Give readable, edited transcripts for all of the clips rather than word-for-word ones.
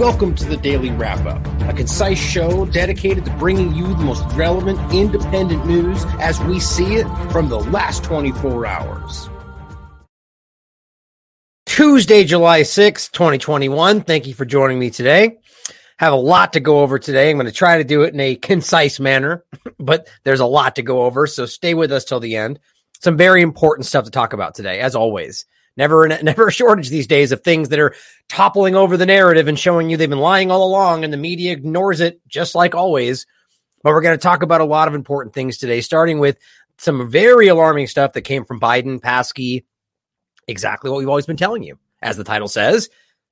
Welcome to the Daily Wrap-Up, a concise show dedicated to bringing you the most relevant independent news as we see it from the last 24 hours. Tuesday, July 6th, 2021. Thank you for joining me today. Have a lot to go over today. I'm going to try to do it in a concise manner, but there's a lot to go over, so stay with us till the end. Some very important stuff to talk about today, as always. Never a shortage these days of things that are toppling over the narrative and showing you they've been lying all along, and the media ignores it just like always. But we're going to talk about a lot of important things today, starting with some very alarming stuff that came from Biden, Paskey, exactly what we've always been telling you. As the title says,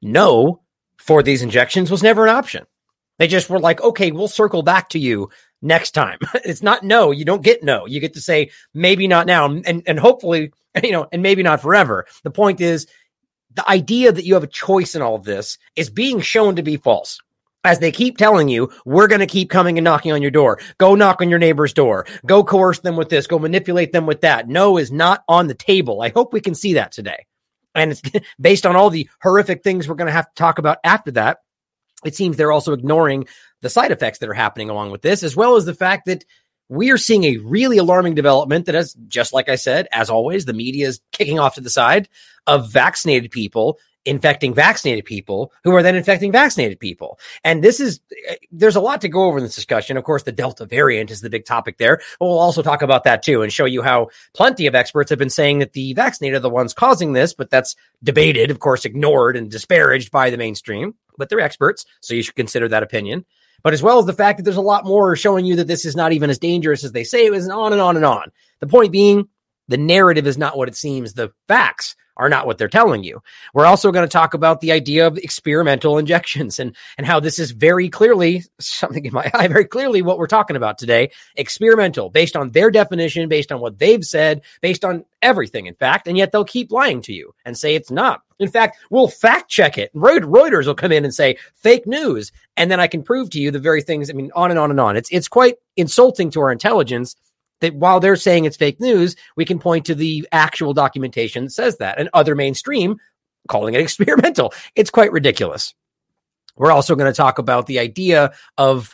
no for these injections was never an option. They just were like, okay, we'll circle back to you next time. It's not no. You don't get no. You get to say maybe not now, and hopefully, and maybe not forever. The point is, the idea that you have a choice in all of this is being shown to be false. As they keep telling you, we're going to keep coming and knocking on your door. Go knock on your neighbor's door. Go coerce them with this. Go manipulate them with that. No is not on the table. I hope we can see that today. And it's based on all the horrific things we're going to have to talk about after that. It seems they're also ignoring the side effects that are happening along with this, as well as the fact that we are seeing a really alarming development that has, just like I said, as always, the media is kicking off to the side of vaccinated people infecting vaccinated people who are then infecting vaccinated people. And there's a lot to go over in this discussion. Of course, the Delta variant is the big topic there. But we'll also talk about that too and show you how plenty of experts have been saying that the vaccinated are the ones causing this, but that's debated, of course, ignored and disparaged by the mainstream. But they're experts, so you should consider that opinion. But as well as the fact that there's a lot more showing you that this is not even as dangerous as they say it is, and on and on and on. The point being, the narrative is not what it seems. The facts are not what they're telling you. We're also going to talk about the idea of experimental injections and how this is very clearly, something in my eye, very clearly what we're talking about today. Experimental, based on their definition, based on what they've said, based on everything, in fact, and yet they'll keep lying to you and say it's not. In fact, we'll fact check it. Reuters will come in and say fake news, and then I can prove to you the very things, on and on and on. It's quite insulting to our intelligence that while they're saying it's fake news, we can point to the actual documentation that says that, and other mainstream calling it experimental. It's quite ridiculous. We're also going to talk about the idea of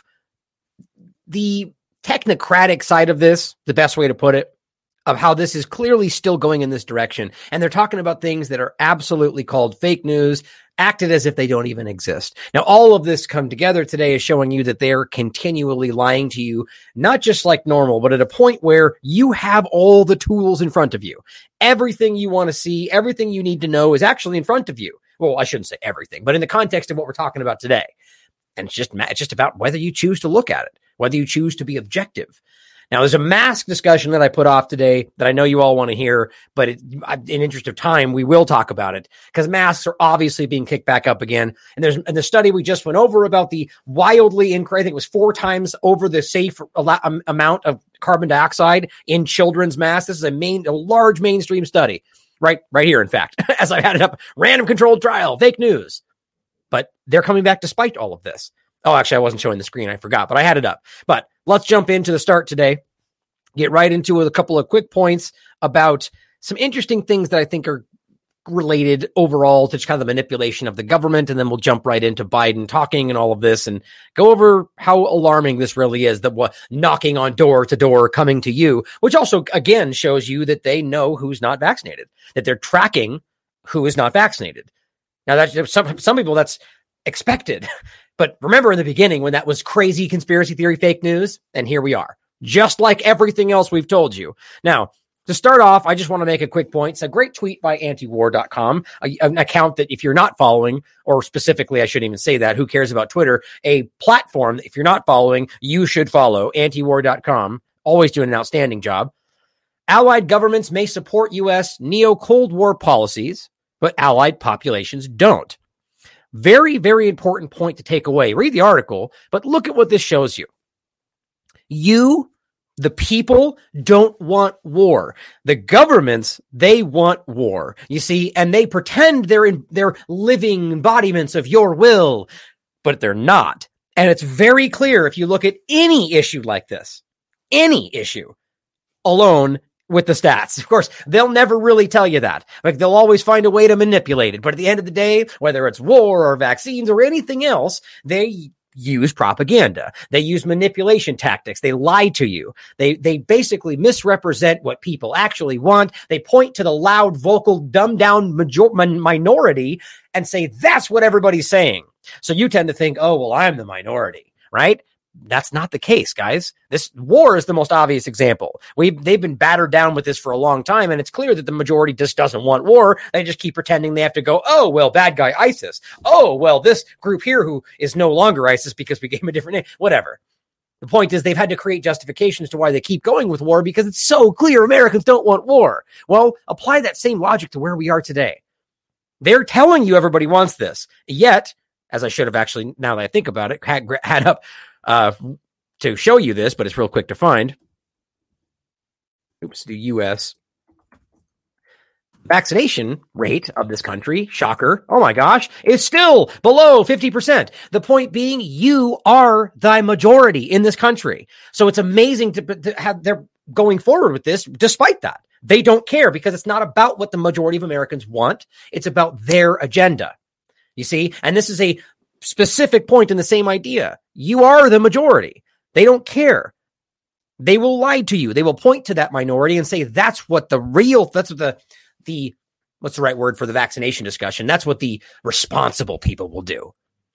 the technocratic side of this, the best way to put it, of how this is clearly still going in this direction. And they're talking about things that are absolutely called fake news, acted as if they don't even exist. Now, all of this come together today is showing you that they're continually lying to you, not just like normal, but at a point where you have all the tools in front of you. Everything you want to see, everything you need to know is actually in front of you. Well, I shouldn't say everything, but in the context of what we're talking about today. And it's just about whether you choose to look at it, whether you choose to be objective. Now, there's a mask discussion that I put off today that I know you all want to hear, but in interest of time, we will talk about it because masks are obviously being kicked back up again. And the study we just went over about the wildly increased, I think it was 4 times over the safe amount of carbon dioxide in children's masks. This is a large mainstream study, right here, in fact, as I had it up, random controlled trial, fake news. But they're coming back despite all of this. Oh, actually, I wasn't showing the screen. I forgot, but I had it up. But let's jump into the start today. Get right into a couple of quick points about some interesting things that I think are related overall to kind of the manipulation of the government. And then we'll jump right into Biden talking and all of this and go over how alarming this really is, that knocking on door to door, coming to you, which also, again, shows you that they know who's not vaccinated, that they're tracking who is not vaccinated. Now, that's some people that's expected. But remember in the beginning when that was crazy conspiracy theory fake news, and here we are, just like everything else we've told you. Now, to start off, I just want to make a quick point. It's a great tweet by antiwar.com, an account that if you're not following, or specifically, I shouldn't even say that, who cares about Twitter, a platform that if you're not following, you should follow, antiwar.com, always doing an outstanding job. Allied governments may support U.S. neo-Cold War policies, but allied populations don't. Very, very important point to take away. Read the article, but look at what this shows you. You, the people, don't want war. The governments, they want war. You see, and they pretend they're living embodiments of your will, but they're not. And it's very clear if you look at any issue like this, any issue alone, with the stats. Of course, they'll never really tell you that. Like, they'll always find a way to manipulate it. But at the end of the day, whether it's war or vaccines or anything else, they use propaganda. They use manipulation tactics. They lie to you. They basically misrepresent what people actually want. They point to the loud, vocal, dumbed down minority and say, that's what everybody's saying. So you tend to think, oh, well, I'm the minority, right? That's not the case, guys. This war is the most obvious example. They've been battered down with this for a long time, and it's clear that the majority just doesn't want war. They just keep pretending they have to go, oh, well, bad guy ISIS. Oh, well, this group here who is no longer ISIS because we gave him a different name. Whatever. The point is they've had to create justifications to why they keep going with war because it's so clear Americans don't want war. Well, apply that same logic to where we are today. They're telling you everybody wants this. Yet, as I should have actually, now that I think about it, had up to show you this, but it's real quick to find. Oops, the U.S. vaccination rate of this country, shocker, oh my gosh, is still below 50%. The point being, you are the majority in this country. So it's amazing to have they're going forward with this despite that. They don't care because it's not about what the majority of Americans want. It's about their agenda. You see? And this is a specific point in the same idea. You are the majority. They don't care. They will lie to you. They will point to that minority and say, that's what the what's the right word for the vaccination discussion? That's what the responsible people will do.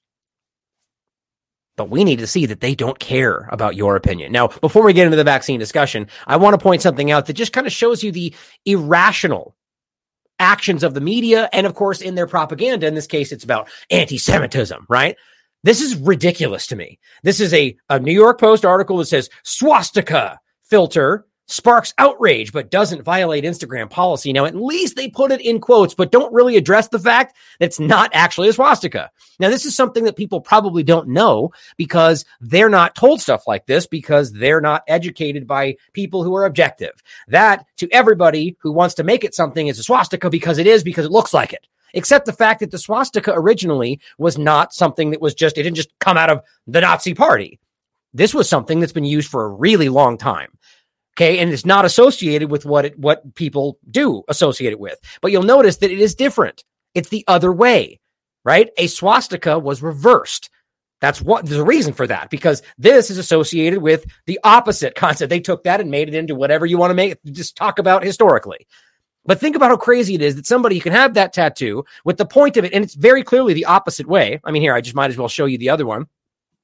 But we need to see that they don't care about your opinion. Now, before we get into the vaccine discussion, I want to point something out that just kind of shows you the irrational actions of the media, and of course in their propaganda. In this case, it's about anti-Semitism, right? This is ridiculous to me. This is a New York Post article that says swastika filter sparks outrage but doesn't violate Instagram policy. Now, at least they put it in quotes, but don't really address the fact that it's not actually a swastika. Now, this is something that people probably don't know because they're not told stuff like this because they're not educated by people who are objective. That, to everybody who wants to make it something, is a swastika because it looks like it. Except the fact that the swastika originally was not something that was it didn't just come out of the Nazi party. This was something that's been used for a really long time. Okay, and it's not associated with what people do associate it with. But you'll notice that it is different. It's the other way, right? A swastika was reversed. There's a reason for that, because this is associated with the opposite concept. They took that and made it into whatever you want to make it, just talk about historically. But think about how crazy it is that somebody can have that tattoo with the point of it, and it's very clearly the opposite way. I mean, here, I just might as well show you the other one.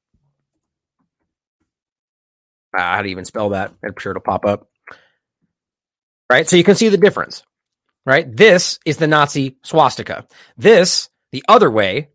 How do you even spell that? I'm sure it'll pop up. Right? So you can see the difference. Right? This is the Nazi swastika. This, the other way,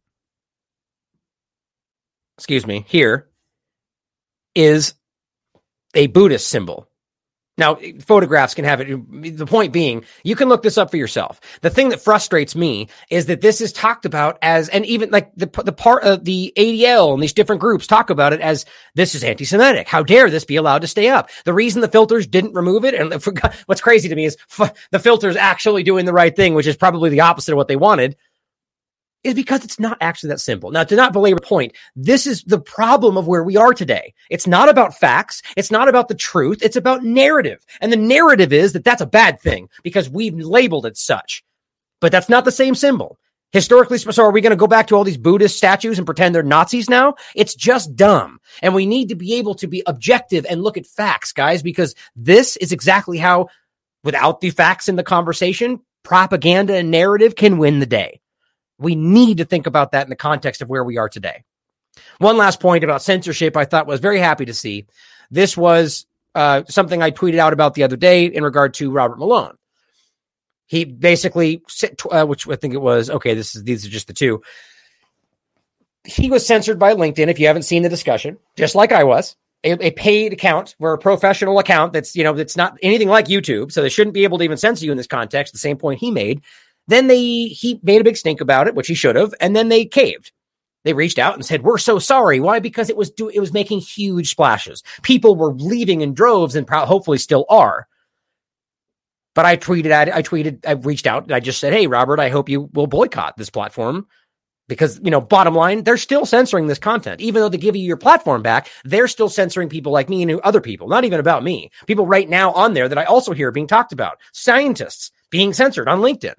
here, is a Buddhist symbol. Now, photographs can have it. The point being, you can look this up for yourself. The thing that frustrates me is that this is talked about as, and even like the part of the ADL and these different groups talk about it as, this is anti-Semitic. How dare this be allowed to stay up? The reason the filters didn't remove it, and what's crazy to me is the filters actually doing the right thing, which is probably the opposite of what they wanted, is because it's not actually that simple. Now, to not belabor the point, this is the problem of where we are today. It's not about facts. It's not about the truth. It's about narrative. And the narrative is that that's a bad thing because we've labeled it such. But that's not the same symbol. Historically, so are we going to go back to all these Buddhist statues and pretend they're Nazis now? It's just dumb. And we need to be able to be objective and look at facts, guys, because this is exactly how, without the facts in the conversation, propaganda and narrative can win the day. We need to think about that in the context of where we are today. One last point about censorship I thought was very happy to see. This was something I tweeted out about the other day in regard to Robert Malone. He basically, which I think it was, okay, these are just the two. He was censored by LinkedIn, if you haven't seen the discussion, just like I was. A paid account, or a professional account that's not anything like YouTube, so they shouldn't be able to even censor you in this context, the same point he made. Then he made a big stink about it, which he should have, and then they caved. They reached out and said, "We're so sorry." Why? Because it was making huge splashes. People were leaving in droves, and hopefully still are. But I reached out, and I just said, "Hey, Robert, I hope you will boycott this platform Because, bottom line, they're still censoring this content. Even though they give you your platform back, they're still censoring people like me and other people, not even about me. People right now on there that I also hear being talked about. Scientists being censored on LinkedIn.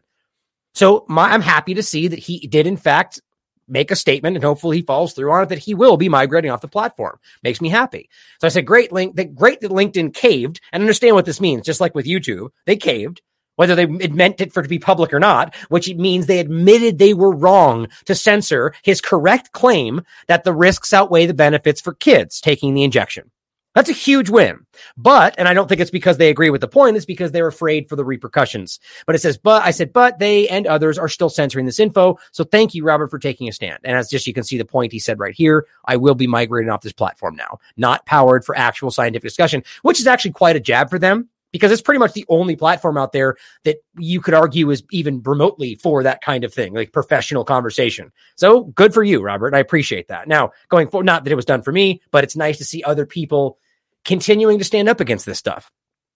So I'm happy to see that he did, in fact, make a statement, and hopefully he follows through on it, that he will be migrating off the platform. Makes me happy. So I said, great that LinkedIn caved, and understand what this means. Just like with YouTube, they caved. Whether they meant it for it to be public or not, which means they admitted they were wrong to censor his correct claim that the risks outweigh the benefits for kids taking the injection. That's a huge win. But, and I don't think it's because they agree with the point, it's because they're afraid for the repercussions. But it says, but they and others are still censoring this info. So thank you, Robert, for taking a stand. And as just you can see the point he said right here, I will be migrating off this platform now, not powered for actual scientific discussion, which is actually quite a jab for them. Because it's pretty much the only platform out there that you could argue is even remotely for that kind of thing, like professional conversation. So good for you, Robert. I appreciate that. Now, going forward, not that it was done for me, but it's nice to see other people continuing to stand up against this stuff.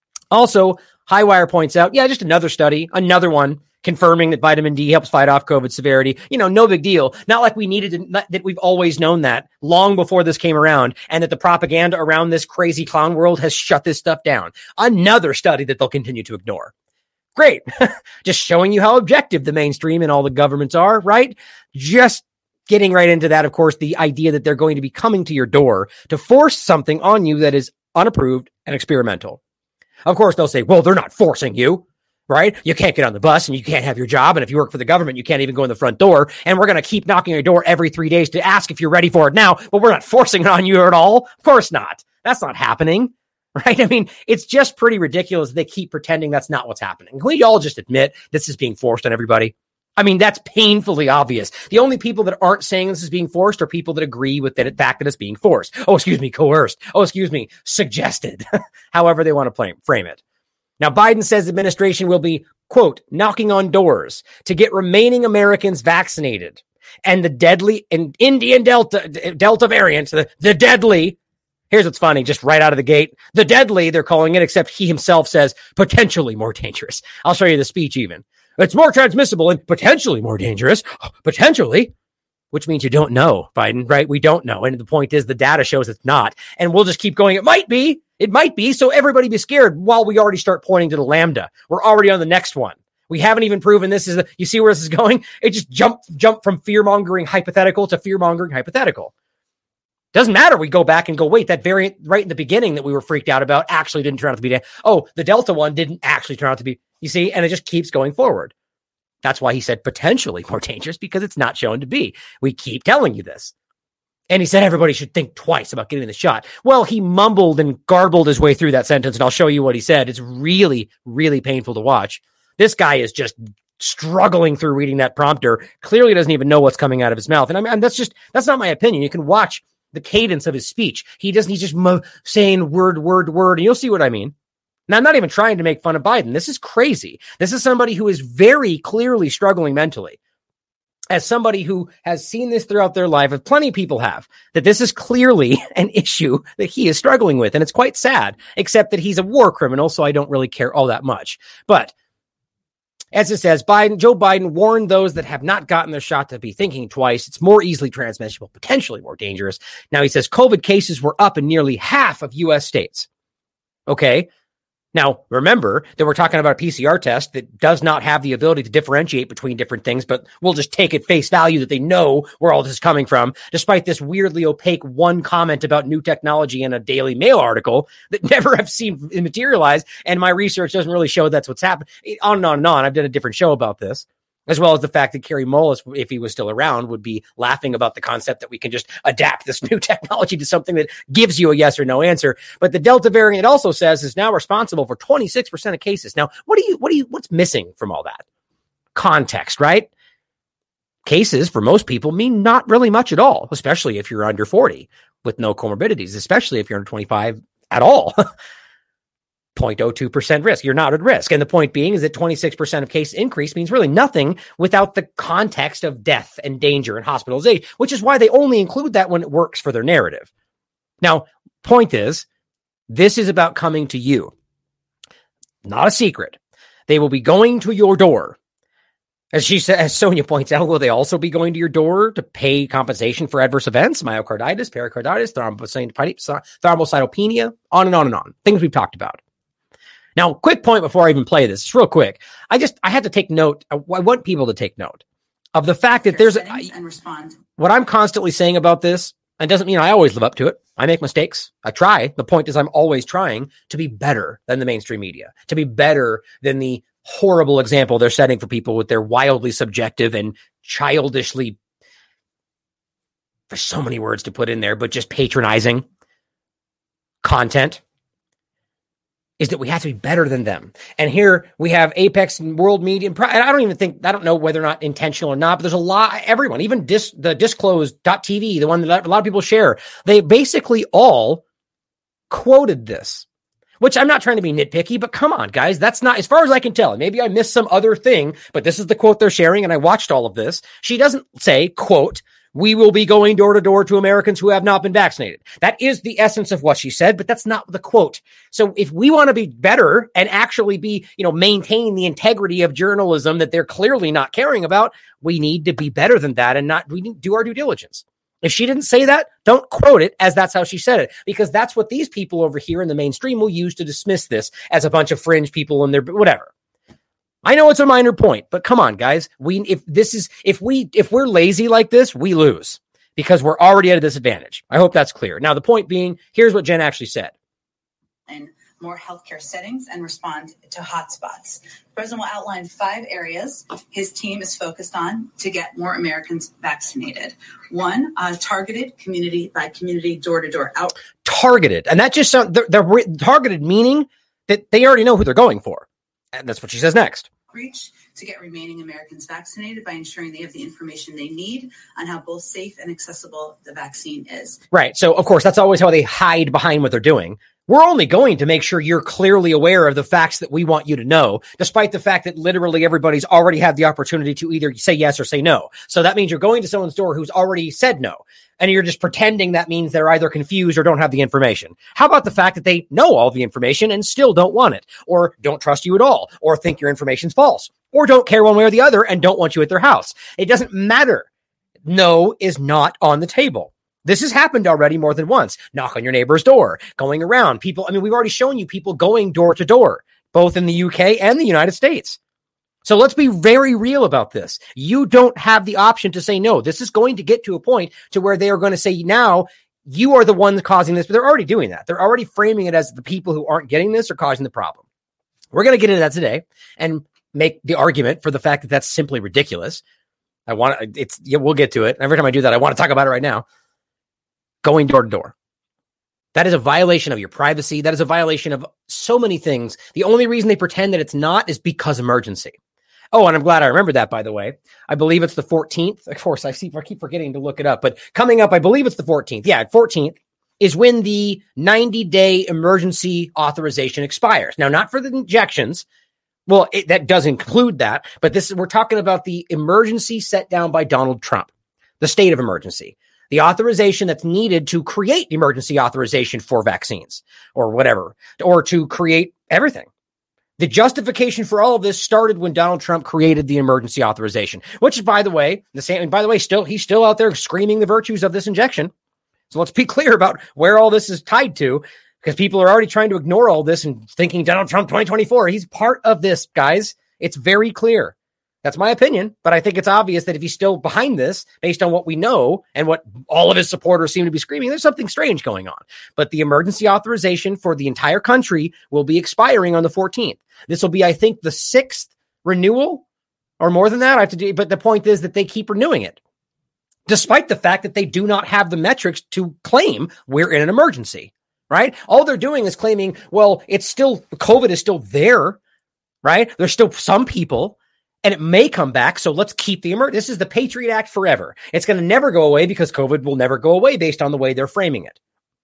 Also, Highwire points out, just another study, another one, confirming that vitamin D helps fight off COVID severity. No big deal. Not like we needed to, that we've always known that long before this came around, and that the propaganda around this crazy clown world has shut this stuff down. Another study that they'll continue to ignore. Great. Just showing you how objective the mainstream and all the governments are, right? Just getting right into that, of course, the idea that they're going to be coming to your door to force something on you that is unapproved and experimental. Of course, they'll say, well, they're not forcing you. Right? You can't get on the bus and you can't have your job. And if you work for the government, you can't even go in the front door. And we're going to keep knocking on your door every 3 days to ask if you're ready for it now, but we're not forcing it on you at all. Of course not. That's not happening. Right? I mean, it's just pretty ridiculous. They keep pretending that's not what's happening. Can we all just admit this is being forced on everybody? I mean, that's painfully obvious. The only people that aren't saying this is being forced are people that agree with the fact that it's being forced. Coerced. Suggested. However they want to frame it. Now, Biden says the administration will be, quote, knocking on doors to get remaining Americans vaccinated. And the deadly Indian Delta variant, the deadly, here's what's funny, just right out of the gate, the deadly, they're calling it, except he himself says potentially more dangerous. I'll show you the speech even. It's more transmissible and potentially more dangerous. Potentially. Which means you don't know, Biden, right? We don't know. And the point is the data shows it's not. And we'll just keep going. It might be. So everybody be scared while we already start pointing to the Lambda. We're already on the next one. We haven't even proven this is you see where this is going? It just jumped from fear-mongering hypothetical to fear-mongering hypothetical. Doesn't matter. We go back and go, wait, that variant right in the beginning that we were freaked out about actually didn't turn out to be. The Delta one didn't actually turn out to be. You see, and it just keeps going forward. That's why he said potentially more dangerous, because it's not shown to be. We keep telling you this. And he said everybody should think twice about getting the shot. Well, he mumbled and garbled his way through that sentence, and I'll show you what he said. It's really, really painful to watch. This guy is just struggling through reading that prompter. Clearly doesn't even know what's coming out of his mouth. And I mean, that's not my opinion. You can watch the cadence of his speech. He's just saying word, and you'll see what I mean. Now, I'm not even trying to make fun of Biden. This is crazy. This is somebody who is very clearly struggling mentally. As somebody who has seen this throughout their life, and plenty of people have, that this is clearly an issue that he is struggling with. And it's quite sad, except that he's a war criminal, so I don't really care all that much. But as it says, Joe Biden warned those that have not gotten their shot to be thinking twice. It's more easily transmissible, potentially more dangerous. Now, he says COVID cases were up in nearly half of U.S. states. Okay. Now, remember that we're talking about a PCR test that does not have the ability to differentiate between different things, but we'll just take at face value that they know where all this is coming from, despite this weirdly opaque one comment about new technology in a Daily Mail article that never have seen materialize, and my research doesn't really show that's what's happened. On and on and on. I've done a different show about this, as well as the fact that Kerry Mullis, if he was still around, would be laughing about the concept that we can just adapt this new technology to something that gives you a yes or no answer. But the Delta variant, it also says, is now responsible for 26% of cases. Now, what's missing from all that? Context, right? Cases for most people mean not really much at all, especially if you're under 40 with no comorbidities, especially if you're under 25 at all. 0.02% risk. You're not at risk. And the point being is that 26% of case increase means really nothing without the context of death and danger and hospitalization, which is why they only include that when it works for their narrative. Now, point is, this is about coming to you. Not a secret. They will be going to your door As she said, as Sonia points out, will they also be going to your door to pay compensation for adverse events, myocarditis, pericarditis, thrombocytopenia, on and on and on. Things we've talked about. Now, quick point before I even play this, just real quick. I had to take note. I want people to take note of the fact that there's what I'm constantly saying about this. And doesn't mean I always live up to it. I make mistakes. I try. The point is I'm always trying to be better than the mainstream media, to be better than the horrible example they're setting for people with their wildly subjective and childishly, there's so many words to put in there, but just patronizing content, is that we have to be better than them. And here we have Apex and World Media. And I don't know whether or not intentional or not, but there's a lot, everyone, even the Disclosed.tv, the one that a lot of people share, they basically all quoted this, which I'm not trying to be nitpicky, but come on, guys, that's not, as far as I can tell, maybe I missed some other thing, but this is the quote they're sharing, and I watched all of this. She doesn't say, quote, "We will be going door to door to Americans who have not been vaccinated." That is the essence of what she said, but that's not the quote. So if we want to be better and actually be, maintain the integrity of journalism that they're clearly not caring about, we need to be better than that and we need to do our due diligence. If she didn't say that, don't quote it as that's how she said it, because that's what these people over here in the mainstream will use to dismiss this as a bunch of fringe people and their whatever. I know it's a minor point, but come on, guys. If we're lazy like this, we lose because we're already at a disadvantage. I hope that's clear. Now, the point being, here's what Jen actually said. In more healthcare settings and respond to hotspots. The president will outline 5 areas his team is focused on to get more Americans vaccinated. 1, targeted community by community, door to door out. Targeted, and that just sounds they're targeted, meaning that they already know who they're going for. And that's what she says next. Reach to get remaining Americans vaccinated by ensuring they have the information they need on how both safe and accessible the vaccine is. Right. So, of course, that's always how they hide behind what they're doing. We're only going to make sure you're clearly aware of the facts that we want you to know, despite the fact that literally everybody's already had the opportunity to either say yes or say no. So that means you're going to someone's door who's already said no, and you're just pretending that means they're either confused or don't have the information. How about the fact that they know all the information and still don't want it, or don't trust you at all, or think your information's false, or don't care one way or the other and don't want you at their house? It doesn't matter. No is not on the table. This has happened already more than once. Knock on your neighbor's door, going around. People, we've already shown you people going door to door, both in the UK and the United States. So let's be very real about this. You don't have the option to say no. This is going to get to a point to where they are going to say, now you are the ones causing this, but they're already doing that. They're already framing it as the people who aren't getting this are causing the problem. We're going to get into that today and make the argument for the fact that that's simply ridiculous. We'll get to it. Every time I do that, I want to talk about it right now. Going door to door. That is a violation of your privacy. That is a violation of so many things. The only reason they pretend that it's not is because emergency. Oh, and I'm glad I remembered that, by the way. I believe it's the 14th. Of course, I keep forgetting to look it up, but coming up, I believe it's the 14th. Yeah, 14th is when the 90-day emergency authorization expires. Now, not for the injections. Well, that does include that, but we're talking about the emergency set down by Donald Trump, the state of emergency. The authorization that's needed to create emergency authorization for vaccines or whatever, or to create everything. The justification for all of this started when Donald Trump created the emergency authorization, which is, by the way, he's still out there screaming the virtues of this injection. So let's be clear about where all this is tied to, because people are already trying to ignore all this and thinking Donald Trump 2024. He's part of this, guys. It's very clear. That's my opinion, but I think it's obvious that if he's still behind this, based on what we know and what all of his supporters seem to be screaming, there's something strange going on. But the emergency authorization for the entire country will be expiring on the 14th. This will be, I think, the 6th renewal or more than that. But the point is that they keep renewing it, despite the fact that they do not have the metrics to claim we're in an emergency, right? All they're doing is claiming, well, COVID is still there, right? There's still some people, and it may come back, so let's keep the emergency. This is the Patriot Act forever. It's going to never go away because COVID will never go away based on the way they're framing it.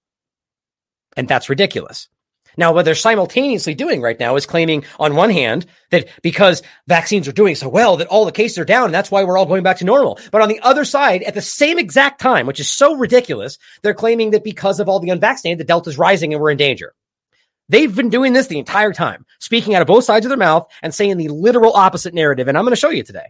And that's ridiculous. Now, what they're simultaneously doing right now is claiming, on one hand, that because vaccines are doing so well, that all the cases are down, and that's why we're all going back to normal. But on the other side, at the same exact time, which is so ridiculous, they're claiming that because of all the unvaccinated, the Delta's rising and we're in danger. They've been doing this the entire time, speaking out of both sides of their mouth and saying the literal opposite narrative. And I'm going to show you today.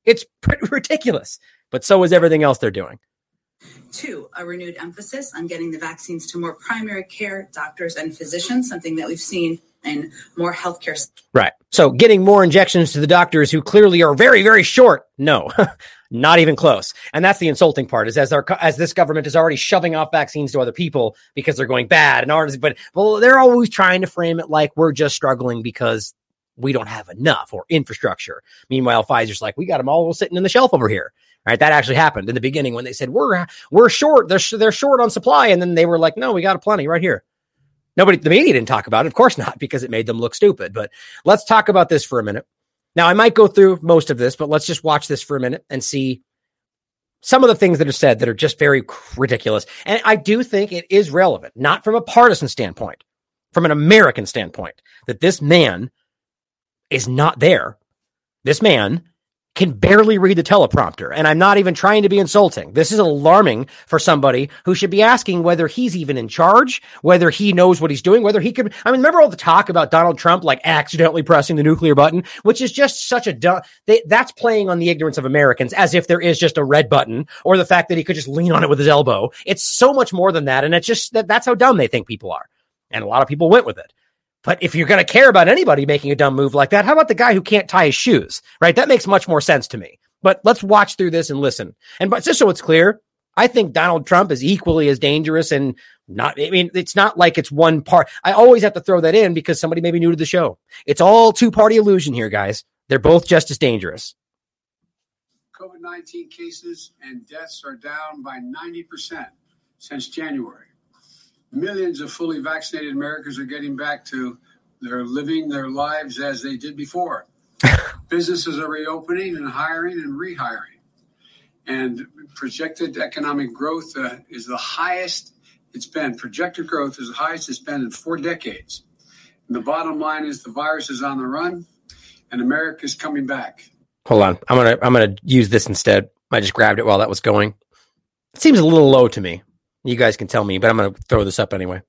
It's pretty ridiculous. But so is everything else they're doing. 2, a renewed emphasis on getting the vaccines to more primary care doctors and physicians, something that we've seen in more healthcare. Right. So getting more injections to the doctors who clearly are very, very short. No, not even close. And that's the insulting part is as this government is already shoving off vaccines to other people because they're going bad and ours, but they're always trying to frame it like we're just struggling because we don't have enough or infrastructure. Meanwhile, Pfizer's like, we got them all sitting in the shelf over here. Right. That actually happened in the beginning when they said we're short. They're short on supply. And then they were like, no, we got plenty right here. The media didn't talk about it. Of course not, because it made them look stupid. But let's talk about this for a minute. Now, I might go through most of this, but let's just watch this for a minute and see some of the things that are said that are just very ridiculous. And I do think it is relevant, not from a partisan standpoint, from an American standpoint, that this man is not there. This man can barely read the teleprompter. And I'm not even trying to be insulting. This is alarming for somebody who should be asking whether he's even in charge, whether he knows what he's doing, whether he could. I mean, remember all the talk about Donald Trump, like accidentally pressing the nuclear button, which is just such a dumb, that's playing on the ignorance of Americans as if there is just a red button or the fact that he could just lean on it with his elbow. It's so much more than that. And it's just that's how dumb they think people are. And a lot of people went with it. But if you're going to care about anybody making a dumb move like that, how about the guy who can't tie his shoes, right? That makes much more sense to me. But let's watch through this and listen. And but just so it's clear, I think Donald Trump is equally as dangerous and it's not like it's one part. I always have to throw that in because somebody may be new to the show. It's all two-party illusion here, guys. They're both just as dangerous. COVID-19 cases and deaths are down by 90% since January. Millions of fully vaccinated Americans are getting back to living their lives as they did before. Businesses are reopening and hiring and rehiring. And projected economic growth is the highest it's been. Projected growth is the highest it's been in 4 decades. And the bottom line is the virus is on the run and America is coming back. Hold on. I'm gonna use this instead. I just grabbed it while that was going. It seems a little low to me. You guys can tell me, but I'm going to throw this up anyway.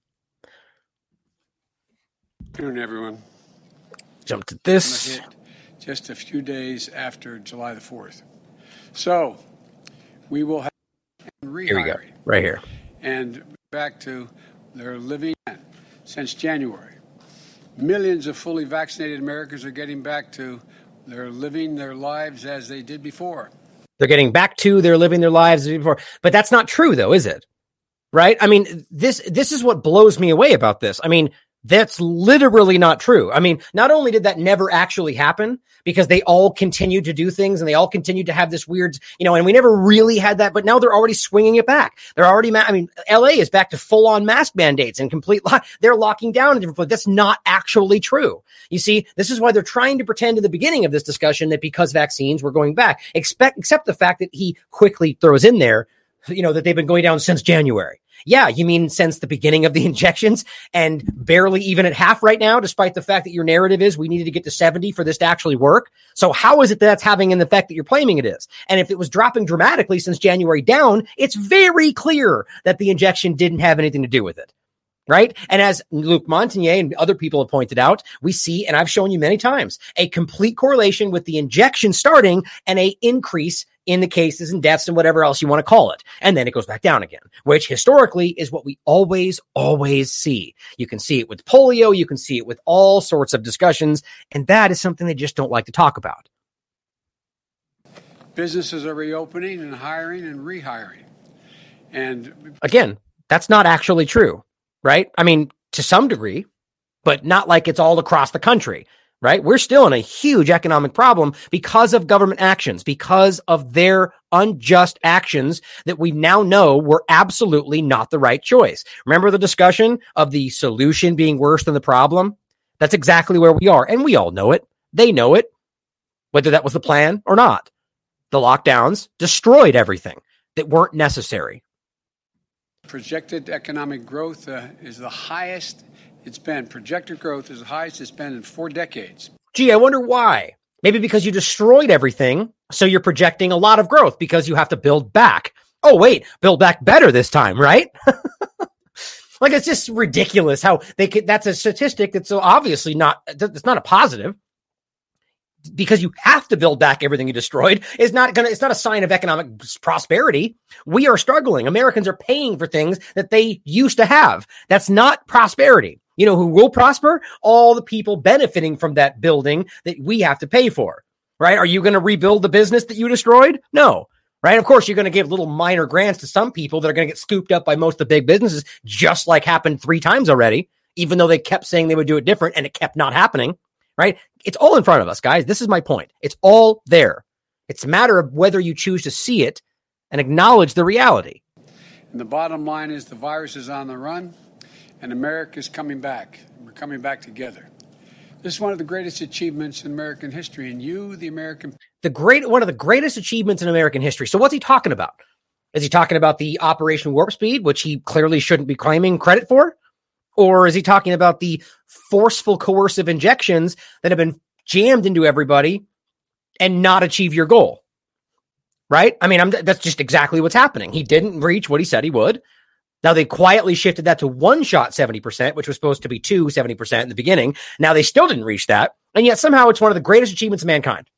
Good afternoon, everyone. Jump to this. Just a few days after July the 4th. So we will have rehiring. Here we go. Right here. And back to their living since January. Millions of fully vaccinated Americans are getting back to living their lives as they did before. They're getting back to their living their lives before. But that's not true, though, is it? Right? I mean, this is what blows me away about this. I mean, that's literally not true. I mean, not only did that never actually happen because they all continued to do things and they all continued to have this weird, and we never really had that, but now they're already swinging it back. They're already, LA is back to full on mask mandates and they're locking down in different places. That's not actually true. You see, this is why they're trying to pretend in the beginning of this discussion that because vaccines were going back, except the fact that he quickly throws in there, that they've been going down since January. Yeah, you mean since the beginning of the injections and barely even at half right now, despite the fact that your narrative is we needed to get to 70 for this to actually work. So how is it that's having an effect that you're claiming it is? And if it was dropping dramatically since January down, it's very clear that the injection didn't have anything to do with it. Right? And as Luc Montagnier and other people have pointed out, we see, and I've shown you many times, a complete correlation with the injection starting and a increase in the cases and deaths and whatever else you want to call it. And then it goes back down again, which historically is what we always see. You can see it with polio. You can see it with all sorts of discussions. And that is something they just don't like to talk about. Businesses are reopening and hiring and rehiring. And again, that's not actually true, right? I mean, to some degree, but not like it's all across the country. Right? We're still in a huge economic problem because of government actions, because of their unjust actions that we now know were absolutely not the right choice. Remember the discussion of the solution being worse than the problem? That's exactly where we are. And we all know it. They know it, whether that was the plan or not. The lockdowns destroyed everything that weren't necessary. Projected economic growth is the highest it's been. Projected growth is the highest it's been in 4 decades. Gee, I wonder why. Maybe because you destroyed everything, so you're projecting a lot of growth because you have to build back. Oh, wait, build back better this time, right? Like, it's just ridiculous how they could. That's a statistic that's so obviously not, it's not a positive. because you have to build back everything you destroyed it's not a sign of economic prosperity. We are struggling. Americans are paying for things that they used to have. That's not prosperity. You know who will prosper? All the people benefiting from that building that we have to pay for, right? Are you going to rebuild the business that you destroyed? No. Right? Of course, you're going to give little minor grants to some people that are going to get scooped up by most of the big businesses, just like happened 3 times already, even though they kept saying they would do it different and it kept not happening, right? It's all in front of us, guys. This is my point. It's all there. It's a matter of whether you choose to see it and acknowledge the reality. And the bottom line is the virus is on the run and America is coming back. We're coming back together. This is one of the greatest achievements in American history, and you, the American... One of the greatest achievements in American history. So what's he talking about? Is he talking about the Operation Warp Speed, which he clearly shouldn't be claiming credit for? Or is he talking about the forceful, coercive injections that have been jammed into everybody and not achieve your goal? Right? I mean, that's just exactly what's happening. He didn't reach what he said he would. Now, they quietly shifted that to one shot 70%, which was supposed to be 70% in the beginning. Now, they still didn't reach that. And yet somehow it's one of the greatest achievements of mankind.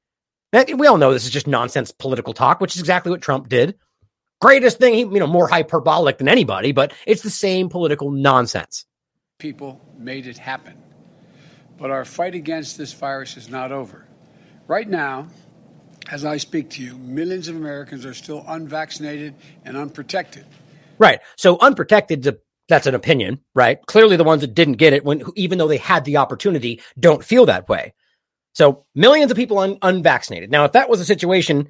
We all know this is just nonsense political talk, which is exactly what Trump did. Greatest thing, more hyperbolic than anybody, but it's the same political nonsense. People made it happen. But our fight against this virus is not over. Right now, as I speak to you, millions of Americans are still unvaccinated and unprotected. Right. So unprotected, that's an opinion, right? Clearly the ones that didn't get it, even though they had the opportunity, don't feel that way. So millions of people unvaccinated. Now, if that was a situation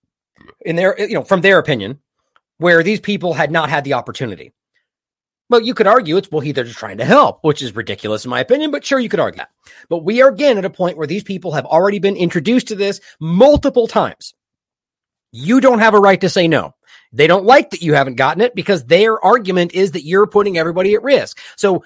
in their, from their opinion, where these people had not had the opportunity, well, you could argue they're just trying to help, which is ridiculous in my opinion, but sure, you could argue that. But we are again at a point where these people have already been introduced to this multiple times. You don't have a right to say no. They don't like that you haven't gotten it because their argument is that you're putting everybody at risk. So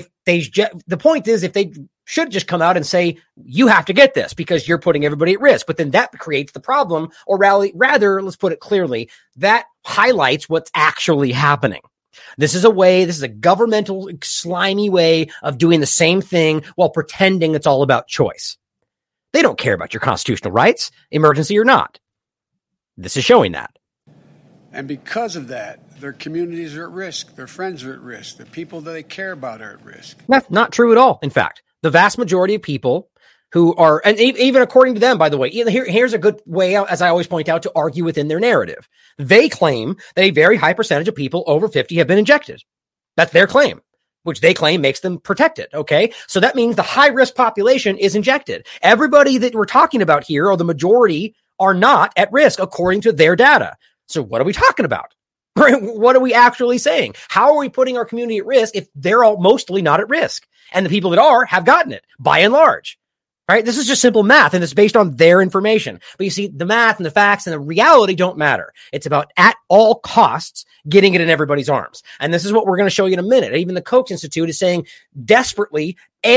the point is, if they should just come out and say, you have to get this because you're putting everybody at risk, but then that creates the problem, or rather, let's put it clearly, that highlights what's actually happening. This is a governmental, slimy way of doing the same thing while pretending it's all about choice. They don't care about your constitutional rights, emergency or not. This is showing that. And because of that, their communities are at risk. Their friends are at risk. The people that they care about are at risk. That's not true at all. In fact, the vast majority of people who are, and even according to them, by the way, here's a good way, as I always point out, to argue within their narrative. They claim that a very high percentage of people over 50 have been injected. That's their claim, which they claim makes them protected. Okay. So that means the high risk population is injected. Everybody that we're talking about here, or the majority, are not at risk according to their data. So what are we talking about? What are we actually saying? How are we putting our community at risk if they're all mostly not at risk? And the people that are have gotten it by and large, right? This is just simple math and it's based on their information. But you see, the math and the facts and the reality don't matter. It's about at all costs getting it in everybody's arms. And this is what we're going to show you in a minute. Even the Koch Institute is saying desperately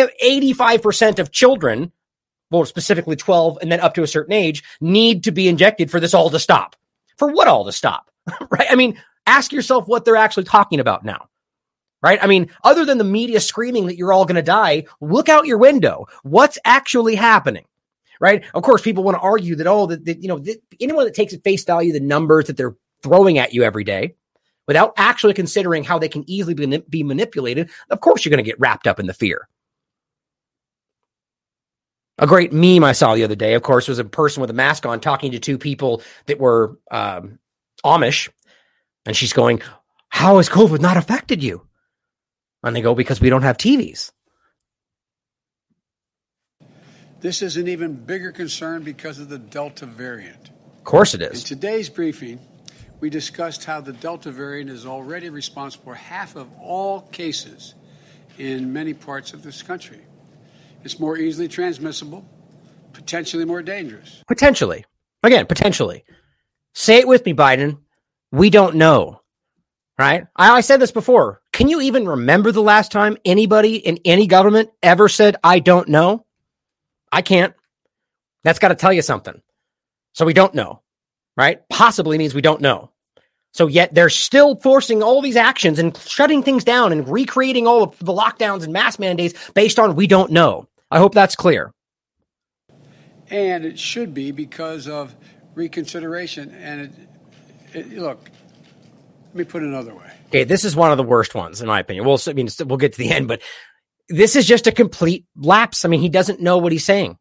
85% of children, well, specifically 12 and then up to a certain age, need to be injected for this all to stop. For what all to stop, right? I mean, ask yourself what they're actually talking about now, right? I mean, other than the media screaming that you're all going to die, look out your window. What's actually happening, right? Of course, people want to argue that, anyone that takes at face value the numbers that they're throwing at you every day without actually considering how they can easily be manipulated, of course, you're going to get wrapped up in the fear. A great meme I saw the other day, of course, was a person with a mask on talking to two people that were Amish. And she's going, how has COVID not affected you? And they go, because we don't have TVs. This is an even bigger concern because of the Delta variant. Of course it is. In today's briefing, we discussed how the Delta variant is already responsible for half of all cases in many parts of this country. It's more easily transmissible, potentially more dangerous. Potentially. Again, potentially. Say it with me, Biden. We don't know. Right? I said this before. Can you even remember the last time anybody in any government ever said, I don't know? I can't. That's got to tell you something. So we don't know. Right? Possibly means we don't know. So yet they're still forcing all these actions and shutting things down and recreating all of the lockdowns and mask mandates based on we don't know. I hope that's clear. And it should be because of reconsideration. And look, let me put it another way. Okay, this is one of the worst ones, in my opinion. We'll get to the end, but this is just a complete lapse. I mean, he doesn't know what he's saying.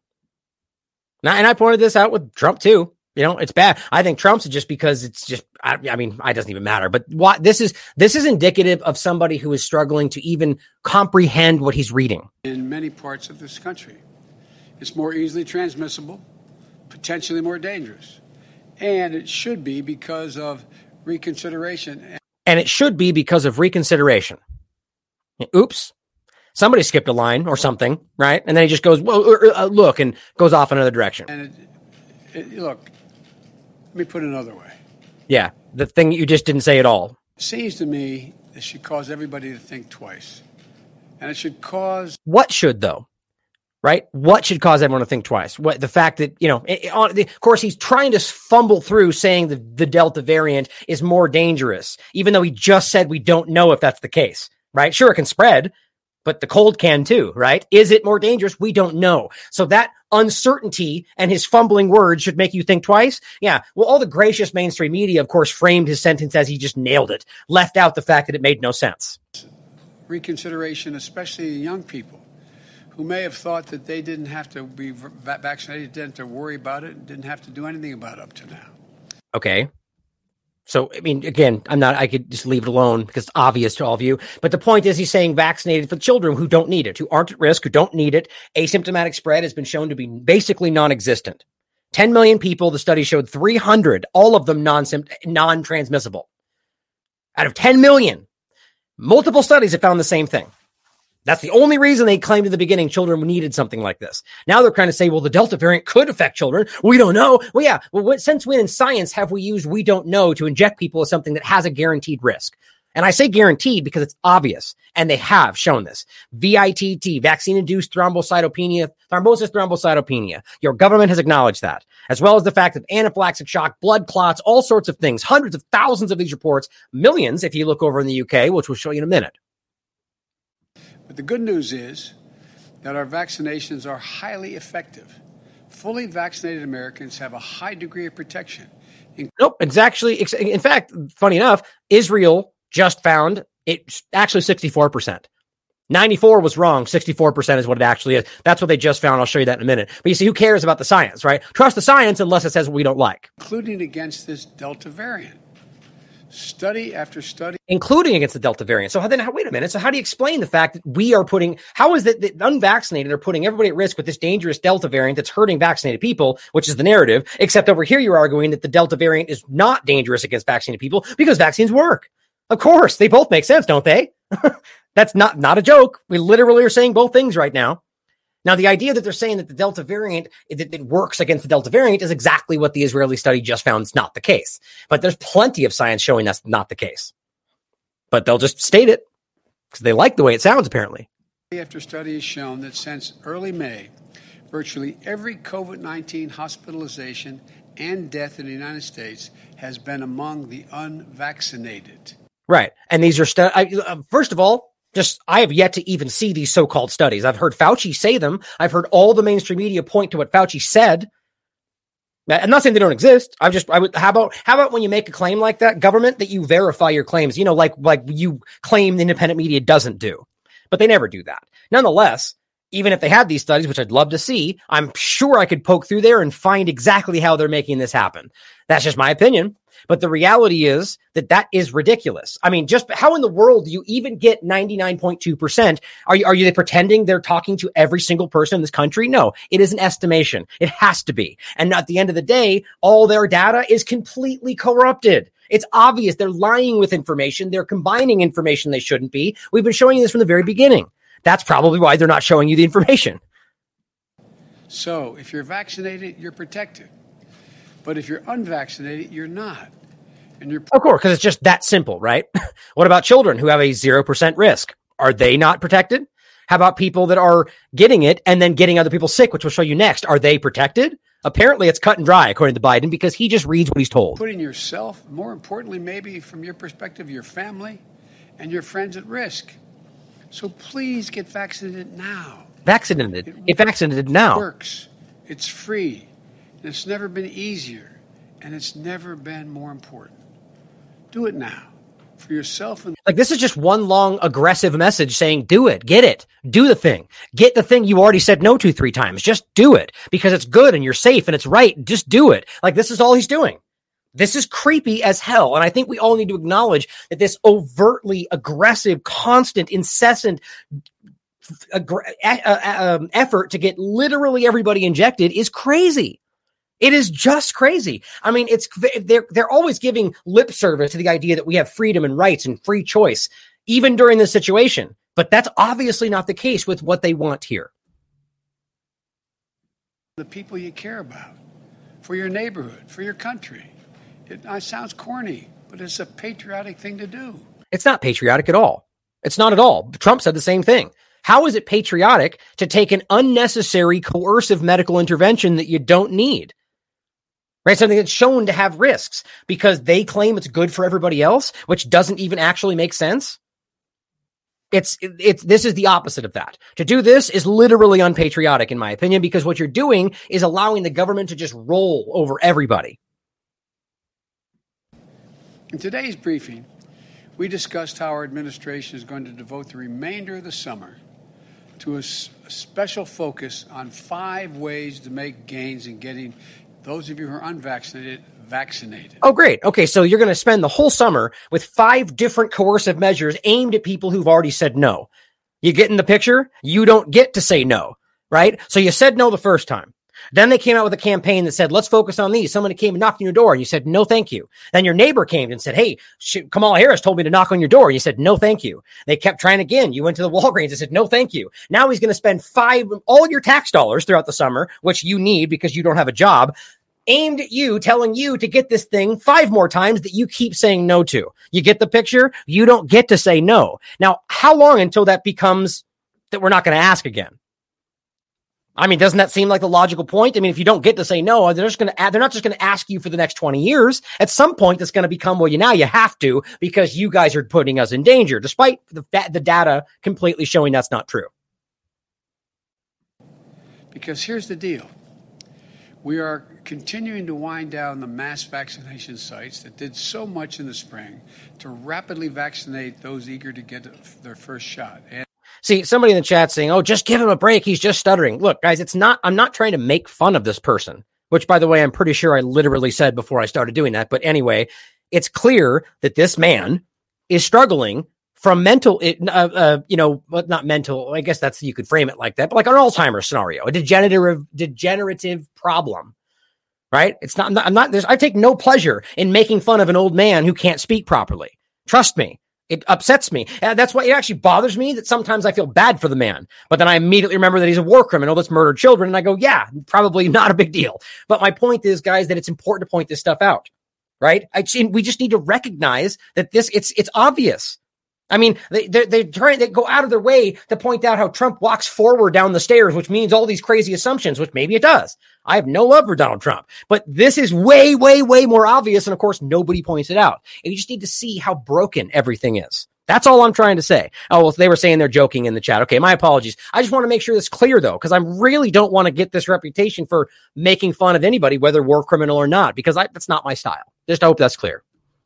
And I pointed this out with Trump too. You know, it's bad. I think Trump's just because it's just, I mean, it doesn't even matter. But what this is indicative of somebody who is struggling to even comprehend what he's reading. In many parts of this country, it's more easily transmissible, potentially more dangerous. And it should be because of reconsideration. And it should be because of reconsideration. Oops. Somebody skipped a line or something, right? And then he just goes, well, look, and goes off another direction. And look, let me put it another way. Yeah, the thing you just didn't say at all. It seems to me it should cause everybody to think twice. And it should cause... What should, though? Right? What should cause everyone to think twice? What the fact that, you know, of course, he's trying to fumble through saying the Delta variant is more dangerous, even though he just said we don't know if that's the case, right? Sure, it can spread, but the cold can too, right? Is it more dangerous? We don't know. So that uncertainty and his fumbling words should make you think twice. Yeah. Well, all the gracious mainstream media, of course, framed his sentence as he just nailed it, left out the fact that it made no sense. Reconsideration, especially young people who may have thought that they didn't have to be vaccinated, didn't have to worry about it, and didn't have to do anything about it up to now. Okay. So, I mean, again, I could just leave it alone because it's obvious to all of you. But the point is he's saying vaccinated for children who don't need it, who aren't at risk, who don't need it. Asymptomatic spread has been shown to be basically non-existent. 10 million people, the study showed 300, all of them non-transmissible. Out of 10 million, multiple studies have found the same thing. That's the only reason they claimed in the beginning children needed something like this. Now they're trying to say, well, the Delta variant could affect children. We don't know. Well, yeah. Well, since when in science have we used we don't know to inject people with something that has a guaranteed risk? And I say guaranteed because it's obvious, and they have shown this. VITT, vaccine-induced thrombosis thrombocytopenia. Your government has acknowledged that, as well as the fact that anaphylactic shock, blood clots, all sorts of things, hundreds of thousands of these reports, millions if you look over in the UK, which we'll show you in a minute. But the good news is that our vaccinations are highly effective. Fully vaccinated Americans have a high degree of protection. Nope, it's actually, in fact, funny enough, Israel just found it's actually 64%. 94 was wrong. 64% is what it actually is. That's what they just found. I'll show you that in a minute. But you see, who cares about the science, right? Trust the science unless it says what we don't like. Including against this Delta variant. Study after study. Including against the Delta variant. So then, wait a minute. So how do you explain the fact that how is it that unvaccinated are putting everybody at risk with this dangerous Delta variant that's hurting vaccinated people, which is the narrative, except over here you're arguing that the Delta variant is not dangerous against vaccinated people because vaccines work. Of course, they both make sense, don't they? That's not a joke. We literally are saying both things right now. Now, the idea that they're saying that the Delta variant, that it works against the Delta variant is exactly what the Israeli study just found is not the case. But there's plenty of science showing that's not the case. But they'll just state it because they like the way it sounds, apparently. Study after study has shown that since early May, virtually every COVID-19 hospitalization and death in the United States has been among the unvaccinated. Right. And these are first of all, I have yet to even see these so-called studies. I've heard Fauci say them. I've heard all the mainstream media point to what Fauci said. I'm not saying they don't exist. How about when you make a claim like that, government, that you verify your claims, like you claim the independent media doesn't do, but they never do that. Nonetheless, even if they had these studies, which I'd love to see, I'm sure I could poke through there and find exactly how they're making this happen. That's just my opinion. But the reality is that is ridiculous. I mean, just how in the world do you even get 99.2%? Are they pretending they're talking to every single person in this country? No, it is an estimation. It has to be. And at the end of the day, all their data is completely corrupted. It's obvious they're lying with information. They're combining information they shouldn't be. We've been showing you this from the very beginning. That's probably why they're not showing you the information. So if you're vaccinated, you're protected. But if you're unvaccinated, you're not. And you're of course, because it's just that simple, right? What about children who have a 0% risk? Are they not protected? How about people that are getting it and then getting other people sick, which we'll show you next? Are they protected? Apparently, it's cut and dry, according to Biden, because he just reads what he's told. Putting yourself, more importantly, maybe from your perspective, your family and your friends at risk. So please get vaccinated now. Get vaccinated now. It works. It's free, and it's never been easier, and it's never been more important. Do it now for yourself. And like, this is just one long aggressive message saying, do it, get it, do the thing, get the thing you already said no to 3 times. Just do it because it's good and you're safe and it's right. Just do it. Like, this is all he's doing. This is creepy as hell. And I think we all need to acknowledge that this overtly aggressive, constant, incessant effort to get literally everybody injected is crazy. It is just crazy. I mean, they're always giving lip service to the idea that we have freedom and rights and free choice, even during this situation. But that's obviously not the case with what they want here. The people you care about, for your neighborhood, for your country. It sounds corny, but it's a patriotic thing to do. It's not patriotic at all. It's not at all. Trump said the same thing. How is it patriotic to take an unnecessary coercive medical intervention that you don't need? Right? Something that's shown to have risks because they claim it's good for everybody else, which doesn't even actually make sense. This is the opposite of that. To do this is literally unpatriotic, in my opinion, because what you're doing is allowing the government to just roll over everybody. In today's briefing, we discussed how our administration is going to devote the remainder of the summer to a special focus on 5 ways to make gains in getting those of you who are unvaccinated vaccinated. Oh, great. Okay, so you're going to spend the whole summer with 5 different coercive measures aimed at people who've already said no. You get in the picture? You don't get to say no, right? So you said no the first time. Then they came out with a campaign that said, let's focus on these. Somebody came and knocked on your door and you said, no, thank you. Then your neighbor came and said, hey, Kamala Harris told me to knock on your door. And you said, no, thank you. They kept trying again. You went to the Walgreens and said, no, thank you. Now he's going to spend all your tax dollars throughout the summer, which you need because you don't have a job, aimed at you, telling you to get this thing 5 more times that you keep saying no to. You get the picture? You don't get to say no. Now, how long until that becomes that we're not going to ask again? I mean, doesn't that seem like the logical point? I mean, if you don't get to say no, they're not just going to ask you for the next 20 years. At some point, it's going to become, well, now you have to because you guys are putting us in danger, despite the data completely showing that's not true. Because here's the deal. We are continuing to wind down the mass vaccination sites that did so much in the spring to rapidly vaccinate those eager to get their first shot. See, somebody in the chat saying, oh, just give him a break. He's just stuttering. Look, guys, I'm not trying to make fun of this person, which, by the way, I'm pretty sure I literally said before I started doing that. But anyway, it's clear that this man is struggling from mental, not mental. I guess you could frame it like that, but like an Alzheimer's scenario, a degenerative problem, right? It's not, I take no pleasure in making fun of an old man who can't speak properly. Trust me. It upsets me. That's why it actually bothers me that sometimes I feel bad for the man, but then I immediately remember that he's a war criminal that's murdered children. And I go, yeah, probably not a big deal. But my point is, guys, that it's important to point this stuff out, right? We just need to recognize that it's obvious. I mean, they go out of their way to point out how Trump walks forward down the stairs, which means all these crazy assumptions, which maybe it does. I have no love for Donald Trump, but this is way, way, way more obvious. And of course, nobody points it out. And you just need to see how broken everything is. That's all I'm trying to say. Oh, well, they were saying they're joking in the chat. Okay, my apologies. I just want to make sure that's clear, though, because I really don't want to get this reputation for making fun of anybody, whether war criminal or not, because that's not my style. Just hope that's clear.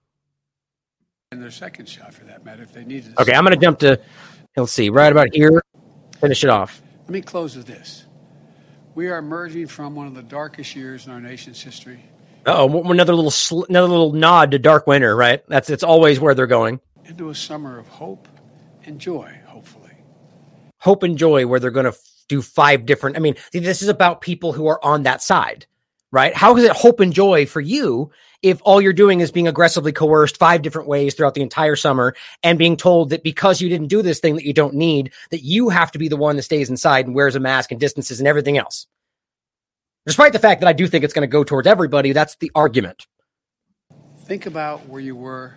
And their second shot, for that matter, if they needed. Okay, I'm going to jump to, let's see, right about here. Finish it off. Let me close with this. We are emerging from one of the darkest years in our nation's history. Another little nod to Dark Winter, right? It's always where they're going. Into a summer of hope and joy, hopefully. Hope and joy, where they're going to do 5 different. I mean, this is about people who are on that side, right? How is it hope and joy for you if all you're doing is being aggressively coerced 5 different ways throughout the entire summer and being told that because you didn't do this thing that you don't need, that you have to be the one that stays inside and wears a mask and distances and everything else? Despite the fact that I do think it's going to go towards everybody, that's the argument. Think about where you were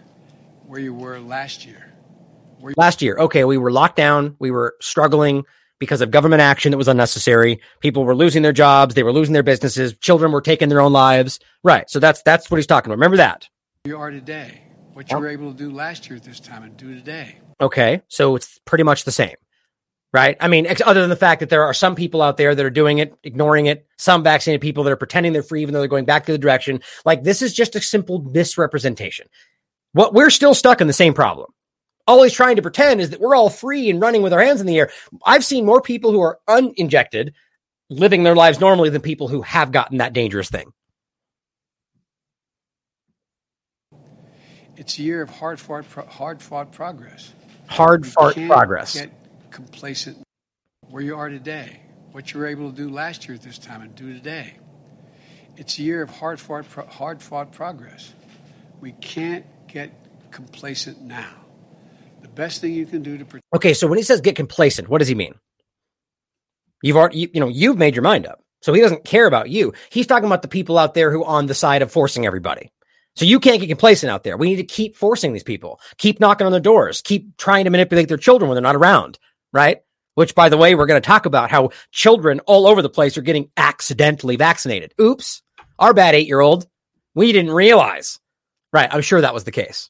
last year. Last year, okay, we were locked down. We were struggling because of government action that was unnecessary. People were losing their jobs. They were losing their businesses. Children were taking their own lives. Right. So that's what he's talking about. Remember that. You are today. What you were able to do last year at this time and do today. Okay. So it's pretty much the same. right? I mean, other than the fact that there are some people out there that are doing it, ignoring it, some vaccinated people that are pretending they're free even though they're going back to the direction. Like, this is just a simple misrepresentation. What we're still stuck in the same problem. All he's trying to pretend is that we're all free and running with our hands in the air. I've seen more people who are uninjected living their lives normally than people who have gotten that dangerous thing. It's a year of hard-fought progress. Hard-fought progress. Get complacent where you are today, what you were able to do last year at this time and do today. It's a year of hard-fought progress. We can't get complacent now. The best thing you can do to protect. Okay, so when he says get complacent, what does he mean? You've made your mind up. So he doesn't care about you. He's talking about the people out there who are on the side of forcing everybody. So you can't get complacent out there. We need to keep forcing these people, keep knocking on their doors, keep trying to manipulate their children when they're not around, right? Which, by the way, we're going to talk about how children all over the place are getting accidentally vaccinated. Oops, our bad 8-year-old. We didn't realize. Right, I'm sure that was the case.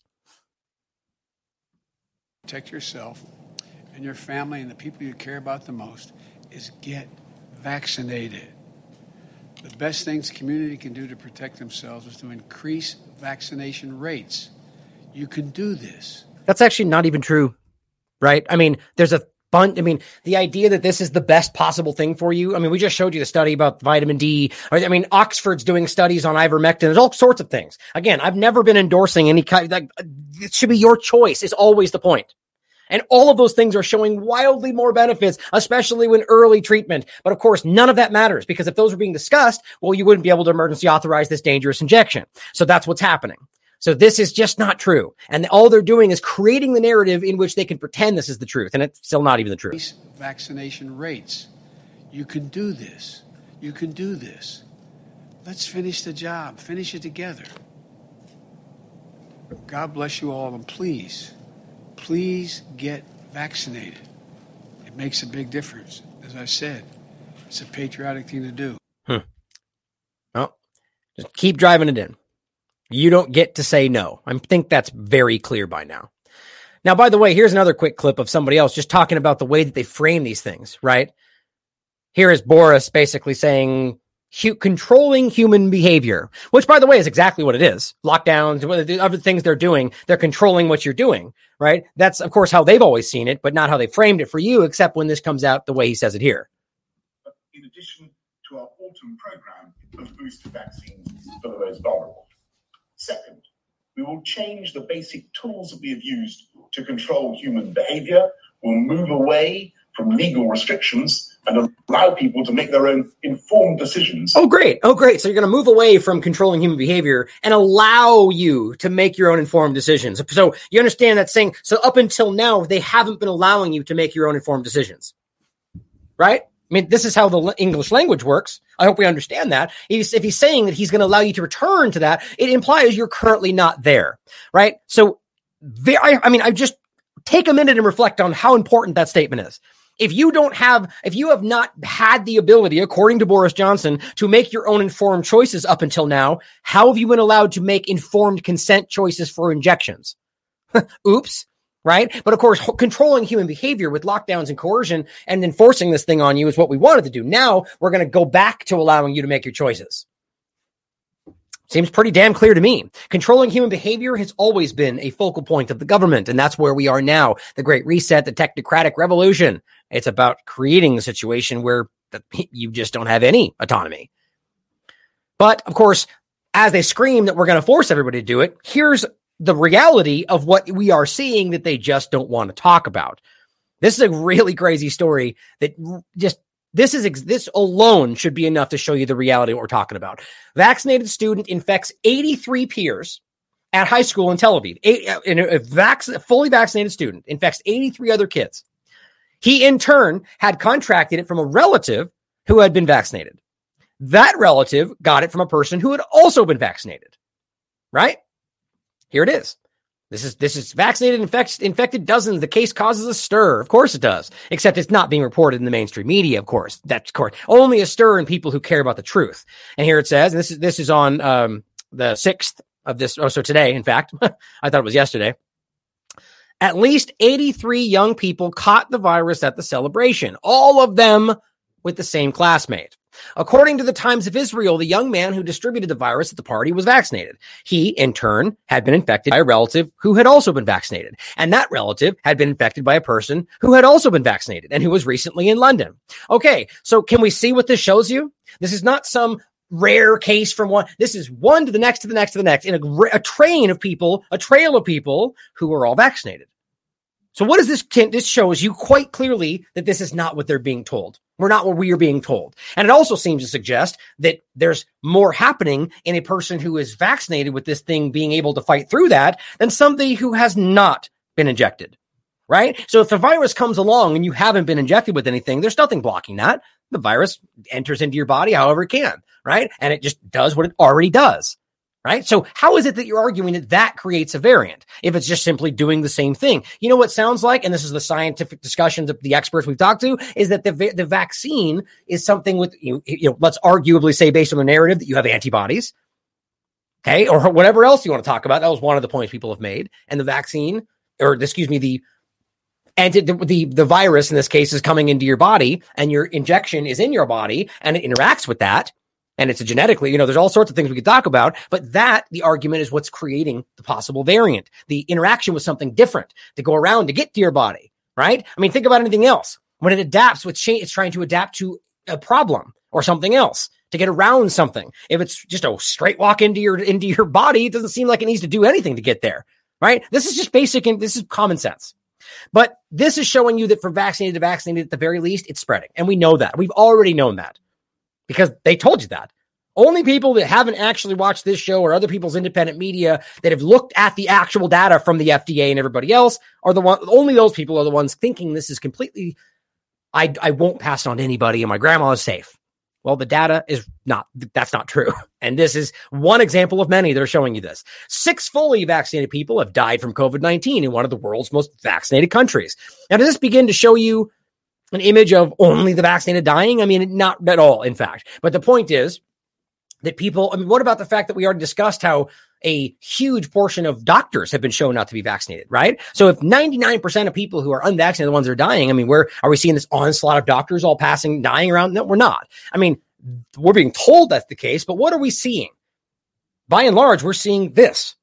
Protect yourself and your family and the people you care about the most is get vaccinated. The best things the community can do to protect themselves is to increase vaccination rates. You can do this. That's actually not even true, right? I mean, there's a bunch. I mean, the idea that this is the best possible thing for you. I mean, we just showed you the study about vitamin D. I mean, Oxford's doing studies on ivermectin. There's all sorts of things. Again, I've never been endorsing any kind. Like, it should be your choice. Is always the point. And all of those things are showing wildly more benefits, especially when early treatment. But of course, none of that matters because if those were being discussed, well, you wouldn't be able to emergency authorize this dangerous injection. So that's what's happening. So this is just not true. And all they're doing is creating the narrative in which they can pretend this is the truth. And it's still not even the truth. Vaccination rates. You can do this. You can do this. Let's finish the job. Finish it together. God bless you all. And please get vaccinated. It makes a big difference. As I said, it's a patriotic thing to do. Well, just keep driving it in. You don't get to say no. I think that's very clear by now. Now, by the way, here's another quick clip of somebody else just talking about the way that they frame these things, right? Here is Boris basically saying controlling human behavior, which, by the way, is exactly what it is. Lockdowns, the other things they're doing, they're controlling what you're doing, right? That's, of course, how they've always seen it, but not how they framed it for you, except when this comes out the way he says it here. In addition to our autumn program of booster vaccines for the most vulnerable. Second, we will change the basic tools that we have used to control human behavior. We'll move away from legal restrictions and allow people to make their own informed decisions. Oh, great. So you're going to move away from controlling human behavior and allow you to make your own informed decisions. So you understand that saying, so up until now, they haven't been allowing you to make your own informed decisions, right? I mean, this is how the English language works. I hope we understand that. If he's saying that he's going to allow you to return to that, it implies you're currently not there, right? So I just take a minute and reflect on how important that statement is. If you have not had the ability, according to Boris Johnson, to make your own informed choices up until now, how have you been allowed to make informed consent choices for injections? Oops. Right? But of course, controlling human behavior with lockdowns and coercion and enforcing this thing on you is what we wanted to do. Now we're going to go back to allowing you to make your choices. Seems pretty damn clear to me. Controlling human behavior has always been a focal point of the government, and that's where we are now. The Great Reset, the technocratic revolution. It's about creating a situation where you just don't have any autonomy. But of course, as they scream that we're going to force everybody to do it, here's the reality of what we are seeing that they just don't want to talk about. This is a really crazy story that just, this alone should be enough to show you the reality of what we're talking about. Vaccinated student infects 83 peers at high school in Tel Aviv. A fully vaccinated student infects 83 other kids. He in turn had contracted it from a relative who had been vaccinated. That relative got it from a person who had also been vaccinated, right? Here it is. This is vaccinated, infected dozens. The case causes a stir. Of course it does. Except it's not being reported in the mainstream media, of course. That's of course only a stir in people who care about the truth. And here it says, and this is on the 6th of this. Oh, so today, in fact, I thought it was yesterday. At least 83 young people caught the virus at the celebration, all of them with the same classmate. According to the Times of Israel, the young man who distributed the virus at the party was vaccinated. He, in turn, had been infected by a relative who had also been vaccinated. And that relative had been infected by a person who had also been vaccinated and who was recently in London. Okay, so can we see what this shows you? This is not some rare case from one. This is one to the next, to the next, to the next, in a trail of people who are all vaccinated. So what does this? This shows you quite clearly that this is not what they're being told. We're not what we are being told. And it also seems to suggest that there's more happening in a person who is vaccinated with this thing being able to fight through that than somebody who has not been injected, right? So if the virus comes along and you haven't been injected with anything, there's nothing blocking that. The virus enters into your body however it can, right? And it just does what it already does. Right? So how is it that you're arguing that that creates a variant if it's just simply doing the same thing? You know what it sounds like, and this is the scientific discussions of the experts we've talked to, is that the vaccine is something with, let's arguably say based on the narrative that you have antibodies, okay, or whatever else you want to talk about. That was one of the points people have made. And the vaccine, the virus in this case is coming into your body and your injection is in your body and it interacts with that. And it's a genetically, there's all sorts of things we could talk about, but the argument is what's creating the possible variant, the interaction with something different to go around to get to your body, right? I mean, think about anything else. When it adapts with change, it's trying to adapt to a problem or something else to get around something. If it's just a straight walk into your body, it doesn't seem like it needs to do anything to get there, right? This is just basic and this is common sense. But this is showing you that from vaccinated to vaccinated, at the very least, it's spreading. And we know that. We've already known that. Because they told you that. Only people that haven't actually watched this show or other people's independent media that have looked at the actual data from the FDA and everybody else are only those people are the ones thinking this is completely, I won't pass it on to anybody and my grandma is safe. Well, the data is that's not true. And this is one example of many that are showing you this. 6 fully vaccinated people have died from COVID-19 in one of the world's most vaccinated countries. Now, does this begin to show you an image of only the vaccinated dying? I mean, not at all, in fact. But the point is that what about the fact that we already discussed how a huge portion of doctors have been shown not to be vaccinated, right? So if 99% of people who are unvaccinated are the ones that are dying, I mean, are we seeing this onslaught of doctors all dying around? No, we're not. I mean, we're being told that's the case, but what are we seeing? By and large, we're seeing this.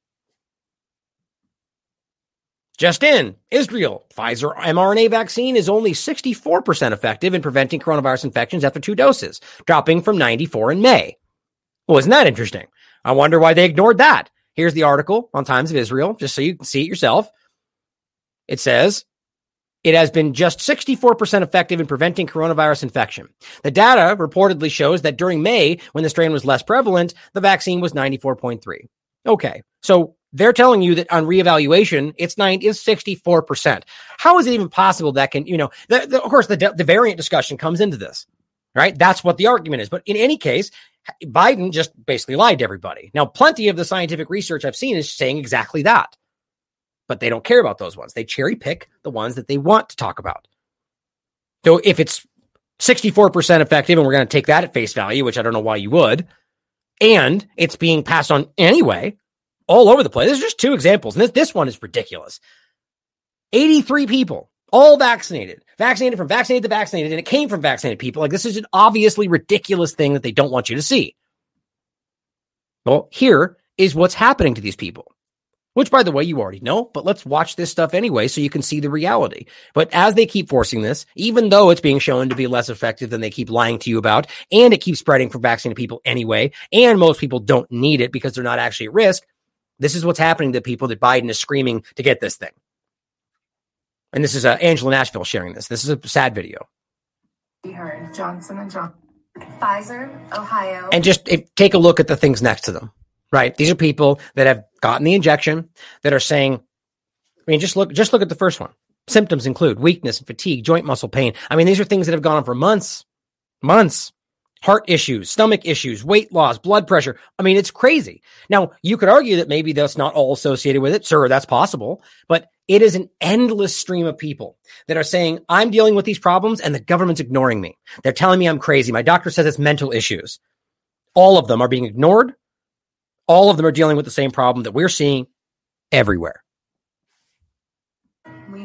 Just in, Israel, Pfizer mRNA vaccine is only 64% effective in preventing coronavirus infections after 2 doses, dropping from 94 in May. Well, isn't that interesting? I wonder why they ignored that. Here's the article on Times of Israel, just so you can see it yourself. It says, it has been just 64% effective in preventing coronavirus infection. The data reportedly shows that during May, when the strain was less prevalent, the vaccine was 94.3. Okay, so they're telling you that on reevaluation, it's 64%. How is it even possible that can, of course, the variant discussion comes into this, right? That's what the argument is. But in any case, Biden just basically lied to everybody. Now, plenty of the scientific research I've seen is saying exactly that. But they don't care about those ones. They cherry pick the ones that they want to talk about. So if it's 64% effective, and we're going to take that at face value, which I don't know why you would, and it's being passed on anyway, all over the place. There's just 2 examples. And this one is ridiculous. 83 people, all vaccinated from vaccinated to vaccinated, and it came from vaccinated people. Like, this is an obviously ridiculous thing that they don't want you to see. Well, here is what's happening to these people, which, by the way, you already know, but let's watch this stuff anyway so you can see the reality. But as they keep forcing this, even though it's being shown to be less effective than they keep lying to you about, and it keeps spreading from vaccinated people anyway, and most people don't need it because they're not actually at risk, this is what's happening to people that Biden is screaming to get this thing. And this is Angela Nashville sharing this. This is a sad video. We heard Johnson & Johnson, Pfizer, Ohio. And just take a look at the things next to them, right? These are people that have gotten the injection that are saying, I mean, just look at the first one. Symptoms include weakness and fatigue, joint muscle pain. I mean, these are things that have gone on for months. Heart issues, stomach issues, weight loss, blood pressure. I mean, it's crazy. Now, you could argue that maybe that's not all associated with it. Sure, that's possible. But it is an endless stream of people that are saying, I'm dealing with these problems and the government's ignoring me. They're telling me I'm crazy. My doctor says it's mental issues. All of them are being ignored. All of them are dealing with the same problem that we're seeing everywhere.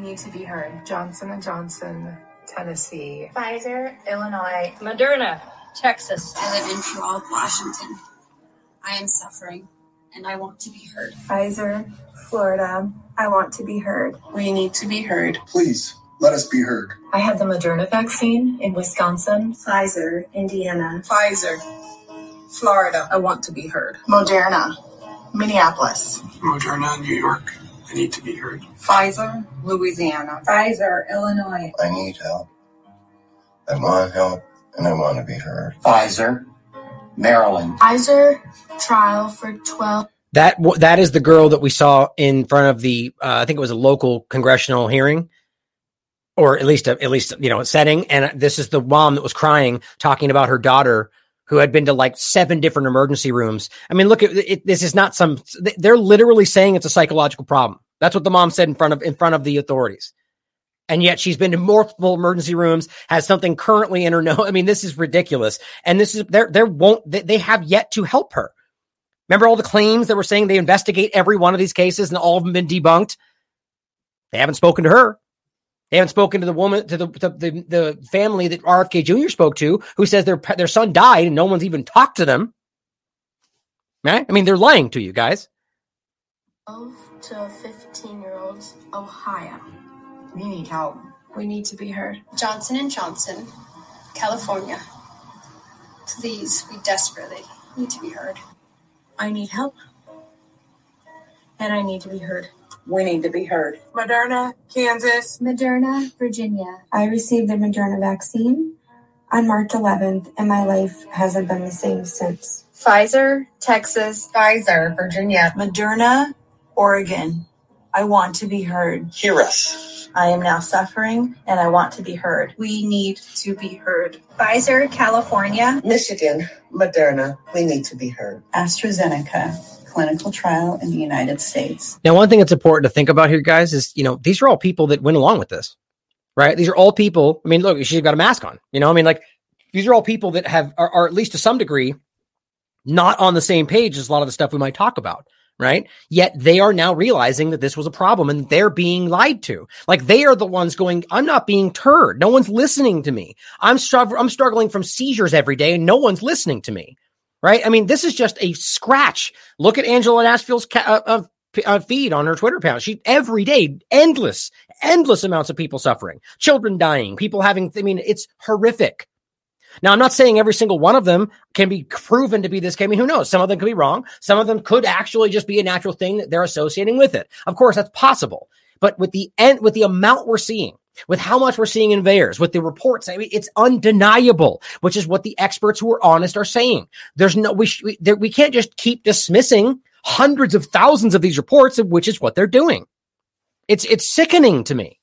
need to be heard. Johnson & Johnson, Tennessee. Pfizer, Illinois. Moderna, Texas. I live in Puyallup, Washington. I am suffering, and I want to be heard. Pfizer, Florida. I want to be heard. We need to be heard. Please, let us be heard. I had the Moderna vaccine in Wisconsin. Pfizer, Indiana. Pfizer, Florida. I want to be heard. Moderna, Minneapolis. Moderna, New York. I need to be heard. Pfizer, Louisiana. Pfizer, Illinois. I need help. I want help, and I want to be heard. Pfizer, Maryland. Pfizer, trial for 12. That is the girl that we saw in front of the, I think it was a local congressional hearing, or at least, setting. And this is the mom that was crying, talking about her daughter who had been to like 7 different emergency rooms. I mean, look at it. This is not they're literally saying it's a psychological problem. That's what the mom said in front of the authorities. And yet she's been to multiple emergency rooms, has something currently in her nose. I mean, this is ridiculous. And this is, they have yet to help her. Remember all the claims that were saying they investigate every one of these cases and all of them been debunked? They haven't spoken to her. They haven't spoken to the woman, to the family that RFK Jr. spoke to, who says their son died and no one's even talked to them. Right? I mean, they're lying to you guys. 12 to 15-year-olds, Ohio. We need help. We need to be heard. Johnson & Johnson, California. Please, we desperately need to be heard. I need help. And I need to be heard. We need to be heard. Moderna, Kansas. Moderna, Virginia. I received the Moderna vaccine on March 11th, and my life hasn't been the same since. Pfizer, Texas. Pfizer, Virginia. Moderna, Oregon. I want to be heard. Hear us. I am now suffering, and I want to be heard. We need to be heard. Pfizer, California. Michigan, Moderna. We need to be heard. AstraZeneca, clinical trial in the United States. Now, one thing that's important to think about here, guys, is, these are all people that went along with this, right? These are all people. I mean, look, she's got a mask on, these are all people that are at least to some degree not on the same page as a lot of the stuff we might talk about. Right? Yet they are now realizing that this was a problem and they're being lied to. Like they are the ones going, I'm not being heard. No one's listening to me. I'm struggling from seizures every day and no one's listening to me. Right? I mean, this is just a scratch. Look at Angela Nashville's feed on her Twitter account. She every day, endless amounts of people suffering, children dying, people it's horrific. Now, I'm not saying every single one of them can be proven to be this. I mean, who knows? Some of them could be wrong. Some of them could actually just be a natural thing that they're associating with it. Of course, that's possible. But with the amount we're seeing, with how much we're seeing in VAERS, with the reports, it's undeniable, which is what the experts who are honest are saying. We can't just keep dismissing hundreds of thousands of these reports, which is what they're doing. It's sickening to me.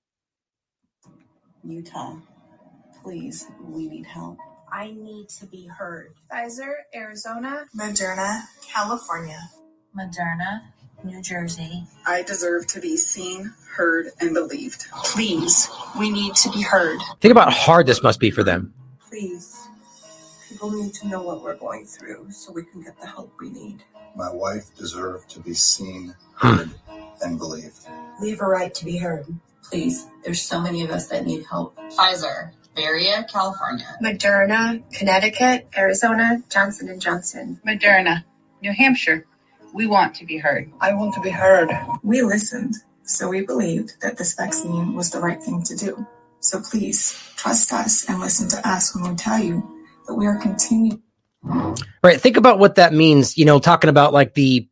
Utah. Please, we need help. I need to be heard. Pfizer, Arizona. Moderna, California. Moderna, New Jersey. I deserve to be seen, heard, and believed. Please, we need to be heard. Think about how hard this must be for them. Please, people need to know what we're going through so we can get the help we need. My wife deserved to be seen, heard, and believed. We have a right to be heard. Please, there's so many of us that need help. Pfizer, Bay Area, California. Moderna, Connecticut. Arizona, Johnson & Johnson. Moderna, New Hampshire. We want to be heard. I want to be heard. We listened, so we believed that this vaccine was the right thing to do. So please, trust us and listen to us when we tell you that we are continuing. Right. Think about what that means, talking about the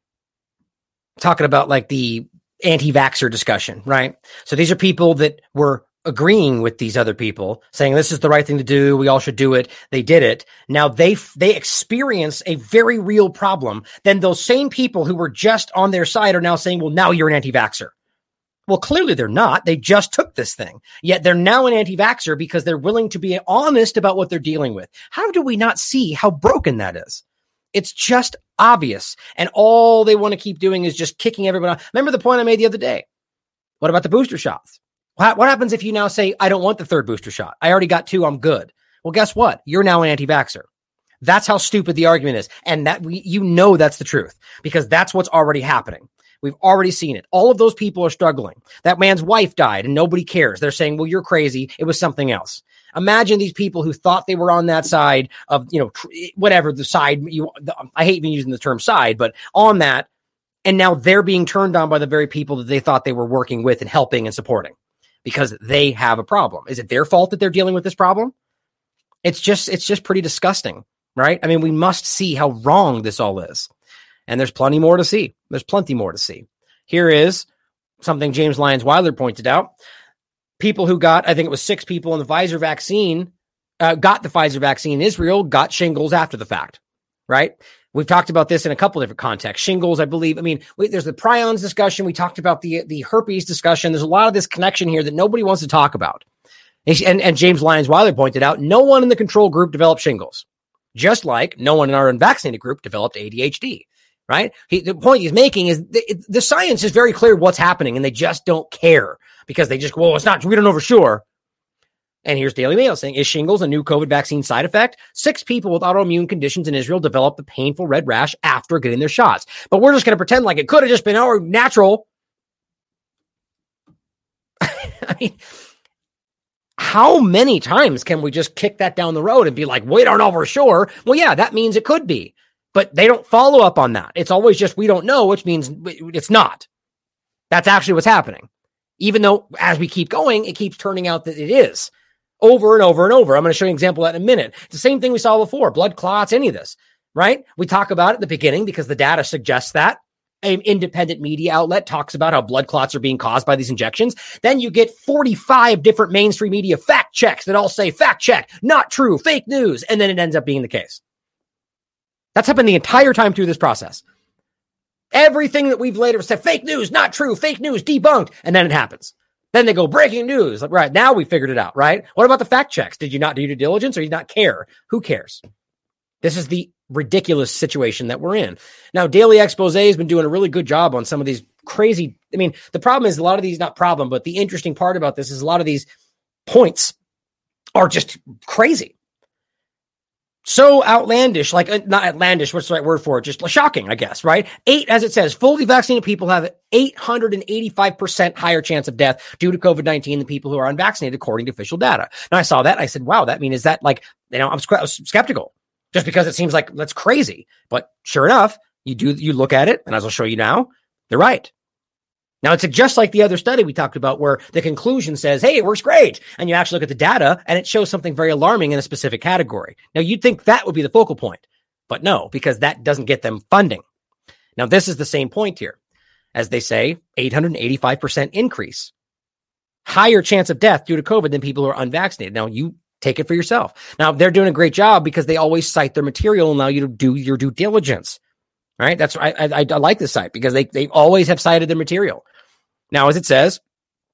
anti-vaxxer discussion, right? So these are people that were agreeing with these other people, saying this is the right thing to do. We all should do it. They did it. Now they experience a very real problem. Then those same people who were just on their side are now saying, well, now you're an anti-vaxxer. Well, clearly they're not. They just took this thing. Yet they're now an anti-vaxxer because they're willing to be honest about what they're dealing with. How do we not see how broken that is? It's just obvious. And all they want to keep doing is just kicking everybody out. Remember the point I made the other day? What about the booster shots? What happens if you now say, I don't want the third booster shot? I already got 2. I'm good. Well, guess what? You're now an anti-vaxxer. That's how stupid the argument is. And that's the truth because that's what's already happening. We've already seen it. All of those people are struggling. That man's wife died and nobody cares. They're saying, well, you're crazy. It was something else. Imagine these people who thought they were on that side of, whatever the side I hate even using the term side, but on that. And now they're being turned on by the very people that they thought they were working with and helping and supporting because they have a problem. Is it their fault that they're dealing with this problem? It's just pretty disgusting, right? I mean, we must see how wrong this all is. And there's plenty more to see. Here is something James Lyons Weiler pointed out. People who got, I think it was 6 people in the Pfizer vaccine, got the Pfizer vaccine in Israel, got shingles after the fact, right? We've talked about this in a couple of different contexts. Shingles, I believe. I mean, there's the prions discussion. We talked about the herpes discussion. There's a lot of this connection here that nobody wants to talk about. And James Lyons Weiler pointed out, no one in the control group developed shingles, just like no one in our unvaccinated group developed ADHD, right? The point he's making is the science is very clear what's happening, and they just don't care because they just, well, it's not, we don't know for sure. And here's Daily Mail saying, is shingles a new COVID vaccine side effect? 6 people with autoimmune conditions in Israel developed a painful red rash after getting their shots. But we're just going to pretend like it could have just been natural. I mean, how many times can we just kick that down the road and be like, we don't know for sure? Well, yeah, that means it could be. But they don't follow up on that. It's always just, we don't know, which means it's not. That's actually what's happening. Even though as we keep going, it keeps turning out that it is. Over and over and over. I'm going to show you an example of that in a minute. It's the same thing we saw before, blood clots, any of this, right? We talk about it at the beginning because the data suggests that. An independent media outlet talks about how blood clots are being caused by these injections. Then you get 45 different mainstream media fact checks that all say fact check, not true, fake news, and then it ends up being the case. That's happened the entire time through this process. Everything that we've later said, fake news, not true, fake news, debunked, and then it happens. Then they go, breaking news. Like, right, now we figured it out, right? What about the fact checks? Did you not do due diligence or did you not care? Who cares? This is the ridiculous situation that we're in. Now, Daily Expose has been doing a really good job on some of these crazy, I mean, the problem is a lot of these, not problem, but the interesting part about this is a lot of these points are just crazy. So outlandish, like not outlandish, what's the right word for it? Just shocking, I guess, right? As it says, fully vaccinated people have 885% higher chance of death due to COVID-19 than people who are unvaccinated, according to official data. Now I saw that. I said, wow, that means is that like, I was skeptical just because it seems like that's crazy. But sure enough, you look at it, and as I'll show you now, they're right. Now, it's just like the other study we talked about where the conclusion says, hey, it works great. And you actually look at the data and it shows something very alarming in a specific category. Now, you'd think that would be the focal point, but no, because that doesn't get them funding. Now, this is the same point here. As they say, 885% increase. Higher chance of death due to COVID than people who are unvaccinated. Now, you take it for yourself. Now, they're doing a great job because they always cite their material and allow you to do your due diligence. Right? That's I like this site because they always have cited their material. Now, as it says,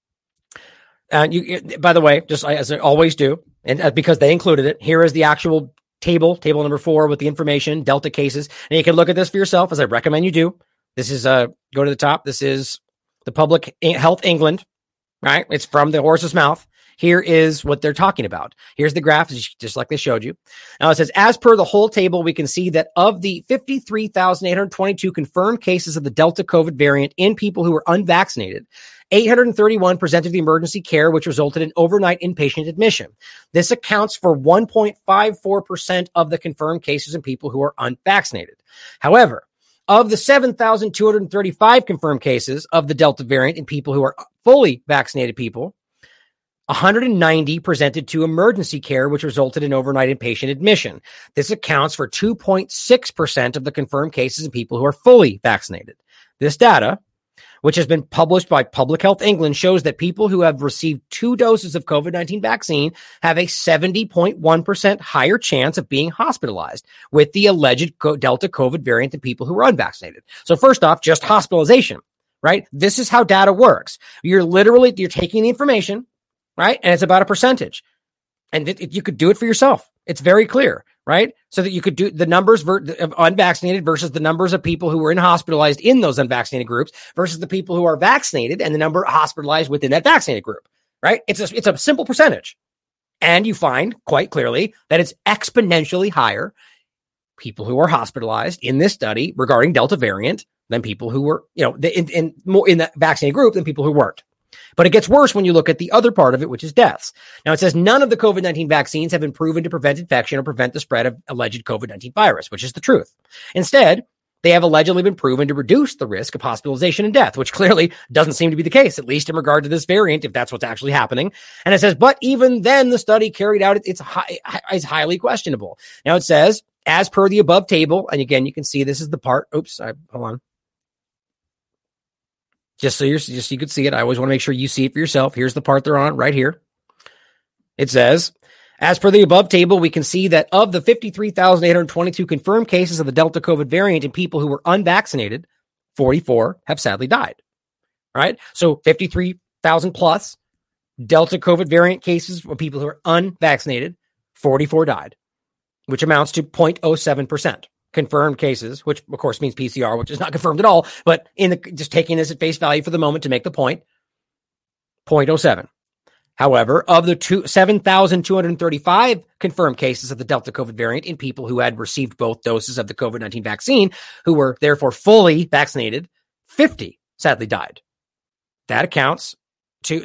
by the way, just as I always do, and because they included it, here is the actual table number 4 with the information, Delta cases. And you can look at this for yourself, as I recommend you do. This is, go to the top. This is the Public Health England, right? It's from the horse's mouth. Here is what they're talking about. Here's the graph, just like they showed you. Now it says, as per the whole table, we can see that of the 53,822 confirmed cases of the Delta COVID variant in people who were unvaccinated, 831 presented the emergency care, which resulted in overnight inpatient admission. This accounts for 1.54% of the confirmed cases in people who are unvaccinated. However, of the 7,235 confirmed cases of the Delta variant in people who are fully vaccinated people, 190 presented to emergency care, which resulted in overnight inpatient admission. This accounts for 2.6% of the confirmed cases in people who are fully vaccinated. This data, which has been published by Public Health England, shows that people who have received 2 doses of COVID-19 vaccine have a 70.1% higher chance of being hospitalized with the alleged Delta COVID variant than people who are unvaccinated. So first off, just hospitalization, right? This is how data works. You're taking the information, right? And it's about a percentage. And you could do it for yourself. It's very clear, right? So that you could do the numbers of unvaccinated versus the numbers of people who were hospitalized in those unvaccinated groups versus the people who are vaccinated and the number hospitalized within that vaccinated group, right? It's a simple percentage. And you find quite clearly that it's exponentially higher people who are hospitalized in this study regarding Delta variant than people who were, more in the vaccinated group than people who weren't. But it gets worse when you look at the other part of it, which is deaths. Now, it says none of the COVID-19 vaccines have been proven to prevent infection or prevent the spread of alleged COVID-19 virus, which is the truth. Instead, they have allegedly been proven to reduce the risk of hospitalization and death, which clearly doesn't seem to be the case, at least in regard to this variant, if that's what's actually happening. And it says, but even then, the study carried out is highly questionable. Now, it says, as per the above table, and again, you can see this is the part. Hold on. Just so you could see it. I always want to make sure you see it for yourself. Here's the part they're on right here. It says, as per the above table, we can see that of the 53,822 confirmed cases of the Delta COVID variant in people who were unvaccinated, 44 have sadly died. Right? So 53,000 plus Delta COVID variant cases of people who are unvaccinated, 44 died, which amounts to 0.07%. Confirmed cases, which of course means PCR, which is not confirmed at all, but just taking this at face value for the moment to make the point, 0.07. However, of the 7,235 confirmed cases of the Delta COVID variant in people who had received both doses of the COVID-19 vaccine, who were therefore fully vaccinated, 50 sadly died. That amounts to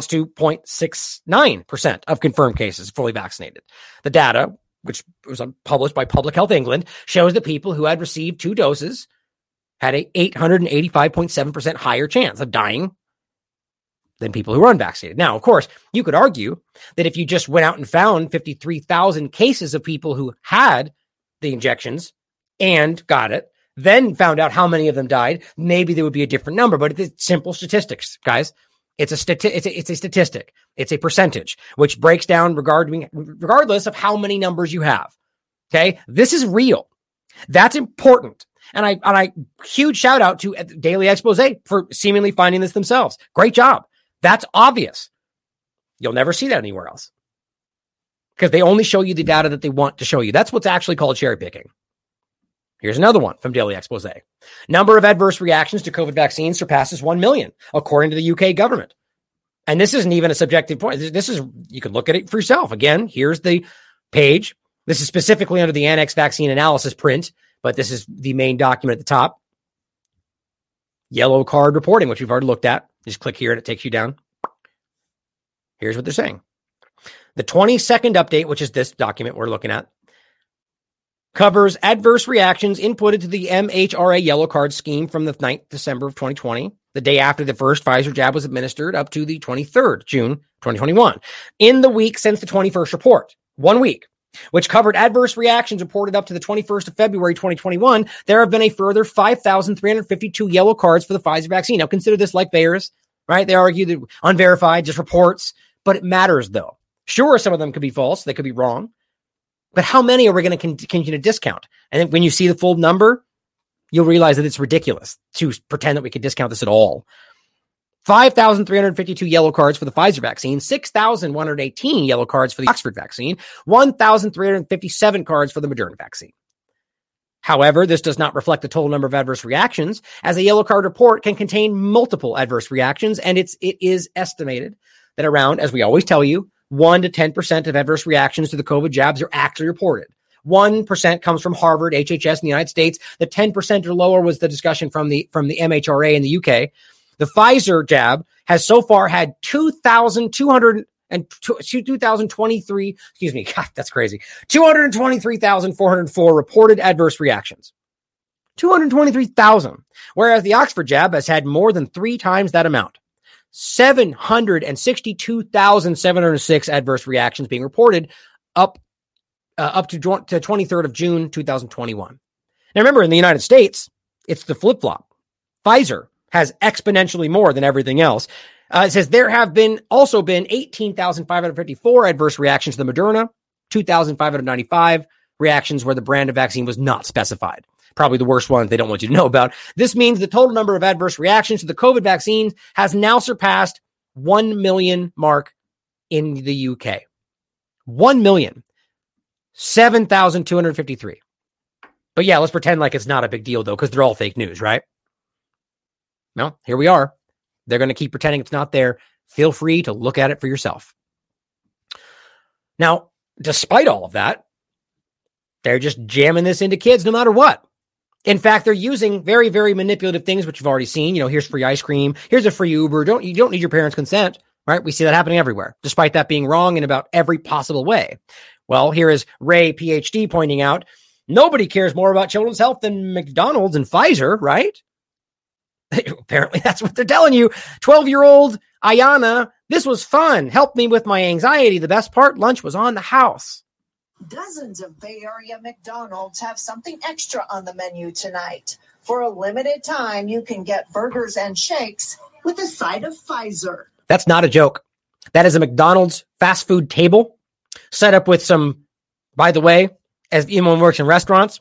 0.69% of confirmed cases fully vaccinated. The data, which was published by Public Health England, shows that people who had received 2 doses had a 885.7% higher chance of dying than people who were unvaccinated. Now, of course, you could argue that if you just went out and found 53,000 cases of people who had the injections and got it, then found out how many of them died, maybe there would be a different number. But it's simple statistics, guys. It's a statistic. It's a percentage, which breaks down regardless of how many numbers you have. Okay. This is real. That's important. And I huge shout out to Daily Expose for seemingly finding this themselves. Great job. That's obvious. You'll never see that anywhere else because they only show you the data that they want to show you. That's what's actually called cherry picking. Here's another one from Daily Expose. Number of adverse reactions to COVID vaccines surpasses 1 million, according to the UK government. And this isn't even a subjective point. You can look at it for yourself. Again, here's the page. This is specifically under the Annex Vaccine Analysis print, but this is the main document at the top. Yellow card reporting, which we've already looked at. Just click here and it takes you down. Here's what they're saying. The 22nd update, which is this document we're looking at, covers adverse reactions inputted to the MHRA yellow card scheme from the 9th December of 2020, the day after the first Pfizer jab was administered, up to the 23rd June 2021. In the week since the 21st report, 1 week, which covered adverse reactions reported up to the 21st of February 2021, there have been a further 5,352 yellow cards for the Pfizer vaccine. Now consider this like VAERS, right? They argue that unverified, just reports, but it matters though. Sure, some of them could be false. They could be wrong. But how many are we going to continue to discount? And then when you see the full number, you'll realize that it's ridiculous to pretend that we could discount this at all. 5,352 yellow cards for the Pfizer vaccine, 6,118 yellow cards for the Oxford vaccine, 1,357 cards for the Moderna vaccine. However, this does not reflect the total number of adverse reactions, as a yellow card report can contain multiple adverse reactions, and it is estimated that around, as we always tell you, 1 to 10% of adverse reactions to the COVID jabs are actually reported. 1% comes from Harvard, HHS in the United States. The 10% or lower was the discussion from the MHRA in the UK. The Pfizer jab has so far had 223,404 reported adverse reactions. 223,000. Whereas the Oxford jab has had more than 3 times that amount. 762,706 adverse reactions being reported up to 23rd of June 2021. Now remember, in the United States, it's the flip-flop. Pfizer has exponentially more than everything else. It says there have also been 18,554 adverse reactions to the Moderna, 2,595 reactions where the brand of vaccine was not specified. Probably the worst one they don't want you to know about. This means the total number of adverse reactions to the COVID vaccine has now surpassed 1 million mark in the UK. 1 million. 7,253. But yeah, let's pretend like it's not a big deal though, because they're all fake news, right? No, here we are. They're going to keep pretending it's not there. Feel free to look at it for yourself. Now, despite all of that, they're just jamming this into kids no matter what. In fact, they're using very, very manipulative things, which you've already seen. Here's free ice cream. Here's a free Uber. You don't need your parents' consent, right? We see that happening everywhere, despite that being wrong in about every possible way. Well, here is Ray, PhD, pointing out, nobody cares more about children's health than McDonald's and Pfizer, right? Apparently, that's what they're telling you. 12-year-old Ayana, this was fun. Helped me with my anxiety. The best part, lunch was on the house. Dozens of Bay Area McDonald's have something extra on the menu tonight. For a limited time, you can get burgers and shakes with a side of Pfizer. That's not a joke. That is a McDonald's fast food table set up with some, by the way, as anyone works in restaurants,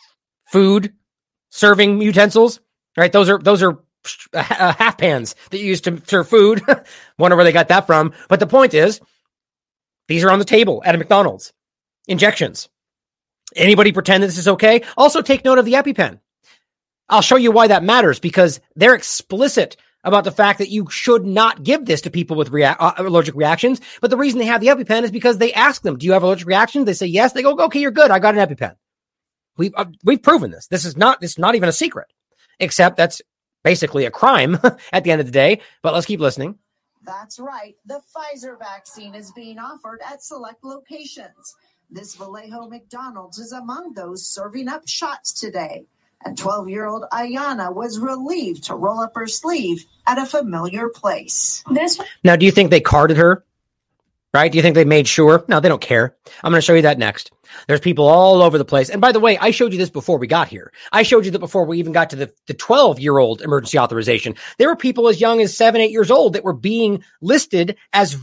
food serving utensils, right? Those are half pans that you use to serve food. Wonder where they got that from. But the point is, these are on the table at a McDonald's. Injections. Anybody pretend that this is okay? Also take note of the EpiPen. I'll show you why that matters, because they're explicit about the fact that you should not give this to people with allergic reactions. But the reason they have the EpiPen is because they ask them, do you have allergic reactions? They say yes. They go, okay, you're good. I got an EpiPen. We've proven this. This is not even a secret, except that's basically a crime at the end of the day. But let's keep listening. That's right. The Pfizer vaccine is being offered at select locations. This Vallejo McDonald's is among those serving up shots today. And 12-year-old Ayana was relieved to roll up her sleeve at a familiar place. Now, do you think they carded her? Right? Do you think they made sure? No, they don't care. I'm going to show you that next. There's people all over the place. And by the way, I showed you this before we got here. I showed you that before we even got to the 12-year-old emergency authorization. There were people as young as 7, 8 years old that were being listed as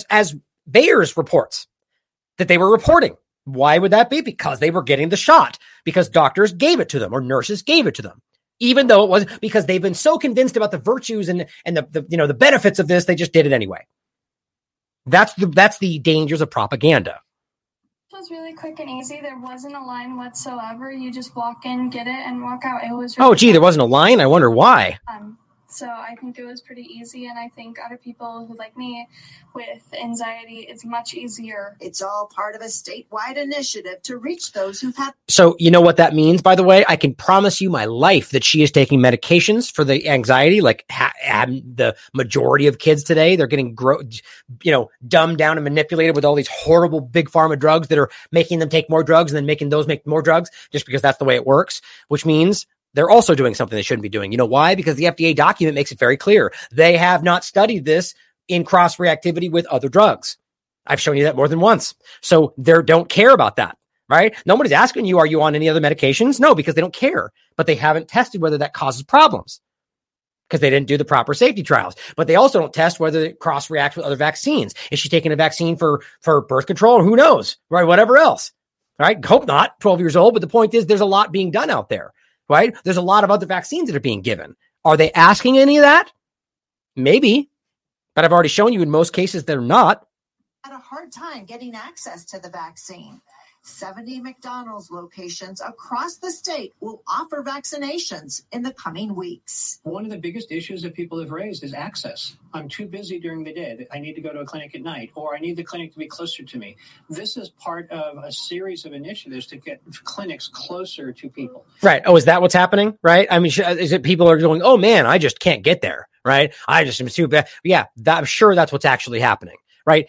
VAERS reports that they were reporting. Why would that be? Because they were getting the shot, because doctors gave it to them or nurses gave it to them, even though it was because they've been so convinced about the virtues and the benefits of this, they just did it anyway. That's the dangers of propaganda. It was really quick and easy. There wasn't a line whatsoever. You just walk in, get it, and walk out. It was really there wasn't a line? I wonder why. So I think it was pretty easy, and I think other people who, like me, with anxiety, it's much easier. It's all part of a statewide initiative to reach those who've had... So you know what that means, by the way? I can promise you my life that she is taking medications for the anxiety, like the majority of kids today. They're getting dumbed down and manipulated with all these horrible big pharma drugs that are making them take more drugs and then making those make more drugs just because that's the way it works, which means they're also doing something they shouldn't be doing. You know why? Because the FDA document makes it very clear. They have not studied this in cross-reactivity with other drugs. I've shown you that more than once. So they don't care about that, right? Nobody's asking you, are you on any other medications? No, because they don't care. But they haven't tested whether that causes problems because they didn't do the proper safety trials. But they also don't test whether it cross-reacts with other vaccines. Is she taking a vaccine for birth control? Who knows, right? Whatever else, right? Hope not, 12 years old. But the point is there's a lot being done out there. Right? There's a lot of other vaccines that are being given. Are they asking any of that? Maybe. But I've already shown you in most cases they're not. Had a hard time getting access to the vaccine. 70 McDonald's locations across the state will offer vaccinations in the coming weeks. One of the biggest issues that people have raised is access. I'm too busy during the day. I need to go to a clinic at night, or I need the clinic to be closer to me. This is part of a series of initiatives to get clinics closer to people. Right. Oh, is that what's happening? Right. I mean, is it people are going, oh man, I just can't get there. Right. I just am too bad. Yeah, I'm sure that's what's actually happening. Right.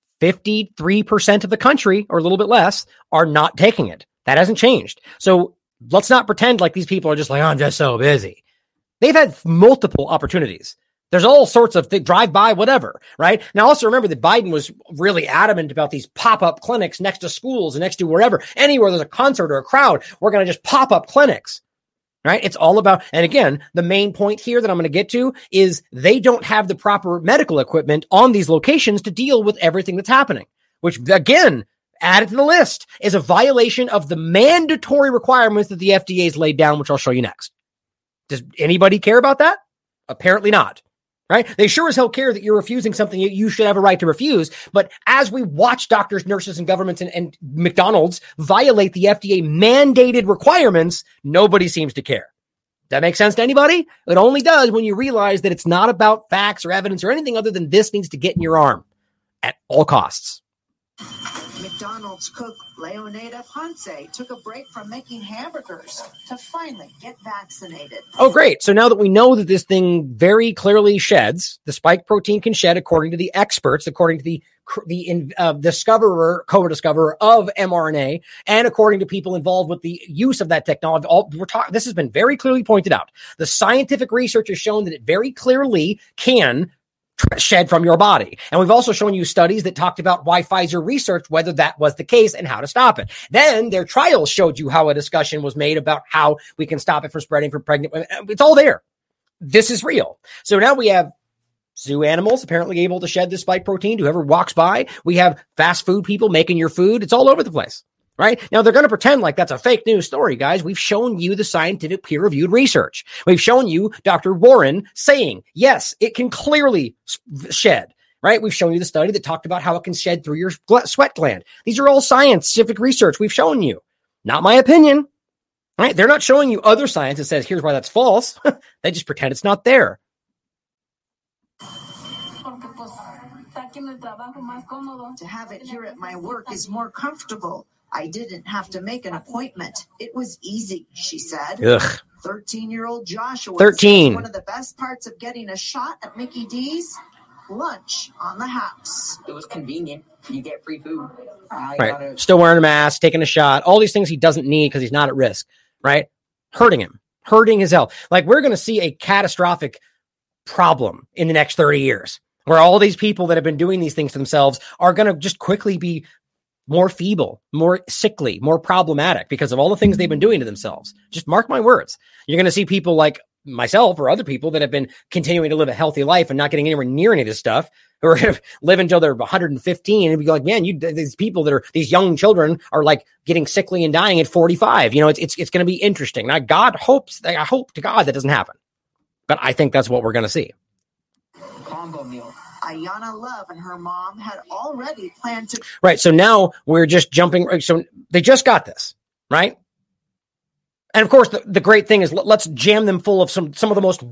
53% of the country, or a little bit less, are not taking it. That hasn't changed. So let's not pretend like these people are just like, oh, I'm just so busy. They've had multiple opportunities. There's all sorts of drive-by, whatever, right? Now, also remember that Biden was really adamant about these pop-up clinics next to schools and next to wherever, anywhere there's a concert or a crowd, we're going to just pop up clinics. Right? It's all about, and again, the main point here that I'm going to get to is they don't have the proper medical equipment on these locations to deal with everything that's happening, which again, added to the list, is a violation of the mandatory requirements that the FDA has laid down, which I'll show you next. Does anybody care about that? Apparently not. Right? They sure as hell care that you're refusing something you should have a right to refuse. But as we watch doctors, nurses, and governments and McDonald's violate the FDA mandated requirements, nobody seems to care. That makes sense to anybody? It only does when you realize that it's not about facts or evidence or anything other than this needs to get in your arm at all costs. McDonald's cook Leonida Ponce took a break from making hamburgers to finally get vaccinated. Oh, great. So now that we know that this thing very clearly sheds, the spike protein can shed according to the experts, according to the co-discoverer of mRNA, and according to people involved with the use of that technology. This has been very clearly pointed out. The scientific research has shown that it very clearly can shed from your body. And we've also shown you studies that talked about why Pfizer researched whether that was the case and how to stop it. Then their trials showed you how a discussion was made about how we can stop it from spreading from pregnant women. It's all there. This is real. So now we have zoo animals apparently able to shed this spike protein to whoever walks by. We have fast food people making your food. It's all over the place. Right? Now, they're going to pretend like that's a fake news story, guys. We've shown you the scientific peer-reviewed research. We've shown you Dr. Warren saying, yes, it can clearly shed, right? We've shown you the study that talked about how it can shed through your sweat gland. These are all scientific research we've shown you. Not my opinion, right? They're not showing you other science that says, here's why that's false. They just pretend it's not there. To have it here at my work is more comfortable. I didn't have to make an appointment. It was easy, she said. Ugh. 13-year-old Joshua 13. says one of the best parts of getting a shot at Mickey D's, lunch on the house. It was convenient. You get free food. Right. Still wearing a mask, taking a shot, all these things he doesn't need because he's not at risk, right? Hurting him, hurting his health. Like, we're going to see a catastrophic problem in the next 30 years where all these people that have been doing these things to themselves are going to just quickly be more feeble, more sickly, more problematic because of all the things they've been doing to themselves. Just mark my words. You're going to see people like myself or other people that have been continuing to live a healthy life and not getting anywhere near any of this stuff, who are going to live until they're 115 and be like, man, these people that are these young children are like getting sickly and dying at 45. You know, it's going to be interesting. Now, I hope to God that doesn't happen, but I think that's what we're going to see. Combo meal. Ayana Love and her mom had already planned to. Right. So now we're just jumping. So they just got this, right? And of course, the great thing is let's jam them full of some of the most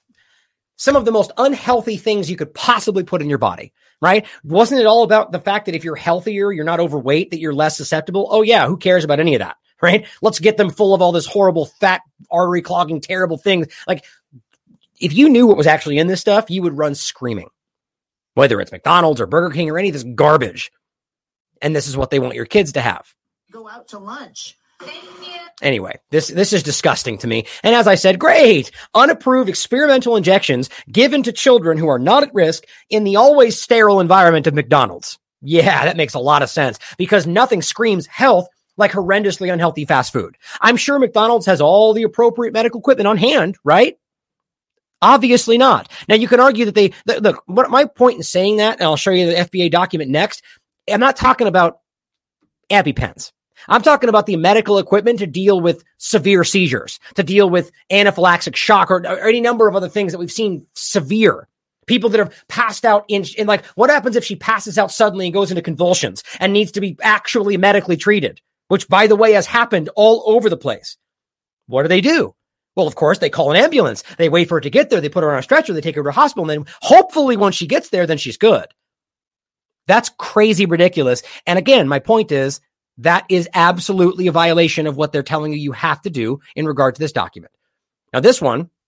unhealthy things you could possibly put in your body, right? Wasn't it all about the fact that if you're healthier, you're not overweight, that you're less susceptible? Oh yeah. Who cares about any of that, right? Let's get them full of all this horrible, fat, artery clogging, terrible things. Like, if you knew what was actually in this stuff, you would run screaming. Whether it's McDonald's or Burger King or any of this garbage. And this is what they want your kids to have. Go out to lunch. Anyway, this is disgusting to me. And as I said, great. Unapproved experimental injections given to children who are not at risk in the always sterile environment of McDonald's. Yeah, that makes a lot of sense because nothing screams health like horrendously unhealthy fast food. I'm sure McDonald's has all the appropriate medical equipment on hand, right? Obviously not. Now, you can argue that look, what my point in saying that, and I'll show you the FDA document next, I'm not talking about EpiPens. I'm talking about the medical equipment to deal with severe seizures, to deal with anaphylactic shock, or any number of other things that we've seen severe. People that have passed out in like, what happens if she passes out suddenly and goes into convulsions and needs to be actually medically treated, which, by the way, has happened all over the place. What do? Well, of course, they call an ambulance. They wait for her to get there. They put her on a stretcher. They take her to a hospital. And then hopefully once she gets there, then she's good. That's crazy ridiculous. And again, my point is that is absolutely a violation of what they're telling you have to do in regard to this document. Now, this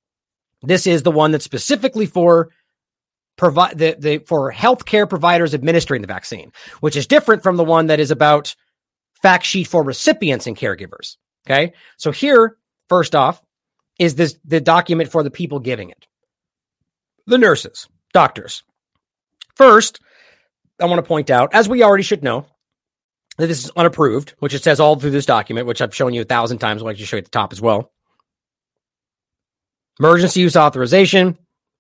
is the one that's specifically for for healthcare providers administering the vaccine, which is different from the one that is about fact sheet for recipients and caregivers. Okay. So here, first off, is the document for the people giving it. The nurses, doctors. First, I want to point out, as we already should know, that this is unapproved, which it says all through this document, which I've shown you 1,000 times. I'd like to show you at the top as well. Emergency use authorization.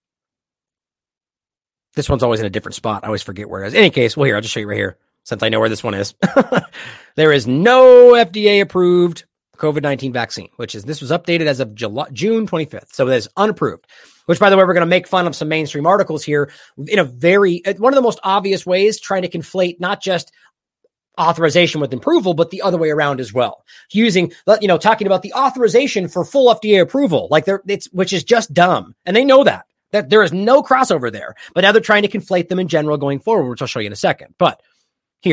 This one's always in a different spot. I always forget where it is. In any case, well, here, I'll just show you right here, since I know where this one is. There is no FDA-approved COVID-19 vaccine, this was updated as of June 25th. So that is unapproved, which, by the way, we're going to make fun of some mainstream articles here in one of the most obvious ways, trying to conflate not just authorization with approval, but the other way around as well. Talking about the authorization for full FDA approval, which is just dumb. And they know that there is no crossover there, but now they're trying to conflate them in general going forward, which I'll show you in a second. But here,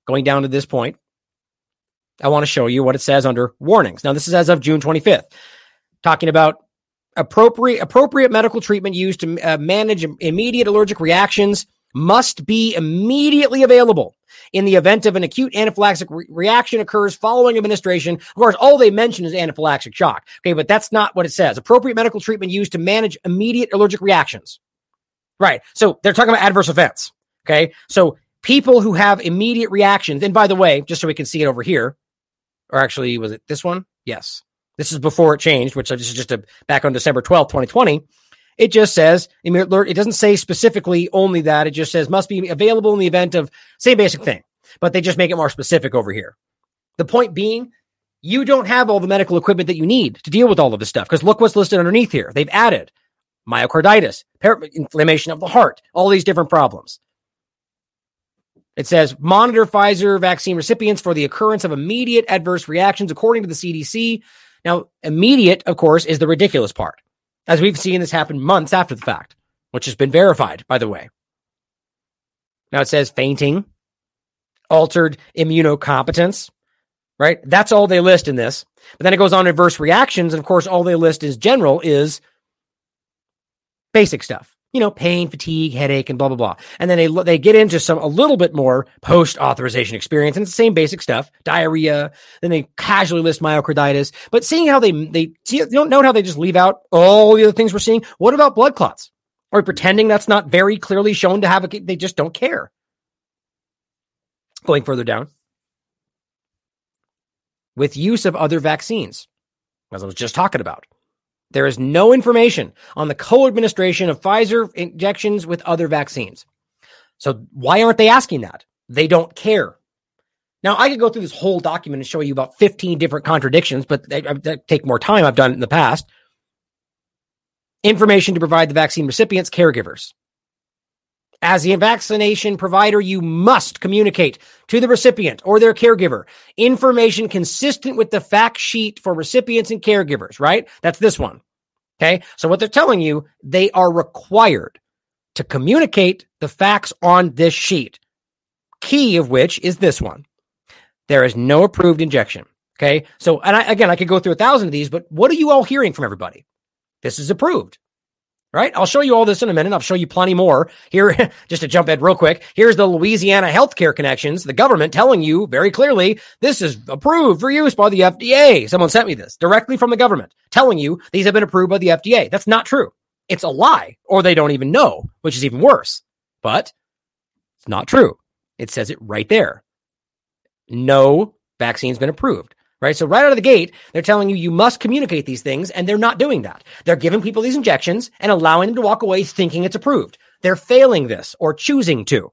going down to this point, I want to show you what it says under warnings. Now, this is as of June 25th, talking about appropriate medical treatment used to manage immediate allergic reactions must be immediately available in the event of an acute anaphylactic reaction occurs following administration. Of course, all they mention is anaphylactic shock. Okay, but that's not what it says. Appropriate medical treatment used to manage immediate allergic reactions. Right. So they're talking about adverse events. Okay. So people who have immediate reactions, and by the way, just so we can see it over here, or actually, was it this one? Yes. This is before it changed, which this is just back on December 12th, 2020. It just says, it doesn't say specifically only that. It just says must be available in the event of same basic thing, but they just make it more specific over here. The point being, you don't have all the medical equipment that you need to deal with all of this stuff, because look what's listed underneath here. They've added myocarditis, inflammation of the heart, all these different problems. It says monitor Pfizer vaccine recipients for the occurrence of immediate adverse reactions according to the CDC. Now, immediate, of course, is the ridiculous part, as we've seen this happen months after the fact, which has been verified, by the way. Now it says fainting, altered immunocompetence, right? That's all they list in this. But then it goes on to adverse reactions, and of course, all they list as general is basic stuff. Pain, fatigue, headache, and blah, blah, blah. And then they get into a little bit more post-authorization experience, and it's the same basic stuff, diarrhea. Then they casually list myocarditis. But seeing how you don't note how they just leave out all the other things we're seeing. What about blood clots? Or pretending that's not very clearly shown to have they just don't care. Going further down. With use of other vaccines, as I was just talking about. There is no information on the co-administration of Pfizer injections with other vaccines. So why aren't they asking that? They don't care. Now, I could go through this whole document and show you about 15 different contradictions, but that take more time. I've done it in the past. Information to provide the vaccine recipients, caregivers. As the vaccination provider, you must communicate to the recipient or their caregiver information consistent with the fact sheet for recipients and caregivers, right? That's this one. Okay. So what they're telling you, they are required to communicate the facts on this sheet. Key of which is this one. There is no approved injection. Okay. So, and I could go through 1,000 of these, but what are you all hearing from everybody? This is approved. Right? I'll show you all this in a minute. I'll show you plenty more. Here, just to jump ahead real quick, here's the Louisiana healthcare connections, the government telling you very clearly, this is approved for use by the FDA. Someone sent me this directly from the government, telling you these have been approved by the FDA. That's not true. It's a lie, or they don't even know, which is even worse. But it's not true. It says it right there. No vaccine's been approved. Right. So right out of the gate, they're telling you must communicate these things, and they're not doing that. They're giving people these injections and allowing them to walk away thinking it's approved. They're failing this or choosing to.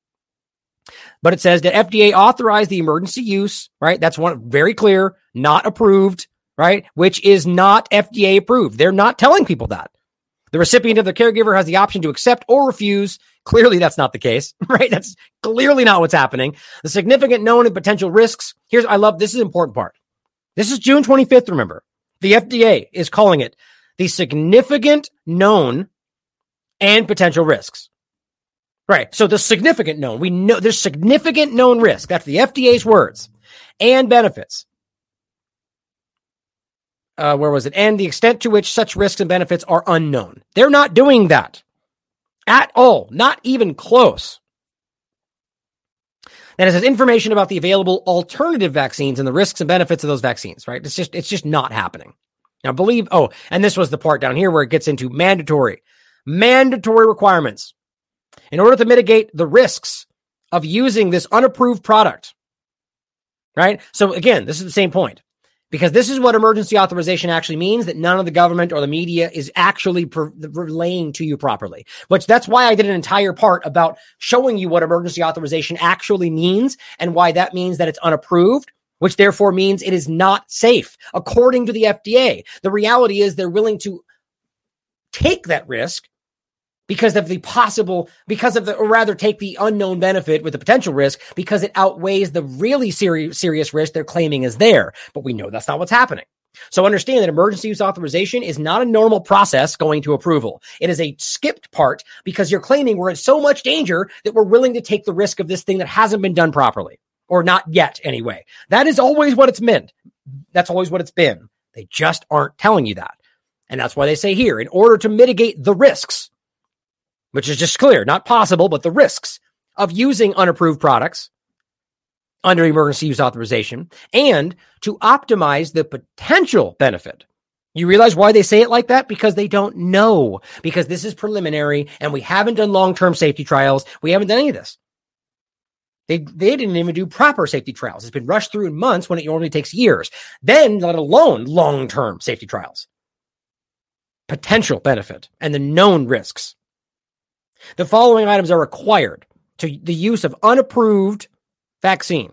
But it says that FDA authorized the emergency use. Right. That's one very clear, not approved. Right. Which is not FDA approved. They're not telling people that. The recipient of the caregiver has the option to accept or refuse. Clearly, that's not the case, right? That's clearly not what's happening. The significant known and potential risks. This is an important part. This is June 25th, remember. The FDA is calling it the significant known and potential risks. Right. So the significant known, we know there's significant known risk. That's the FDA's words. And benefits. Where was it? And the extent to which such risks and benefits are unknown. They're not doing that at all. Not even close. And it says information about the available alternative vaccines and the risks and benefits of those vaccines, right? It's just not happening. Now and this was the part down here where it gets into mandatory requirements in order to mitigate the risks of using this unapproved product, right? So again, this is the same point. Because this is what emergency authorization actually means, that none of the government or the media is actually relaying to you properly. That's why I did an entire part about showing you what emergency authorization actually means and why that means that it's unapproved, which therefore means it is not safe, according to the FDA. The reality is they're willing to take that risk take the unknown benefit with the potential risk because it outweighs the really serious risk they're claiming is there. But we know that's not what's happening. So understand that emergency use authorization is not a normal process going to approval. It is a skipped part because you're claiming we're in so much danger that we're willing to take the risk of this thing that hasn't been done properly. or not yet anyway. That is always what it's meant. That's always what it's been. They just aren't telling you that. And that's why they say here, in order to mitigate the risks, which is just clear, not possible, but the risks of using unapproved products under emergency use authorization, and to optimize the potential benefit. You realize why they say it like that? Because they don't know. Because this is preliminary, and we haven't done long-term safety trials. We haven't done any of this. They didn't even do proper safety trials. It's been rushed through in months when it normally takes years. Then, let alone long-term safety trials. Potential benefit and the known risks. The following items are required to the use of unapproved vaccine.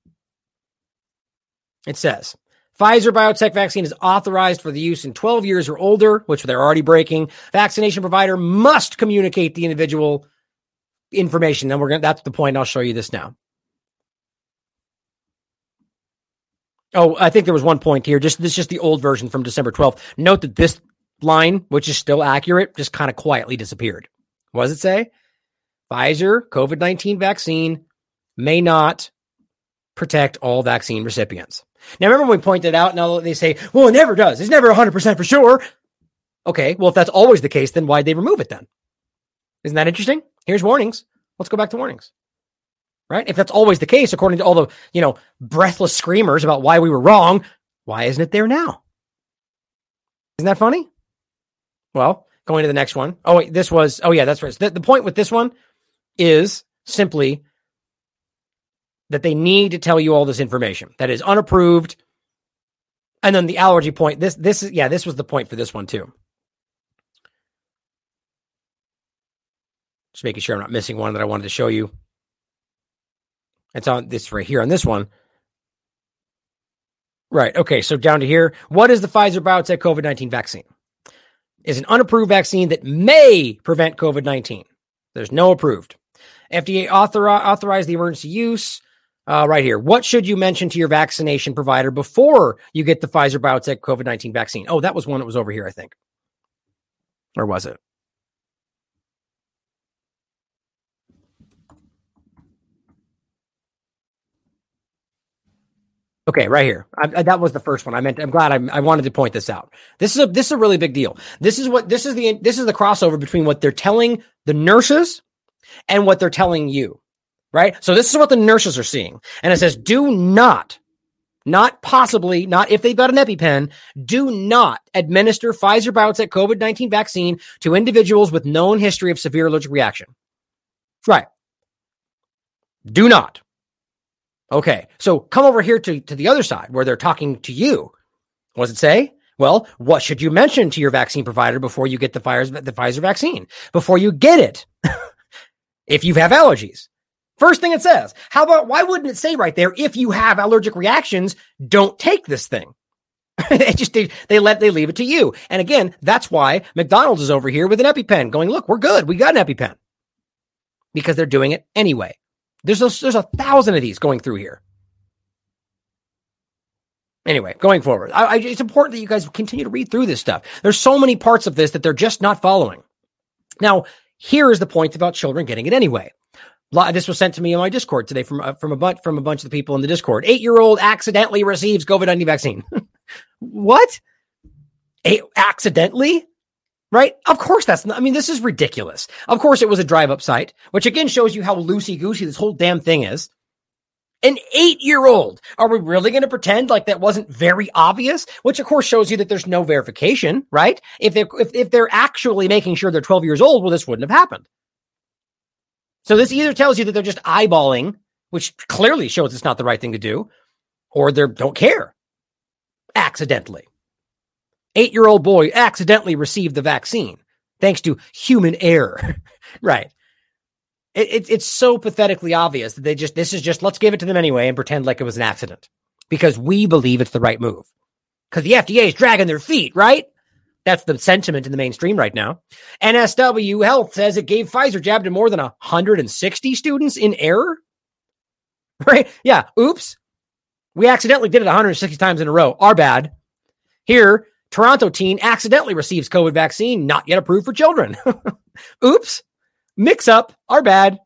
It says, Pfizer BioNTech vaccine is authorized for the use in 12 years or older, which they're already breaking. Vaccination provider must communicate the individual information. And that's the point. I'll show you this now. Oh, I think there was one point here. This is just the old version from December 12th. Note that this line, which is still accurate, just kind of quietly disappeared. What does it say? Pfizer COVID-19 vaccine may not protect all vaccine recipients. Now, remember when we pointed out, now they say, well, it never does. It's never 100% for sure. Okay, well, if that's always the case, then why'd they remove it then? Isn't that interesting? Here's warnings. Let's go back to warnings. Right? If that's always the case, according to all the, breathless screamers about why we were wrong, why isn't it there now? Isn't that funny? Well, going to the next one. Oh, wait, that's right. So the point with this one is simply that they need to tell you all this information that is unapproved. And then the allergy point, this was the point for this one too. Just making sure I'm not missing one that I wanted to show you. It's on this right here on this one. Right. Okay. So down to here, what is the Pfizer BioNTech COVID-19 vaccine? Is an unapproved vaccine that may prevent COVID-19. There's no approved. FDA authorized the emergency use. Right here. What should you mention to your vaccination provider before you get the Pfizer BioNTech COVID-19 vaccine? Oh, that was one that was over here, I think. Or was it? Okay, right here. That was the first one. I'm glad I wanted to point this out. This is a really big deal. This is the crossover between what they're telling the nurses and what they're telling you. Right? So this is what the nurses are seeing. And it says, do not if they've got an EpiPen, do not administer Pfizer BioNTech COVID-19 vaccine to individuals with known history of severe allergic reaction. Right. Do not. Okay. So come over here to the other side where they're talking to you. What does it say? Well, what should you mention to your vaccine provider before you get the Pfizer vaccine? Before you get it? If you have allergies. First thing it says. How about, why wouldn't it say right there, if you have allergic reactions, don't take this thing? They leave it to you. And again, that's why McDonald's is over here with an EpiPen going, look, we're good. We got an EpiPen. Because they're doing it anyway. There's 1,000 of these going through here. Anyway, going forward, it's important that you guys continue to read through this stuff. There's so many parts of this that they're just not following. Now, here is the point about children getting it anyway. This was sent to me in my Discord today from a bunch of the people in the Discord. 8-year-old accidentally receives COVID-19 vaccine. What? Accidentally? Right? Of course this is ridiculous. Of course it was a drive-up site, which again shows you how loosey-goosey this whole damn thing is. An 8-year-old. Are we really going to pretend like that wasn't very obvious? Which of course shows you that there's no verification, right? If they're actually making sure they're 12 years old, well, this wouldn't have happened. So this either tells you that they're just eyeballing, which clearly shows it's not the right thing to do, or they don't care. Accidentally. 8-year-old boy accidentally received the vaccine thanks to human error. Right. It's so pathetically obvious that this is just, let's give it to them anyway and pretend like it was an accident because we believe it's the right move. Because the FDA is dragging their feet, right? That's the sentiment in the mainstream right now. NSW Health says it gave Pfizer jab to more than 160 students in error. Right? Yeah. Oops. We accidentally did it 160 times in a row. Our bad. Here, Toronto teen accidentally receives COVID vaccine, not yet approved for children. Oops. Mix up. Our bad.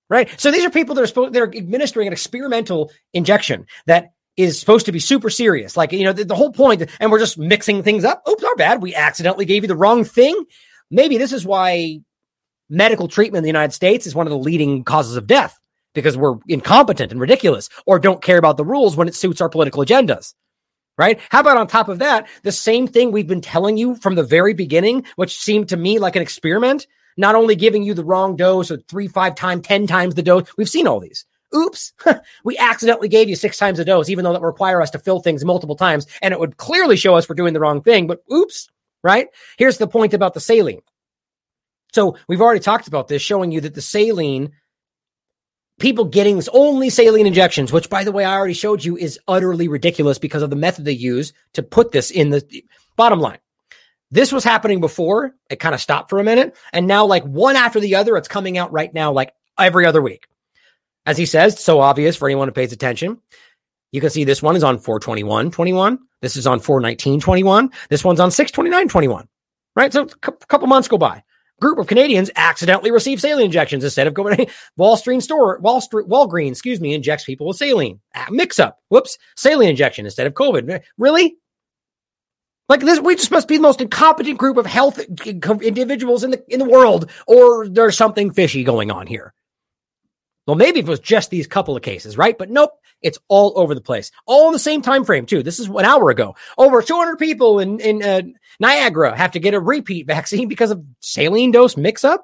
right? So these are people that are administering an experimental injection that is supposed to be super serious. Like, the whole point, and we're just mixing things up. Oops, our bad. We accidentally gave you the wrong thing. Maybe this is why medical treatment in the United States is one of the leading causes of death, because we're incompetent and ridiculous or don't care about the rules when it suits our political agendas, right? How about on top of that, the same thing we've been telling you from the very beginning, which seemed to me like an experiment, not only giving you the wrong dose or 3, 5 times, 10 times the dose. We've seen all these. Oops, we accidentally gave you 6 times the dose, even though that would require us to fill things multiple times, and it would clearly show us we're doing the wrong thing, but oops, right? Here's the point about the saline. So we've already talked about this, showing you that the saline, people getting this only saline injections, which, by the way, I already showed you is utterly ridiculous because of the method they use to put this in the bottom line. This was happening before. It kind of stopped for a minute. And now, like one after the other, it's coming out right now, like every other week. As he says, so obvious for anyone who pays attention. You can see this one is on 4/21/21. This is on 4/19/21. This one's on 6/29/21. Right? So a couple months go by. Group of Canadians accidentally receive saline injections instead of going to Walgreens, injects people with saline. Mix up. Whoops. Saline injection instead of COVID. Really? Like this, we just must be the most incompetent group of health individuals in the world, or there's something fishy going on here. Well, maybe if it was just these couple of cases, right? But nope, it's all over the place. All in the same time frame, too. This is an hour ago. Over 200 people in Niagara have to get a repeat vaccine because of saline dose mix-up.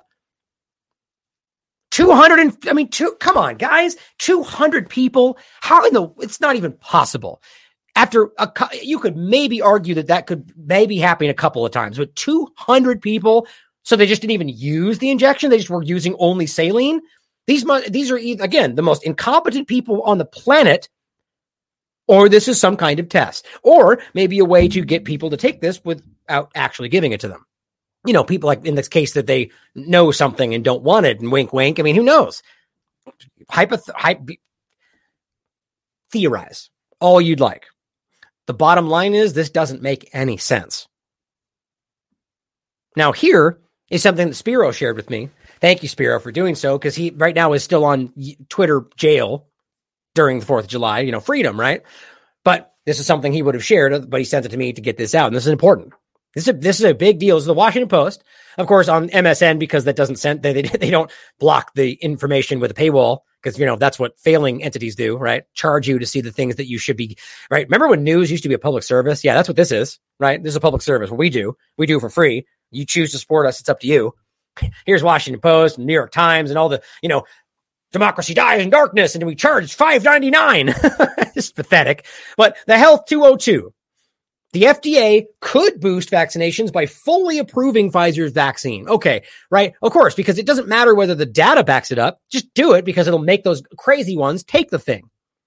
200, come on, guys. 200 people. It's not even possible. You could maybe argue that could maybe happen a couple of times, but 200 people, so they just didn't even use the injection. They just were using only saline. These are, again, the most incompetent people on the planet, or this is some kind of test, or maybe a way to get people to take this without actually giving it to them. People like in this case that they know something and don't want it, and wink, wink. I mean, who knows? Theorize all you'd like. The bottom line is this doesn't make any sense. Now, here is something that Spiro shared with me. Thank you, Spiro, for doing so, because he right now is still on Twitter jail during the 4th of July, freedom, right? But this is something he would have shared, but he sent it to me to get this out, and this is important. This is a big deal. This is the Washington Post, of course, on MSN, because that doesn't send, they don't block the information with a paywall, because, that's what failing entities do, right? Charge you to see the things that you should be, right? Remember when news used to be a public service? Yeah, that's what this is, right? This is a public service. What we do for free. You choose to support us. It's up to you. Here's Washington Post and New York Times and all the, democracy dies in darkness, and we charge $5.99. It's pathetic. But the Health 202, the FDA could boost vaccinations by fully approving Pfizer's vaccine. Okay, right? Of course, because it doesn't matter whether the data backs it up. Just do it, because it'll make those crazy ones take the thing.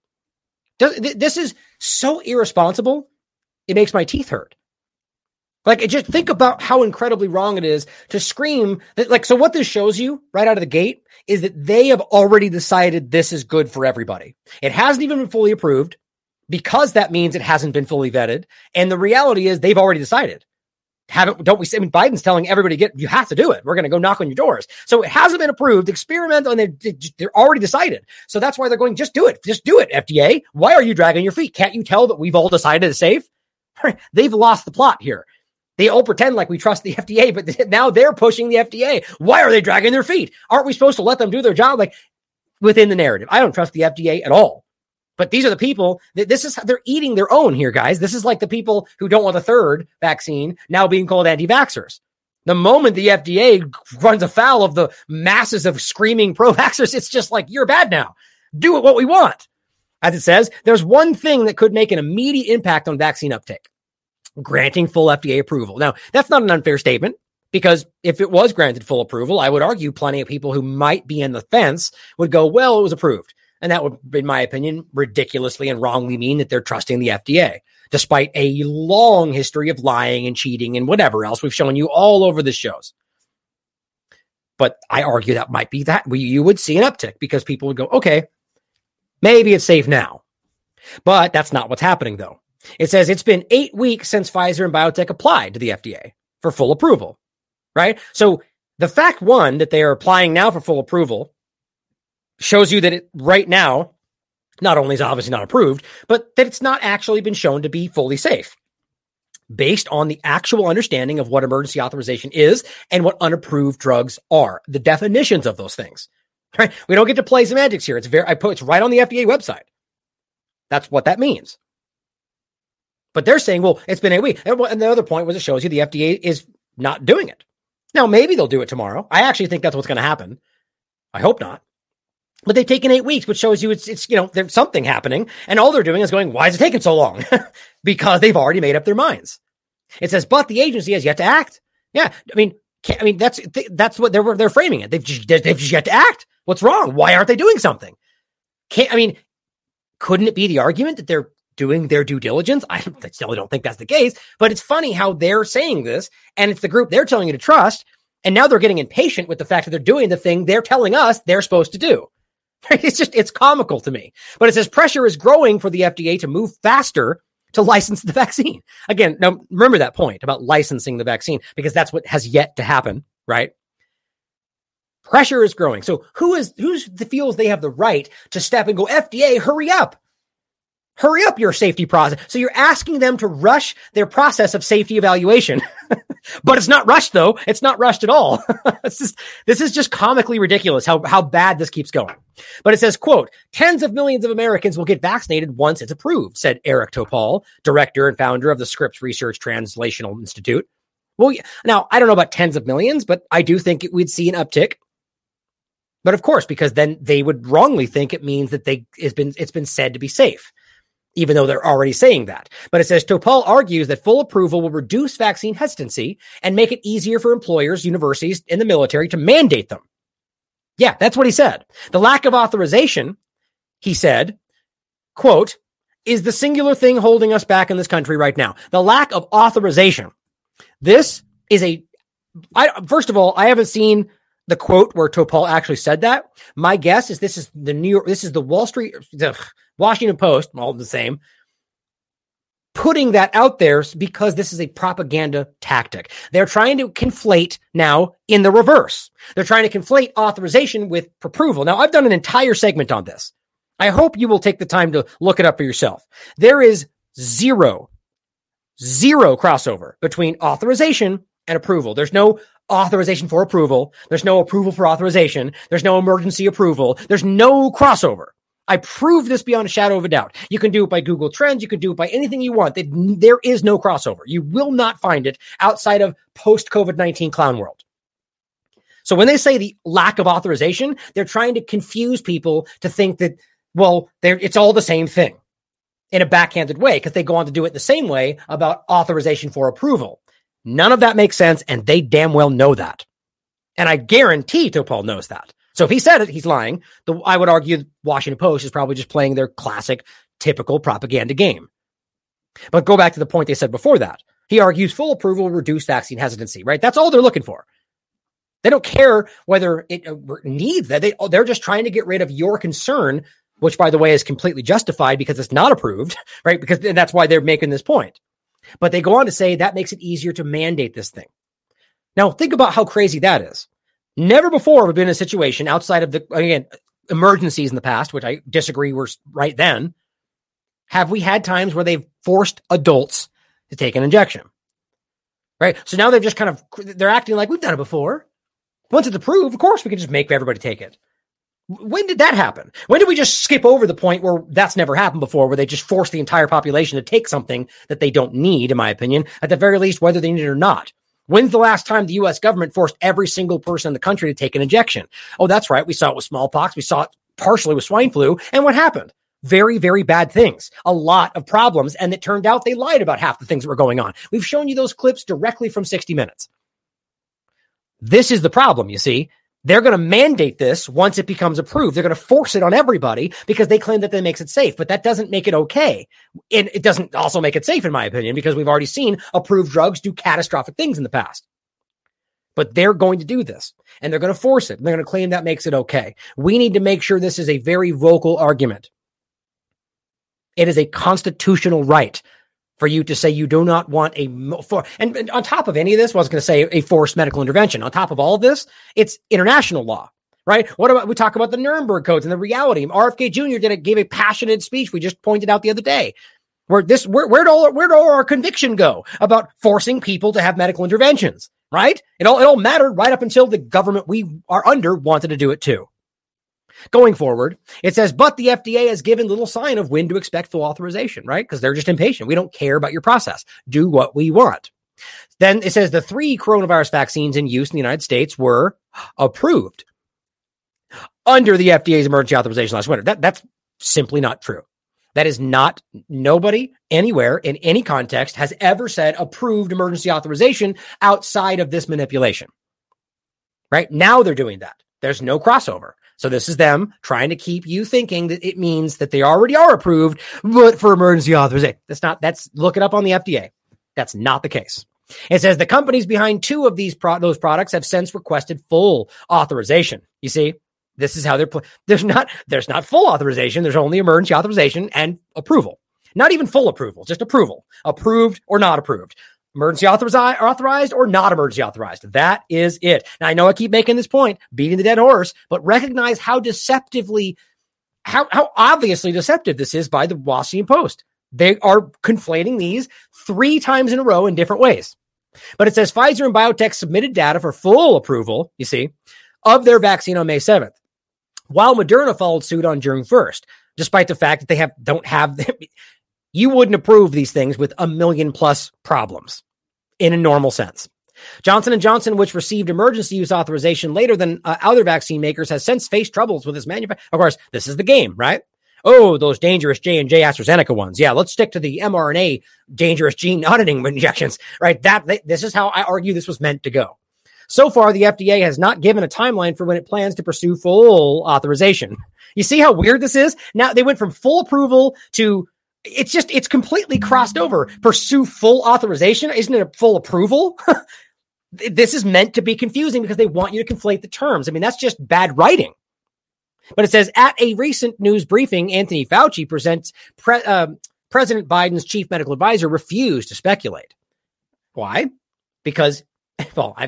This is so irresponsible. It makes my teeth hurt. Just think about how incredibly wrong it is to scream that, so what this shows you right out of the gate is that they have already decided this is good for everybody. It hasn't even been fully approved, because that means it hasn't been fully vetted. And the reality is they've already decided. Biden's telling everybody, you have to do it. We're going to go knock on your doors. So it hasn't been approved, experimental, and they're already decided. So that's why they're going, just do it, FDA. Why are you dragging your feet? Can't you tell that we've all decided it's safe? They've lost the plot here. They all pretend like we trust the FDA, but now they're pushing the FDA. Why are they dragging their feet? Aren't we supposed to let them do their job? Within the narrative. I don't trust the FDA at all. But these are the people they're eating their own here, guys. This is like the people who don't want a third vaccine now being called anti-vaxxers. The moment the FDA runs afoul of the masses of screaming pro-vaxxers, it's just like, you're bad now. Do what we want. As it says, there's one thing that could make an immediate impact on vaccine uptake: granting full FDA approval. Now, that's not an unfair statement, because if it was granted full approval, I would argue plenty of people who might be in the fence would go, well, it was approved. And that would, in my opinion, ridiculously and wrongly mean that they're trusting the FDA, despite a long history of lying and cheating and whatever else we've shown you all over the shows. But I argue that might be that you would see an uptick, because people would go, okay, maybe it's safe now. But that's not what's happening, though. It says it's been 8 weeks since Pfizer and BioNTech applied to the FDA for full approval, right? So the fact, one, that they are applying now for full approval shows you that it right now, not only is obviously not approved, but that it's not actually been shown to be fully safe based on the actual understanding of what emergency authorization is and what unapproved drugs are, the definitions of those things. Right? We don't get to play semantics here. It's right on the FDA website. That's what that means. But they're saying, well, it's been 8 weeks. And the other point was it shows you the FDA is not doing it. Now, maybe they'll do it tomorrow. I actually think that's what's going to happen. I hope not. But they've taken 8 weeks, which shows you it's there's something happening. And all they're doing is going, why is it taking so long? Because they've already made up their minds. It says, but the agency has yet to act. Yeah. I mean, that's what they're framing it. They've just yet to act. What's wrong? Why aren't they doing something? Couldn't it be the argument that they're doing their due diligence? I still don't think that's the case, but it's funny how they're saying this, and it's the group they're telling you to trust, and now they're getting impatient with the fact that they're doing the thing they're telling us they're supposed to do. It's comical to me. But it says pressure is growing for the FDA to move faster to license the vaccine. Again, now remember that point about licensing the vaccine, because that's what has yet to happen, right? Pressure is growing. So who feels they have the right to step and go, FDA, hurry up. Hurry up your safety process. So you're asking them to rush their process of safety evaluation. But it's not rushed, though. It's not rushed at all. This is just comically ridiculous how bad this keeps going. But it says, quote, tens of millions of Americans will get vaccinated once it's approved, said Eric Topol, director and founder of the Scripps Research Translational Institute. Well, now, I don't know about tens of millions, but I do think we'd see an uptick. But of course, because then they would wrongly think it means that it's been said to be safe, even though they're already saying that. But it says Topol argues that full approval will reduce vaccine hesitancy and make it easier for employers, universities, and the military to mandate them. Yeah, that's what he said. The lack of authorization, he said, quote, is the singular thing holding us back in this country right now. The lack of authorization. This is first of all, I haven't seen the quote where Topol actually said that. My guess is this is the Washington Post, all the same, putting that out there because this is a propaganda tactic. They're trying to conflate now in the reverse. They're trying to conflate authorization with approval. Now, I've done an entire segment on this. I hope you will take the time to look it up for yourself. There is zero crossover between authorization and approval. There's no authorization for approval. There's no approval for authorization. There's no emergency approval. There's no crossover. I prove this beyond a shadow of a doubt. You can do it by Google Trends. You can do it by anything you want. There is no crossover. You will not find it outside of post-COVID-19 clown world. So when they say the lack of authorization, they're trying to confuse people to think that, well, it's all the same thing in a backhanded way, because they go on to do it the same way about authorization for approval. None of that makes sense, and they damn well know that. And I guarantee Topol knows that. So if he said it, he's lying. I would argue the Washington Post is probably just playing their classic, typical propaganda game. But go back to the point they said before that. He argues full approval will reduce vaccine hesitancy, right? That's all they're looking for. They don't care whether it needs that. They're just trying to get rid of your concern, which, by the way, is completely justified because it's not approved, right? And that's why they're making this point. But they go on to say that makes it easier to mandate this thing. Now, think about how crazy that is. Never before have we been in a situation outside of emergencies in the past, which I disagree were right then, have we had times where they've forced adults to take an injection, right? So now they're acting like we've done it before. Once it's approved, of course, we can just make everybody take it. When did that happen? When did we just skip over the point where that's never happened before, where they just force the entire population to take something that they don't need, in my opinion, at the very least, whether they need it or not? When's the last time the U.S. government forced every single person in the country to take an injection? Oh, that's right. We saw it with smallpox. We saw it partially with swine flu. And what happened? Very, very bad things. A lot of problems. And it turned out they lied about half the things that were going on. We've shown you those clips directly from 60 Minutes. This is the problem, you see. They're going to mandate this once it becomes approved. They're going to force it on everybody because they claim that that makes it safe, but that doesn't make it okay. And it doesn't also make it safe, in my opinion, because we've already seen approved drugs do catastrophic things in the past. But they're going to do this, and they're going to force it. And they're going to claim that makes it okay. We need to make sure this is a very vocal argument. It is a constitutional right for you to say you do not want and on top of any of this, I was going to say a forced medical intervention. On top of all of this, it's international law, right? What about, we talk about the Nuremberg codes and the reality. RFK Jr. gave a passionate speech we just pointed out the other day. Where did all our conviction go about forcing people to have medical interventions, right? It all mattered right up until the government we are under wanted to do it too. Going forward, it says, but the FDA has given little sign of when to expect full authorization, right? Because they're just impatient. We don't care about your process. Do what we want. Then it says the 3 coronavirus vaccines in use in the United States were approved under the FDA's emergency authorization last winter. That's simply not true. That is not, nobody anywhere in any context has ever said approved emergency authorization outside of this manipulation. Right now they're doing that. There's no crossover. So this is them trying to keep you thinking that it means that they already are approved, but for emergency authorization. Look it up on the FDA. That's not the case. It says the companies behind 2 of those products have since requested full authorization. You see? This is how there's not full authorization. There's only emergency authorization and approval. Not even full approval, just approval. Approved or not approved. Emergency authorized or not emergency authorized. That is it. Now, I know I keep making this point, beating the dead horse, but recognize how how obviously deceptive this is by the Washington Post. They are conflating these 3 times in a row in different ways. But it says Pfizer and BioNTech submitted data for full approval, you see, of their vaccine on May 7th. While Moderna followed suit on June 1st, despite the fact that they don't have, you wouldn't approve these things with 1 million plus problems in a normal sense. Johnson & Johnson, which received emergency use authorization later than other vaccine makers, has since faced troubles with its manufacturing. Of course, this is the game, right? Oh, those dangerous J&J AstraZeneca ones. Yeah, let's stick to the mRNA dangerous gene editing injections, right? This is how I argue this was meant to go. So far, the FDA has not given a timeline for when it plans to pursue full authorization. You see how weird this is? Now they went from full approval to it's completely crossed over. Pursue full authorization. Isn't it a full approval? This is meant to be confusing because they want you to conflate the terms. I mean, that's just bad writing. But it says at a recent news briefing, Anthony Fauci President Biden's chief medical advisor refused to speculate. Why? Because, well,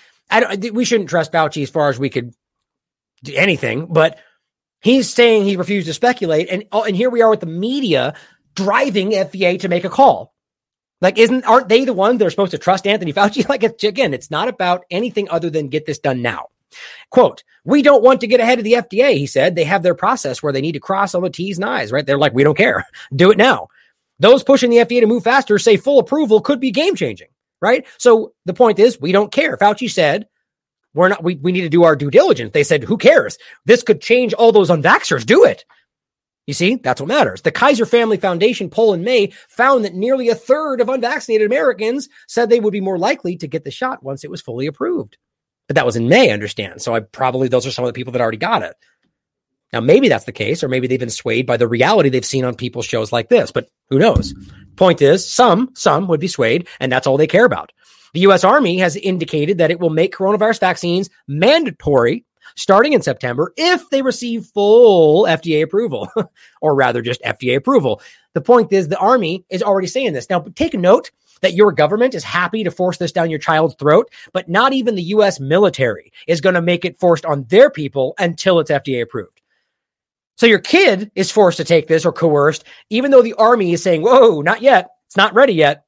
we shouldn't trust Fauci as far as we could do anything, but he's saying he refused to speculate. And here we are with the media driving FDA to make a call. Like, aren't they the ones that are supposed to trust Anthony Fauci? Like, again, it's not about anything other than get this done now. Quote, we don't want to get ahead of the FDA, he said. They have their process where they need to cross all the T's and I's, right? They're like, we don't care. Do it now. Those pushing the FDA to move faster say full approval could be game changing, right? So the point is, we don't care. Fauci said, we need to do our due diligence. They said, who cares? This could change all those unvaxxers. Do it. You see, that's what matters. The Kaiser Family Foundation poll in May found that nearly 1/3 of unvaccinated Americans said they would be more likely to get the shot once it was fully approved. But that was in May, I understand. So those are some of the people that already got it. Now, maybe that's the case, or maybe they've been swayed by the reality they've seen on people's shows like this, but who knows? Point is, some would be swayed, and that's all they care about. The U.S. Army has indicated that it will make coronavirus vaccines mandatory starting in September if they receive full FDA approval, or rather just FDA approval. The point is the Army is already saying this. Now, take a note that your government is happy to force this down your child's throat, but not even the U.S. military is going to make it forced on their people until it's FDA approved. So your kid is forced to take this or coerced, even though the Army is saying, whoa, not yet. It's not ready yet.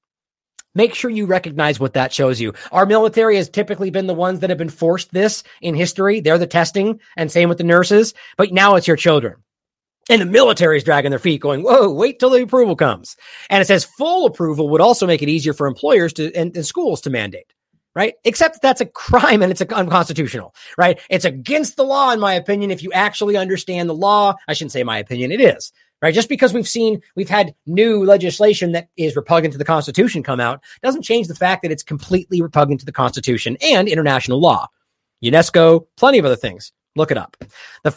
Make sure you recognize what that shows you. Our military has typically been the ones that have been forced this in history. They're the testing, and same with the nurses, but now it's your children. And the military is dragging their feet going, whoa, wait till the approval comes. And it says full approval would also make it easier for employers and schools to mandate, right? Except that's a crime and it's unconstitutional, right? It's against the law, in my opinion, if you actually understand the law. I shouldn't say my opinion, it is, right? Just because we've had new legislation that is repugnant to the Constitution come out doesn't change the fact that it's completely repugnant to the Constitution and international law. UNESCO, plenty of other things. Look it up.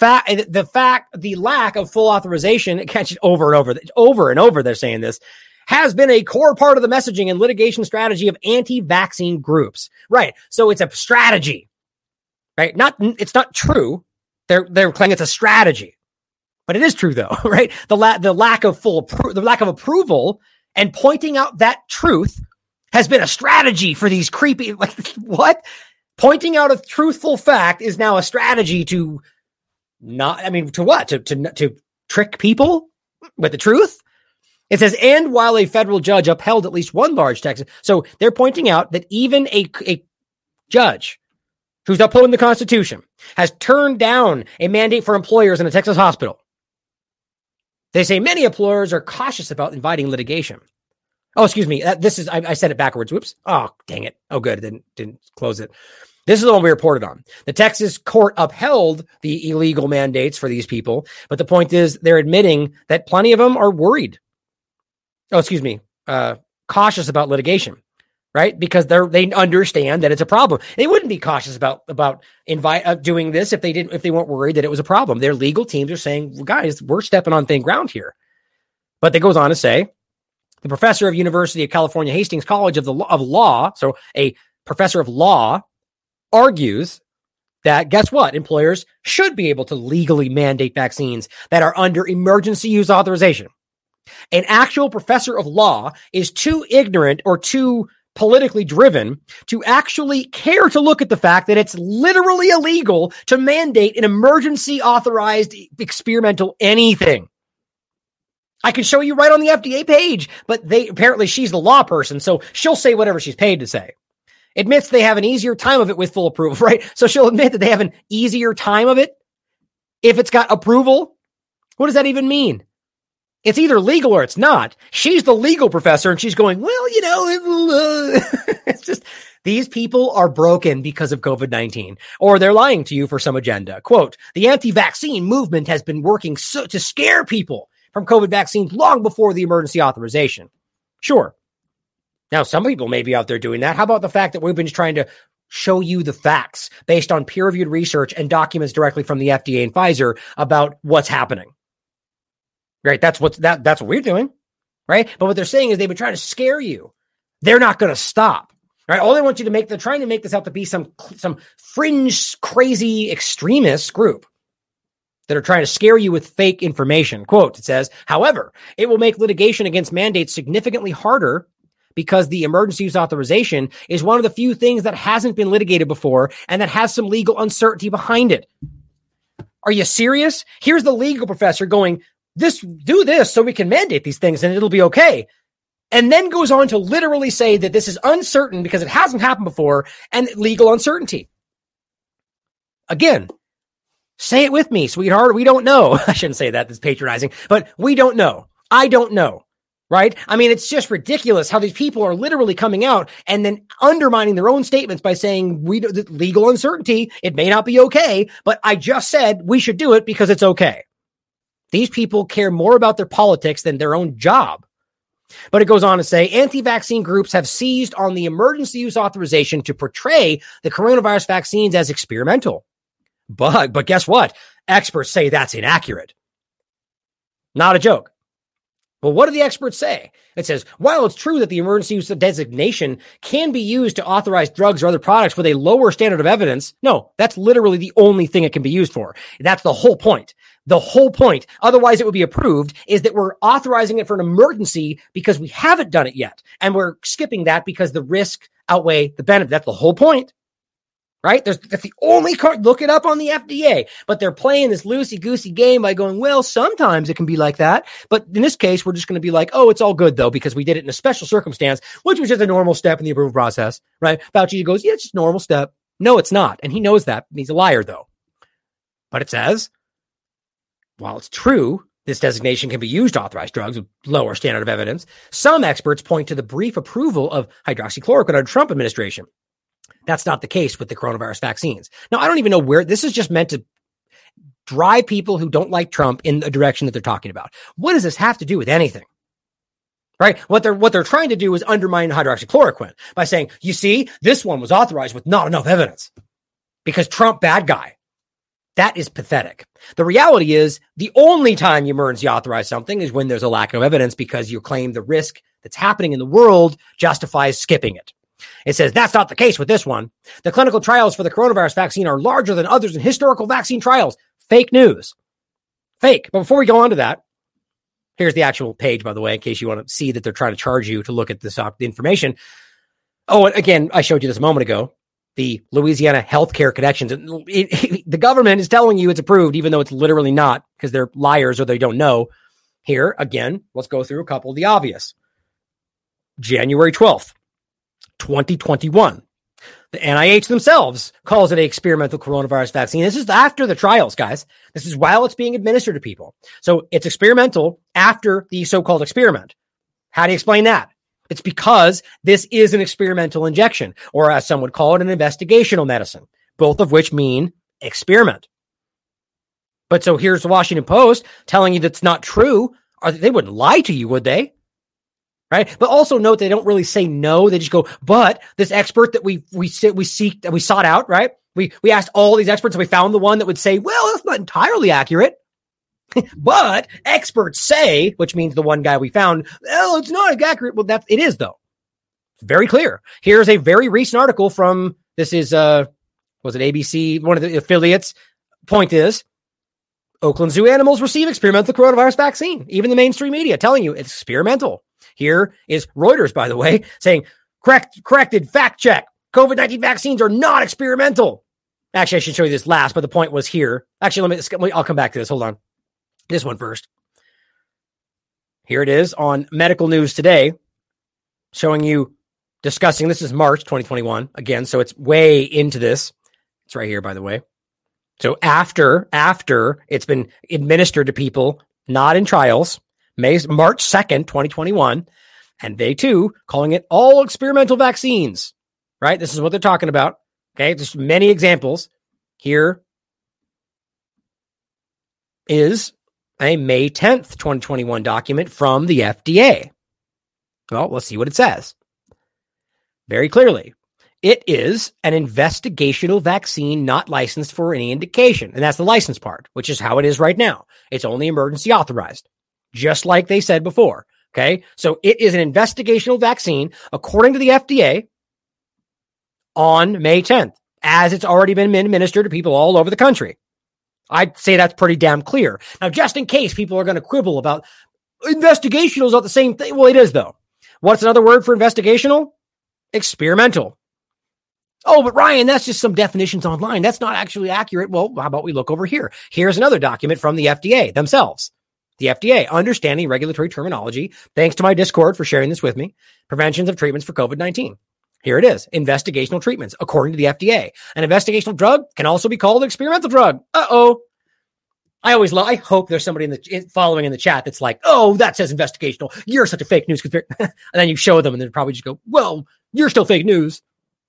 The lack of full authorization, over and over, they're saying this, has been a core part of the messaging and litigation strategy of anti-vaccine groups. Right. So it's a strategy, right? It's not true. They're claiming it's a strategy, but it is true though, right? The lack of approval and pointing out that truth has been a strategy for these creepy, like, what? Pointing out a truthful fact is now a strategy to to what? To trick people with the truth? It says, and while a federal judge upheld at least one large Texas. So they're pointing out that even a judge who's upholding the Constitution has turned down a mandate for employers in a Texas hospital. They say many employers are cautious about inviting litigation. Oh, excuse me. I said it backwards. Whoops. Oh, dang it. Oh, good. Didn't close it. This is the one we reported on. The Texas court upheld the illegal mandates for these people. But the point is they're admitting that plenty of them are worried. Oh, excuse me. Cautious about litigation, right? Because they understand that it's a problem. They wouldn't be cautious about doing this if they weren't worried that it was a problem. Their legal teams are saying, well, guys, we're stepping on thin ground here. But it goes on to say, the professor of University of California Hastings College of Law, so a professor of law, argues that, guess what? Employers should be able to legally mandate vaccines that are under emergency use authorization. An actual professor of law is too ignorant or too politically driven to actually care to look at the fact that it's literally illegal to mandate an emergency authorized experimental anything. I can show you right on the FDA page, but apparently she's the law person, so she'll say whatever she's paid to say. Admits they have an easier time of it with full approval, right? So she'll admit that they have an easier time of it if it's got approval. What does that even mean? It's either legal or it's not. She's the legal professor and she's going, well, it's just, these people are broken because of COVID-19, or they're lying to you for some agenda. Quote, the anti-vaccine movement has been working to scare people from COVID vaccines long before the emergency authorization. Sure. Now, some people may be out there doing that. How about the fact that we've been trying to show you the facts based on peer-reviewed research and documents directly from the FDA and Pfizer about what's happening? Right. That's what we're doing. Right. But what they're saying is they've been trying to scare you. They're not going to stop. Right. All they want you to they're trying to make this out to be some fringe, crazy extremist group that are trying to scare you with fake information. Quote, it says, however, it will make litigation against mandates significantly harder because the emergency use authorization is one of the few things that hasn't been litigated before and that has some legal uncertainty behind it. Are you serious? Here's the legal professor going, do this so we can mandate these things and it'll be okay. And then goes on to literally say that this is uncertain because it hasn't happened before and legal uncertainty. Again, say it with me, sweetheart. We don't know. I shouldn't say that. That's patronizing, but we don't know. I don't know. Right? I mean, it's just ridiculous how these people are literally coming out and then undermining their own statements by saying legal uncertainty. It may not be okay, but I just said we should do it because it's okay. These people care more about their politics than their own job. But it goes on to say, anti-vaccine groups have seized on the emergency use authorization to portray the coronavirus vaccines as experimental. But guess what? Experts say that's inaccurate. Not a joke. Well, what do the experts say? It says, while it's true that the emergency use designation can be used to authorize drugs or other products with a lower standard of evidence, no, that's literally the only thing it can be used for. That's the whole point. The whole point, otherwise it would be approved, is that we're authorizing it for an emergency because we haven't done it yet. And we're skipping that because the risk outweigh the benefit. That's the whole point. Right? That's the only card. Look it up on the FDA. But they're playing this loosey-goosey game by going, well, sometimes it can be like that. But in this case, we're just going to be like, oh, it's all good, though, because we did it in a special circumstance, which was just a normal step in the approval process. Right? Fauci goes, yeah, it's just a normal step. No, it's not. And he knows that. He's a liar, though. But it says, while it's true, this designation can be used to authorize drugs with lower standard of evidence, some experts point to the brief approval of hydroxychloroquine under the Trump administration. That's not the case with the coronavirus vaccines. Now, I don't even know where this is just meant to drive people who don't like Trump in the direction that they're talking about. What does this have to do with anything? Right? What they're trying to do is undermine hydroxychloroquine by saying, you see, this one was authorized with not enough evidence because Trump, bad guy. That is pathetic. The reality is the only time you emergency authorize something is when there's a lack of evidence because you claim the risk that's happening in the world justifies skipping it. It says that's not the case with this one. The clinical trials for the coronavirus vaccine are larger than others in historical vaccine trials. Fake news. Fake. But before we go on to that, here's the actual page, by the way, in case you want to see that they're trying to charge you to look at this information. Oh, and again, I showed you this a moment ago. the Louisiana Healthcare Connections. The government is telling you it's approved, even though it's literally not, because they're liars or they don't know. Here, again, let's go through a couple of the obvious. January 12th, 2021. The NIH themselves calls it an experimental coronavirus vaccine. This is after the trials, guys. This is while it's being administered to people. So it's experimental after the so-called experiment. How do you explain that? It's because this is an experimental injection, or as some would call it, an investigational medicine, both of which mean experiment. But so here's the Washington Post telling you that's not true. They wouldn't lie to you, would they? Right. But also note they don't really say no. They just go, but this expert that we sought out, right? We asked all these experts and we found the one that would say, well, that's not entirely accurate. But experts say, which means the one guy we found, well, it's not accurate. Well, it is though. It's very clear. Here's a very recent article from, this is, was it ABC? One of the affiliates. Point is, Oakland Zoo animals receive experimental coronavirus vaccine. Even the mainstream media telling you it's experimental. Here is Reuters, by the way, saying, corrected fact check. COVID-19 vaccines are not experimental. Actually, I should show you this last, but the point was here. Actually, I'll come back to this. Hold on. This one first. Here it is on Medical News Today, showing you, discussing, this is March 2021, again, so it's way into this. It's right here, by the way. So after it's been administered to people, not in trials, March 2nd, 2021, and they too calling it all experimental vaccines, right? This is what they're talking about. Okay. There's many examples. Here is a May 10th, 2021 document from the FDA. Well, let's see what it says. Very clearly. It is an investigational vaccine not licensed for any indication. And that's the license part, which is how it is right now. It's only emergency authorized, just like they said before. Okay. So it is an investigational vaccine, according to the FDA, on May 10th, as it's already been administered to people all over the country. I'd say that's pretty damn clear. Now, just in case people are going to quibble about investigational is not the same thing. Well, it is, though. What's another word for investigational? Experimental. Oh, but Ryan, that's just some definitions online. That's not actually accurate. Well, how about we look over here? Here's another document from the FDA themselves. The FDA, understanding regulatory terminology. Thanks to my Discord for sharing this with me. Preventions of treatments for COVID-19. Here it is. Investigational treatments, according to the FDA. An investigational drug can also be called an experimental drug. Uh-oh. I hope there's somebody following in the chat that's like, oh, that says investigational. You're such a fake news conspiracy. And then you show them and they'll probably just go, well, you're still fake news.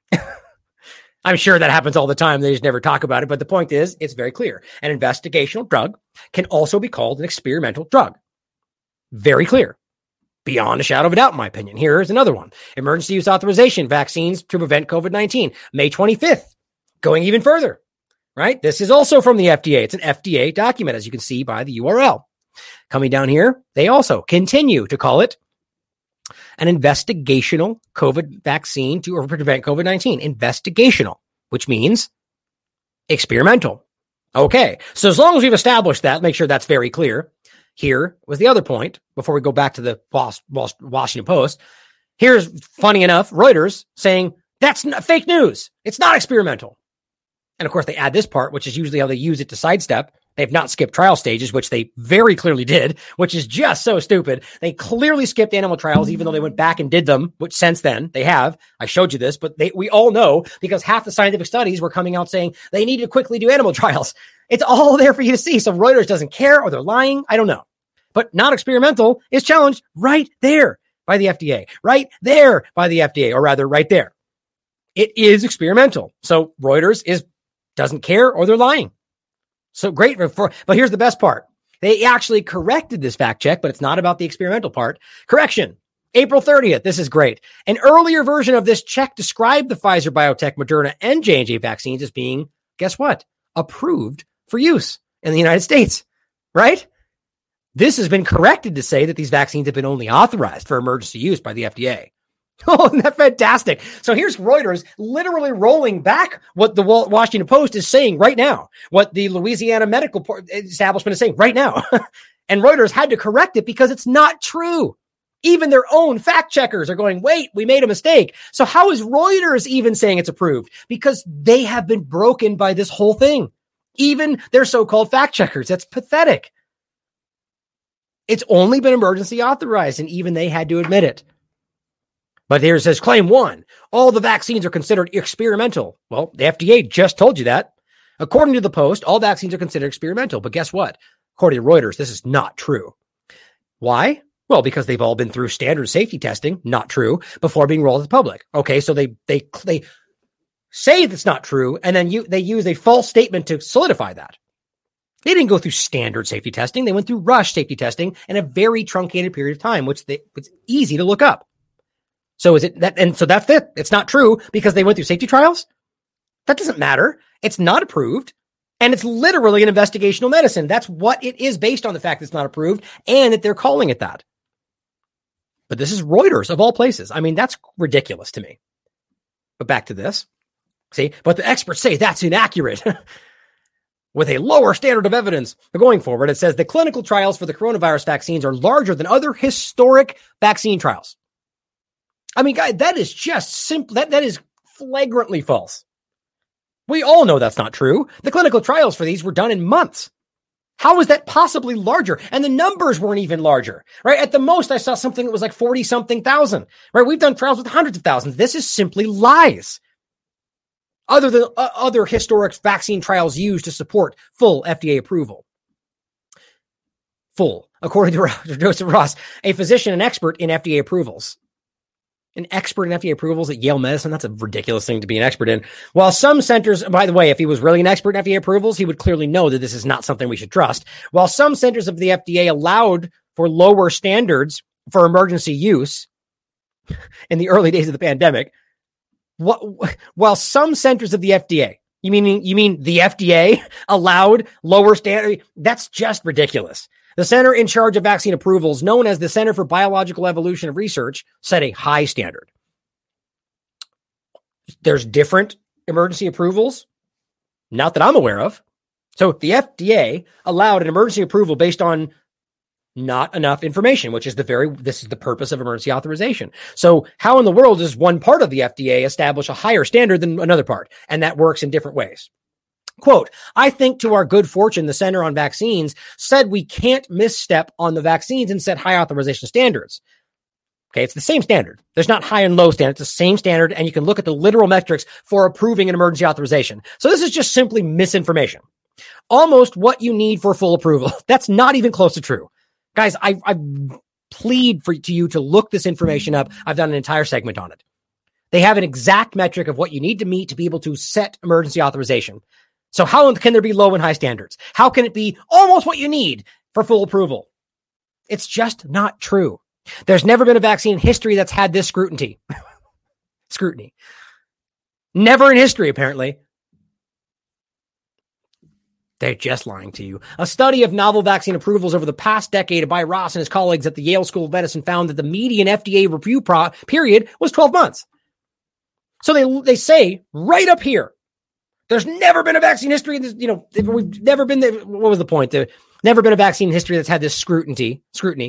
I'm sure that happens all the time. They just never talk about it. But the point is, it's very clear. An investigational drug can also be called an experimental drug. Very clear. Beyond a shadow of a doubt, in my opinion. Here is another one. Emergency use authorization, vaccines to prevent COVID-19. May 25th. Going even further, right? This is also from the FDA. It's an FDA document, as you can see by the URL. Coming down here, they also continue to call it an investigational COVID vaccine to prevent COVID-19. Investigational, which means experimental. Okay. So as long as we've established that, make sure that's very clear. Here was the other point before we go back to the Washington Post. Here's, funny enough, Reuters saying that's fake news. It's not experimental. And of course, they add this part, which is usually how they use it to sidestep. They've not skipped trial stages, which they very clearly did, which is just so stupid. They clearly skipped animal trials, even though they went back and did them, which since then they have. I showed you this, but we all know because half the scientific studies were coming out saying they need to quickly do animal trials. It's all there for you to see. So Reuters doesn't care or they're lying. I don't know. But not experimental is challenged right there by the FDA, right there by the FDA, or rather right there. It is experimental. So Reuters doesn't care or they're lying. So great. But here's the best part. They actually corrected this fact check, but it's not about the experimental part. Correction. April 30th. This is great. An earlier version of this check described the Pfizer, BioNTech, Moderna, and J&J vaccines as being, guess what? Approved for use in the United States, right? This has been corrected to say that these vaccines have been only authorized for emergency use by the FDA. Oh, isn't that fantastic? So here's Reuters literally rolling back what the Washington Post is saying right now, what the Louisiana medical establishment is saying right now. And Reuters had to correct it because it's not true. Even their own fact checkers are going, wait, we made a mistake. So how is Reuters even saying it's approved? Because they have been broken by this whole thing. Even their so-called fact checkers. That's pathetic. It's only been emergency authorized, and even they had to admit it. But here it says, claim one, all the vaccines are considered experimental. Well, the FDA just told you that. According to the Post, all vaccines are considered experimental. But guess what? According to Reuters, this is not true. Why? Well, because they've all been through standard safety testing, not true, before being rolled to the public. Okay, so they say that's not true, and then they use a false statement to solidify that. They didn't go through standard safety testing. They went through rush safety testing in a very truncated period of time, which it's easy to look up. So is it that? And so that's it. It's not true because they went through safety trials. That doesn't matter. It's not approved. And it's literally an investigational medicine. That's what it is, based on the fact that it's not approved and that they're calling it that. But this is Reuters of all places. I mean, that's ridiculous to me. But back to this. See, but the experts say that's inaccurate. With a lower standard of evidence. Going forward, it says the clinical trials for the coronavirus vaccines are larger than other historic vaccine trials. I mean, guys, that is just simple. That is flagrantly false. We all know that's not true. The clinical trials for these were done in months. How is that possibly larger? And the numbers weren't even larger, right? At the most, I saw something that was like 40-something thousand, right? We've done trials with hundreds of thousands. This is simply lies. Other than other historic vaccine trials used to support full FDA approval. Full, according to Joseph Ross, a physician and expert in FDA approvals. An expert in FDA approvals at Yale Medicine? That's a ridiculous thing to be an expert in. While some centers, by the way, if he was really an expert in FDA approvals, he would clearly know that this is not something we should trust. While some centers of the FDA allowed for lower standards for emergency use in the early days of the pandemic, while some centers of the FDA, you mean the FDA allowed lower standard? That's just ridiculous. The center in charge of vaccine approvals, known as the Center for Biological Evolution and Research, set a high standard. There's different emergency approvals, not that I'm aware of. So the FDA allowed an emergency approval based on not enough information, which is this is the purpose of emergency authorization. So how in the world does one part of the FDA establish a higher standard than another part? And that works in different ways. Quote, I think to our good fortune, the Center on Vaccines said we can't misstep on the vaccines and set high authorization standards. Okay, it's the same standard. There's not high and low standard. It's the same standard, and you can look at the literal metrics for approving an emergency authorization. So this is just simply misinformation. Almost what you need for full approval. That's not even close to true. Guys, I plead to you to look this information up. I've done an entire segment on it. They have an exact metric of what you need to meet to be able to set emergency authorization. So how can there be low and high standards? How can it be almost what you need for full approval? It's just not true. There's never been a vaccine in history that's had this scrutiny. Scrutiny. Never in history, apparently. They're just lying to you. A study of novel vaccine approvals over the past decade by Ross and his colleagues at the Yale School of Medicine found that the median FDA review period was 12 months. So they say right up here, there's never been a vaccine history. We've never been there. What was the point? There's never been a vaccine in history that's had this scrutiny.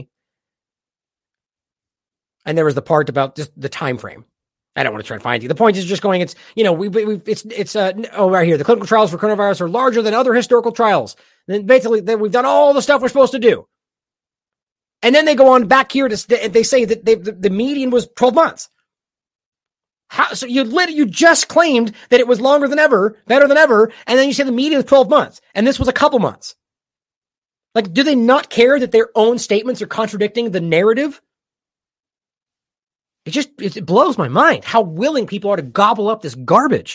And there was the part about just the time frame. I don't want to try and find you. The point is just going, right here. The clinical trials for coronavirus are larger than other historical trials. And basically, we've done all the stuff we're supposed to do. And then they go on back here they say that the median was 12 months. So you just claimed that it was longer than ever, better than ever, and then you said the median was 12 months, and this was a couple months. Like, do they not care that their own statements are contradicting the narrative? It blows my mind how willing people are to gobble up this garbage.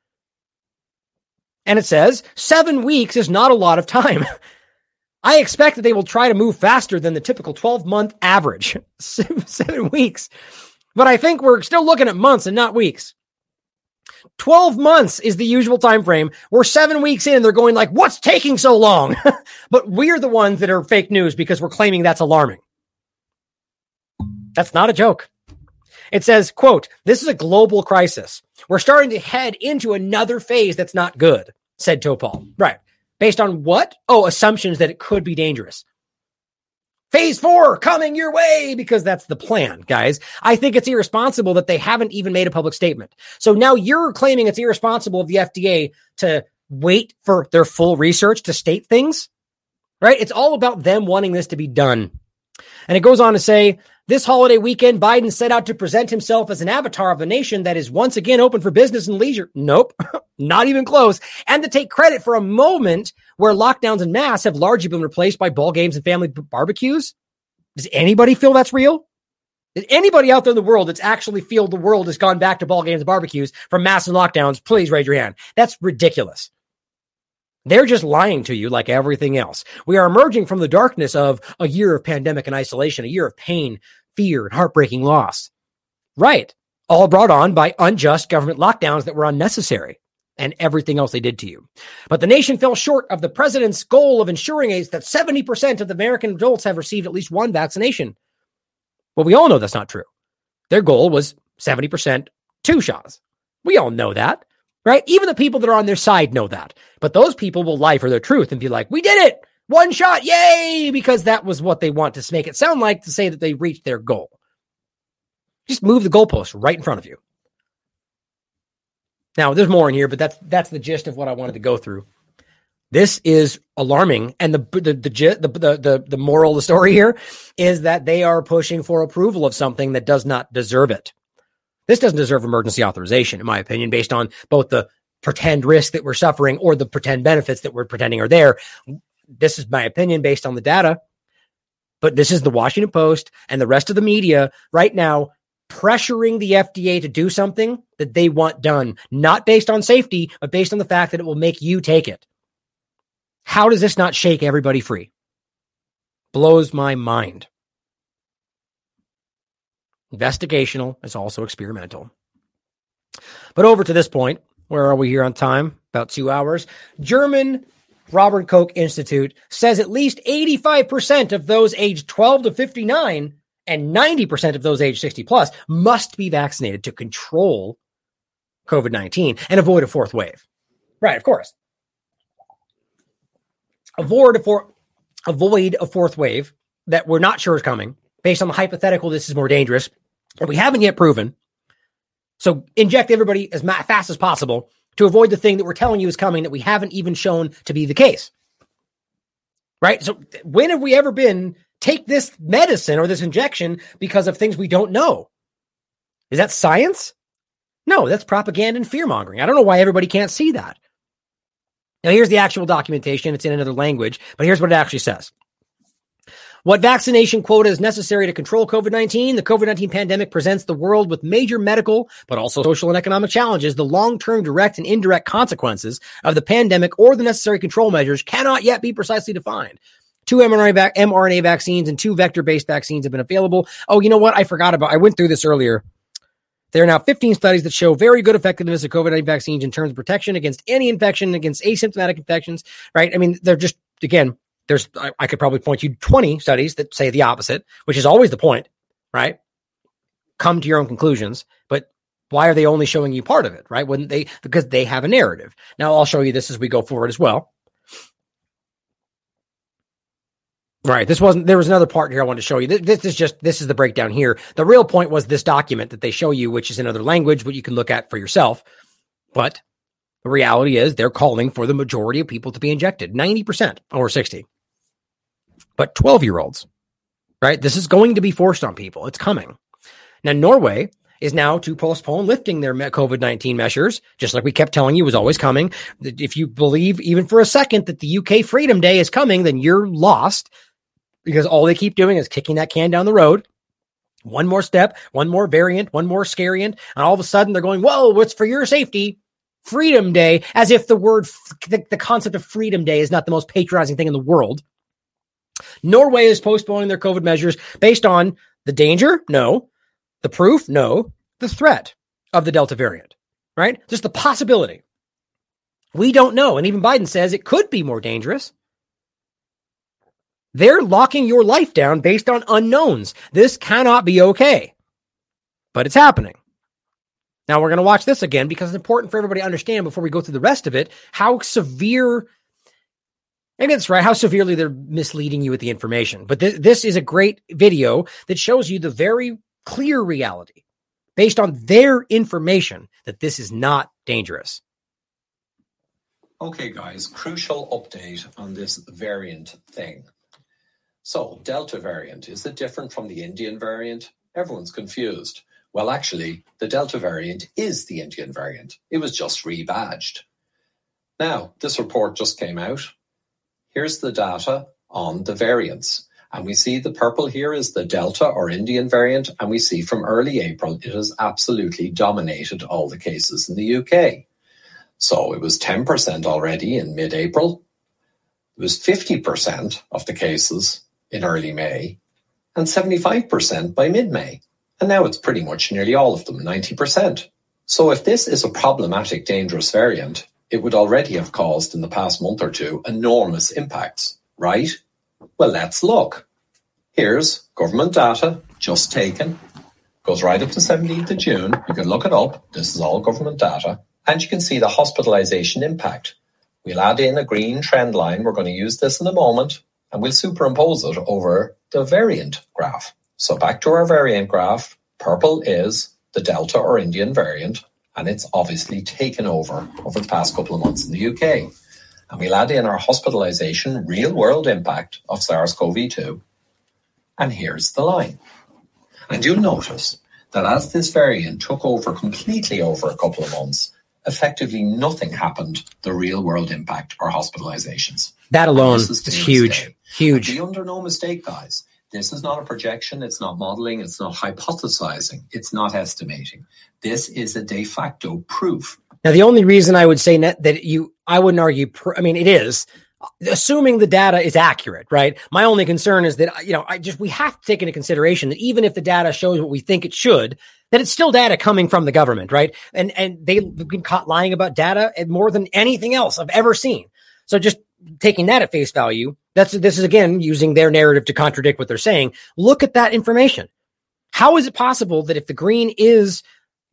And it says 7 weeks is not a lot of time. I expect that they will try to move faster than the typical 12-month average. 7 weeks. But I think we're still looking at months and not weeks. 12 months is the usual time frame. We're 7 weeks in. They're going like, what's taking so long? But we're the ones that are fake news because we're claiming that's alarming. That's not a joke. It says, quote, this is a global crisis. We're starting to head into another phase that's not good, said Topol. Right. Based on what? Oh, assumptions that it could be dangerous. Phase 4 coming your way, because that's the plan, guys. I think it's irresponsible that they haven't even made a public statement. So now you're claiming it's irresponsible of the FDA to wait for their full research to state things, right? It's all about them wanting this to be done. And it goes on to say, this holiday weekend, Biden set out to present himself as an avatar of a nation that is once again open for business and leisure. Nope, not even close. And to take credit for a moment where lockdowns and masks have largely been replaced by ball games and family barbecues. Does anybody feel that's real? Does anybody out there in the world that's actually feel the world has gone back to ball games and barbecues from masks and lockdowns? Please raise your hand. That's ridiculous. They're just lying to you like everything else. We are emerging from the darkness of a year of pandemic and isolation, a year of pain, fear, and heartbreaking loss. Right. All brought on by unjust government lockdowns that were unnecessary and everything else they did to you. But the nation fell short of the president's goal of ensuring that 70% of the American adults have received at least one vaccination. Well, we all know that's not true. Their goal was 70% 2 shots. We all know that. Right? Even the people that are on their side know that. But those people will lie for their truth and be like, we did it! 1 shot! Yay! Because that was what they want to make it sound like, to say that they reached their goal. Just move the goalpost right in front of you. Now, there's more in here, but that's the gist of what I wanted to go through. This is alarming. And the moral of the story here is that they are pushing for approval of something that does not deserve it. This doesn't deserve emergency authorization, in my opinion, based on both the pretend risk that we're suffering or the pretend benefits that we're pretending are there. This is my opinion based on the data. But this is the Washington Post and the rest of the media right now pressuring the FDA to do something that they want done, not based on safety, but based on the fact that it will make you take it. How does this not shake everybody free? Blows my mind. Investigational is also experimental. But over to this point, where are we here on time? About 2 hours. German Robert Koch Institute says at least 85% of those aged 12 to 59 and 90% of those aged 60 plus must be vaccinated to control COVID-19 and avoid a fourth wave. Right, of course. Avoid a fourth wave that we're not sure is coming, based on the hypothetical this is more dangerous, but we haven't yet proven. So inject everybody as fast as possible to avoid the thing that we're telling you is coming that we haven't even shown to be the case. Right? So when have we ever been take this medicine or this injection because of things we don't know? Is that science? No, that's propaganda and fear-mongering. I don't know why everybody can't see that. Now, here's the actual documentation. It's in another language, but here's what it actually says. What vaccination quota is necessary to control COVID-19? The COVID-19 pandemic presents the world with major medical, but also social and economic challenges. The long-term direct and indirect consequences of the pandemic or the necessary control measures cannot yet be precisely defined. 2 mRNA vaccines and 2 vector-based vaccines have been available. Oh, you know what? I went through this earlier. There are now 15 studies that show very good effectiveness of COVID-19 vaccines in terms of protection against any infection, against asymptomatic infections, right? I mean, they're just, again, I could probably point you 20 studies that say the opposite, which is always the point, right? Come to your own conclusions, but why are they only showing you part of it, right? Because they have a narrative. Now I'll show you this as we go forward as well. Right. There was another part here I wanted to show you. This is the breakdown here. The real point was this document that they show you, which is in another language, but you can look at for yourself. But the reality is they're calling for the majority of people to be injected, 90% or 60. But 12-year-olds, right? This is going to be forced on people. It's coming. Now, Norway is now to postpone lifting their COVID-19 measures, just like we kept telling you was always coming. If you believe even for a second that the UK Freedom Day is coming, then you're lost, because all they keep doing is kicking that can down the road. One more step, one more variant, one more scariant, and all of a sudden they're going, whoa, what's for your safety? Freedom Day, as if the concept of Freedom Day is not the most patronizing thing in the world. Norway is postponing their COVID measures based on the danger? No. The proof? No. The threat of the Delta variant, right? Just the possibility. We don't know. And even Biden says it could be more dangerous. They're locking your life down based on unknowns. This cannot be okay. But it's happening. Now we're going to watch this again because it's important for everybody to understand before we go through the rest of it, how severe Maybe that's right, how severely they're misleading you with the information. But this is a great video that shows you the very clear reality based on their information that this is not dangerous. Okay, guys, crucial update on this variant thing. So, Delta variant, is it different from the Indian variant? Everyone's confused. Well, actually, the Delta variant is the Indian variant. It was just rebadged. Now, this report just came out. Here's the data on the variants. And we see the purple here is the Delta or Indian variant. And we see from early April, it has absolutely dominated all the cases in the UK. So it was 10% already in mid-April. It was 50% of the cases in early May and 75% by mid-May. And now it's pretty much nearly all of them, 90%. So if this is a problematic, dangerous variant, it would already have caused in the past month or two enormous impacts, right? Well, let's look. Here's government data just taken. Goes right up to 17th of June. You can look it up. This is all government data. And you can see the hospitalization impact. We'll add in a green trend line. We're going to use this in a moment. And we'll superimpose it over the variant graph. So back to our variant graph. Purple is the Delta or Indian variant. And it's obviously taken over the past couple of months in the UK. And we'll add in our hospitalization real-world impact of SARS-CoV-2. And here's the line. And you'll notice that as this variant took over completely over a couple of months, effectively nothing happened, the real-world impact or hospitalizations. That alone is huge, huge. Be under no mistake, guys. This is not a projection. It's not modeling. It's not hypothesizing. It's not estimating. This is a de facto proof. Now, the only reason I would say that I wouldn't argue, it is, assuming the data is accurate, right? My only concern is that, we have to take into consideration that even if the data shows what we think it should, that it's still data coming from the government, right? And they've been caught lying about data more than anything else I've ever seen. So just taking that at face value, this is again using their narrative to contradict what they're saying. Look at that information. How is it possible that if the green is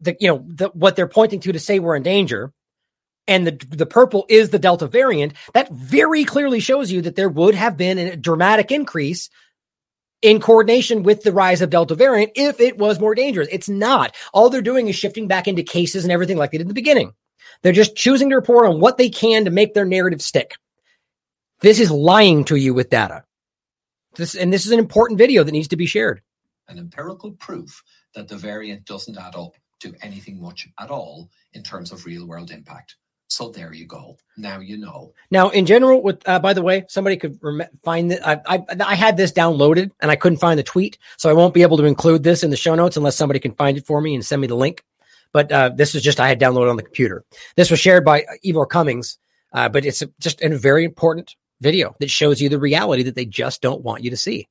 what they're pointing to say we're in danger, and the purple is the Delta variant, that very clearly shows you that there would have been a dramatic increase in coordination with the rise of Delta variant if it was more dangerous. It's not. All they're doing is shifting back into cases and everything like they did in the beginning. They're just choosing to report on what they can to make their narrative stick. This is lying to you with data. This is an important video that needs to be shared. An empirical proof that the variant doesn't add up to anything much at all in terms of real-world impact. So there you go. Now you know. Now, in general, by the way, somebody could find that I had this downloaded and I couldn't find the tweet, so I won't be able to include this in the show notes unless somebody can find it for me and send me the link. But this is just I had downloaded on the computer. This was shared by Ivor Cummings, but it's just a very important video that shows you the reality that they just don't want you to see.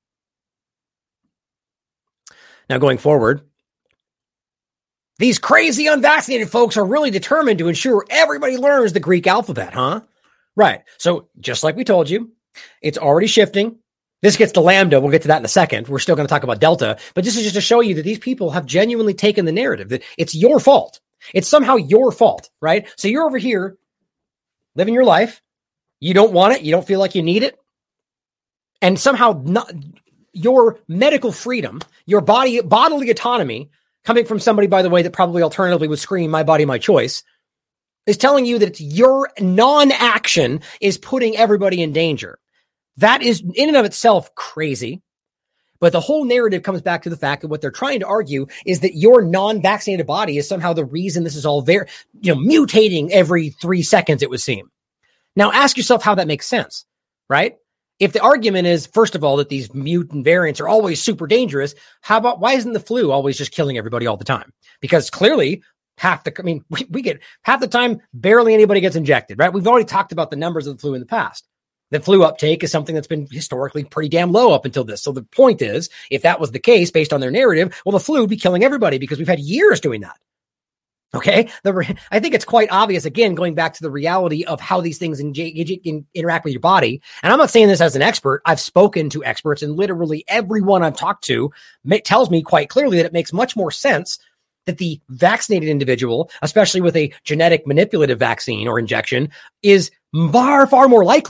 Now, going forward, these crazy unvaccinated folks are really determined to ensure everybody learns the Greek alphabet, huh? Right. So just like we told you, it's already shifting. This gets to Lambda. We'll get to that in a second. We're still going to talk about Delta, but this is just to show you that these people have genuinely taken the narrative that it's your fault. It's somehow your fault, right? So you're over here living your life. You don't want it. You don't feel like you need it. And somehow your medical freedom, your bodily autonomy, coming from somebody, by the way, that probably alternatively would scream, my body, my choice, is telling you that it's your non-action is putting everybody in danger. That is in and of itself crazy. But the whole narrative comes back to the fact that what they're trying to argue is that your non-vaccinated body is somehow the reason this is all mutating every 3 seconds, it would seem. Now ask yourself how that makes sense, right? If the argument is, first of all, that these mutant variants are always super dangerous, why isn't the flu always just killing everybody all the time? Because clearly we get half the time, barely anybody gets injected, right? We've already talked about the numbers of the flu in the past. The flu uptake is something that's been historically pretty damn low up until this. So the point is, if that was the case based on their narrative, well, the flu would be killing everybody because we've had years doing that. Okay. I think it's quite obvious, again, going back to the reality of how these things interact with your body. And I'm not saying this as an expert. I've spoken to experts, and literally everyone I've talked to tells me quite clearly that it makes much more sense that the vaccinated individual, especially with a genetic manipulative vaccine or injection, is far, far more likely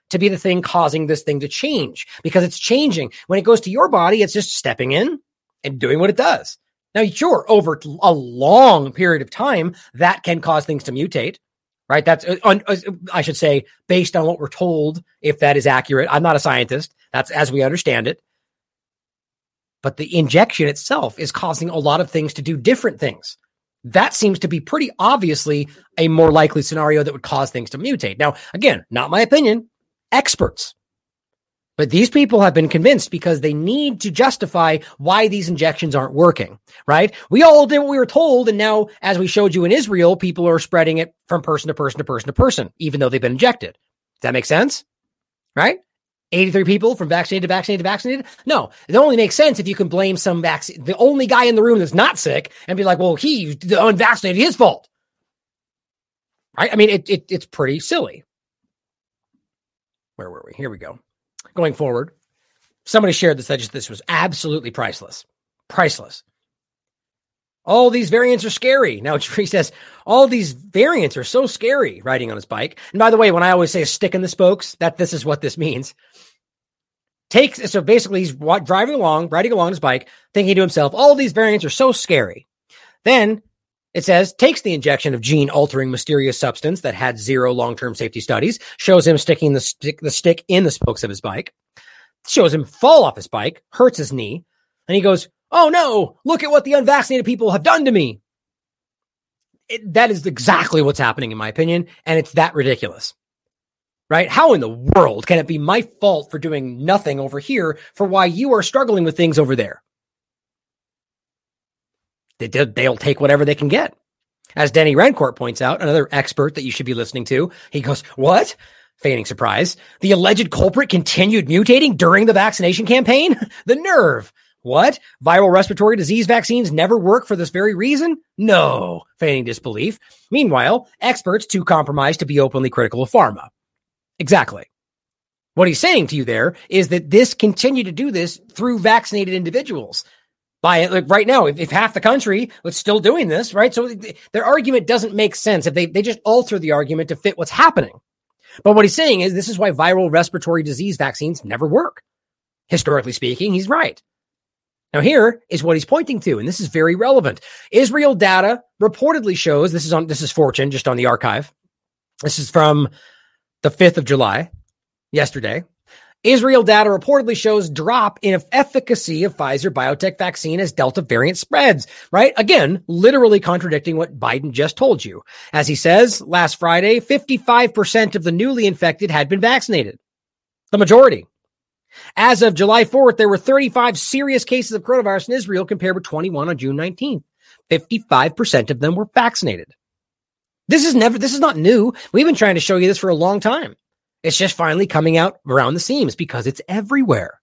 to be the thing causing this thing to change, because it's changing. When it goes to your body, it's just stepping in and doing what it does. Now, sure, over a long period of time, that can cause things to mutate, right? That's, I should say, based on what we're told, if that is accurate. I'm not a scientist. That's as we understand it. But the injection itself is causing a lot of things to do different things. That seems to be pretty obviously a more likely scenario that would cause things to mutate. Now, again, not my opinion, experts. But these people have been convinced because they need to justify why these injections aren't working, right? We all did what we were told, and now, as we showed you in Israel, people are spreading it from person to person to person to person, even though they've been injected. Does that make sense? Right? 83 people from vaccinated to vaccinated to vaccinated? No, it only makes sense if you can blame some vaccine, the only guy in the room that's not sick, and be like, well, the unvaccinated, his fault. Right? I mean, it's pretty silly. Where were we? Here we go. Going forward, somebody shared this. This was absolutely priceless. Priceless. All these variants are scary. Now, he says, all these variants are so scary, riding on his bike. And by the way, when I always say a stick in the spokes, this is what this means. So basically, he's riding along his bike, thinking to himself, all these variants are so scary. Then it says, takes the injection of gene-altering mysterious substance that had zero long-term safety studies, shows him sticking the stick in the spokes of his bike, shows him fall off his bike, hurts his knee, and he goes, oh no, look at what the unvaccinated people have done to me. That is exactly what's happening, in my opinion, and it's that ridiculous. Right? How in the world can it be my fault for doing nothing over here for why you are struggling with things over there? They'll take whatever they can get. As Denny Rancourt points out, another expert that you should be listening to, he goes, what? Feigning surprise. The alleged culprit continued mutating during the vaccination campaign? The nerve. What? Viral respiratory disease vaccines never work for this very reason? No. Feigning disbelief. Meanwhile, experts too compromised to be openly critical of pharma. Exactly. What he's saying to you there is that this continued to do this through vaccinated individuals. Right now, if half the country was still doing this, right? So their argument doesn't make sense if they just alter the argument to fit what's happening. But what he's saying is this is why viral respiratory disease vaccines never work. Historically speaking, he's right. Now here is what he's pointing to, and this is very relevant. Israel data reportedly shows, this is Fortune, just on the archive. This is from the 5th of July, yesterday. Israel data reportedly shows drop in efficacy of Pfizer BioNTech vaccine as Delta variant spreads, right? Again, literally contradicting what Biden just told you. As he says, last Friday, 55% of the newly infected had been vaccinated. The majority. As of July 4th, there were 35 serious cases of coronavirus in Israel compared with 21 on June 19th. 55% of them were vaccinated. This is not new. We've been trying to show you this for a long time. It's just finally coming out around the seams because it's everywhere.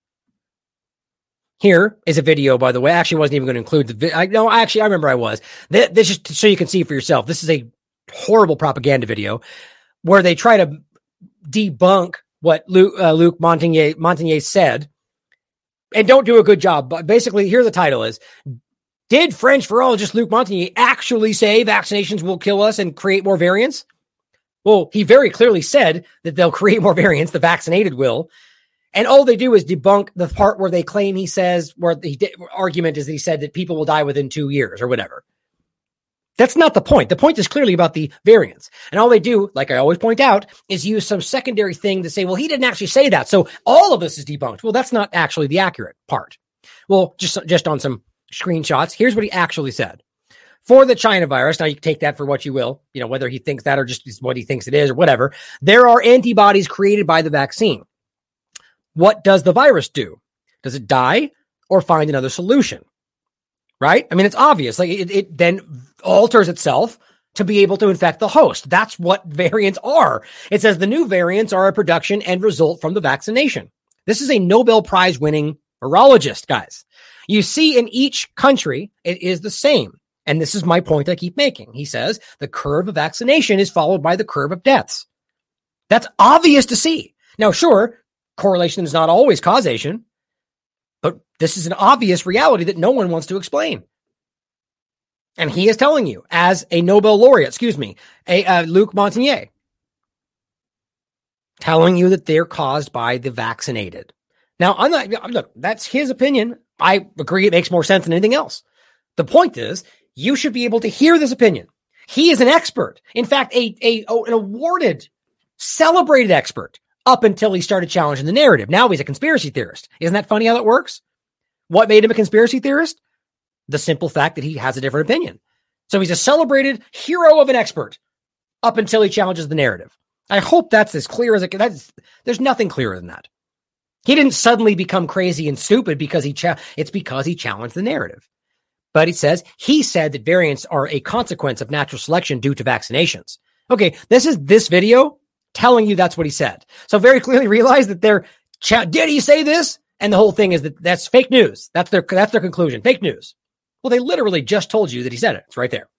Here is a video, by the way. I actually wasn't even going to include the video. I remember I was. This is so you can see for yourself. This is a horrible propaganda video where they try to debunk what Luc Montagnier said and don't do a good job. But basically, here the title is, did French virologist Luc Montagnier actually say vaccinations will kill us and create more variants? Well, he very clearly said that they'll create more variants, the vaccinated will. And all they do is debunk the part where they claim he says, where the argument is that he said that people will die within 2 years or whatever. That's not the point. The point is clearly about the variants. And all they do, like I always point out, is use some secondary thing to say, well, he didn't actually say that, so all of this is debunked. Well, that's not actually the accurate part. Well, just on some screenshots, here's what he actually said. For the China virus, now you can take that for what you will, whether he thinks that or just what he thinks it is or whatever, there are antibodies created by the vaccine. What does the virus do? Does it die or find another solution? Right? I mean, it's obvious. Like it then alters itself to be able to infect the host. That's what variants are. It says the new variants are a production and result from the vaccination. This is a Nobel Prize winning virologist, guys. You see in each country, it is the same. And this is my point I keep making. He says the curve of vaccination is followed by the curve of deaths. That's obvious to see. Now, sure, correlation is not always causation, but this is an obvious reality that no one wants to explain. And he is telling you, as a Nobel laureate, Luc Montagnier. telling you that they're caused by the vaccinated. Now, look, that's his opinion. I agree it makes more sense than anything else. The point is, you should be able to hear this opinion. He is an expert. In fact, an awarded, celebrated expert up until he started challenging the narrative. Now he's a conspiracy theorist. Isn't that funny how that works? What made him a conspiracy theorist? The simple fact that he has a different opinion. So he's a celebrated hero of an expert up until he challenges the narrative. I hope that's as clear as it can. There's nothing clearer than that. He didn't suddenly become crazy and stupid because it's because he challenged the narrative. But he said that variants are a consequence of natural selection due to vaccinations. Okay, this is this video telling you that's what he said. So very clearly realize that did he say this? And the whole thing is that's fake news. That's their conclusion. Fake news. Well, they literally just told you that he said it. It's right there.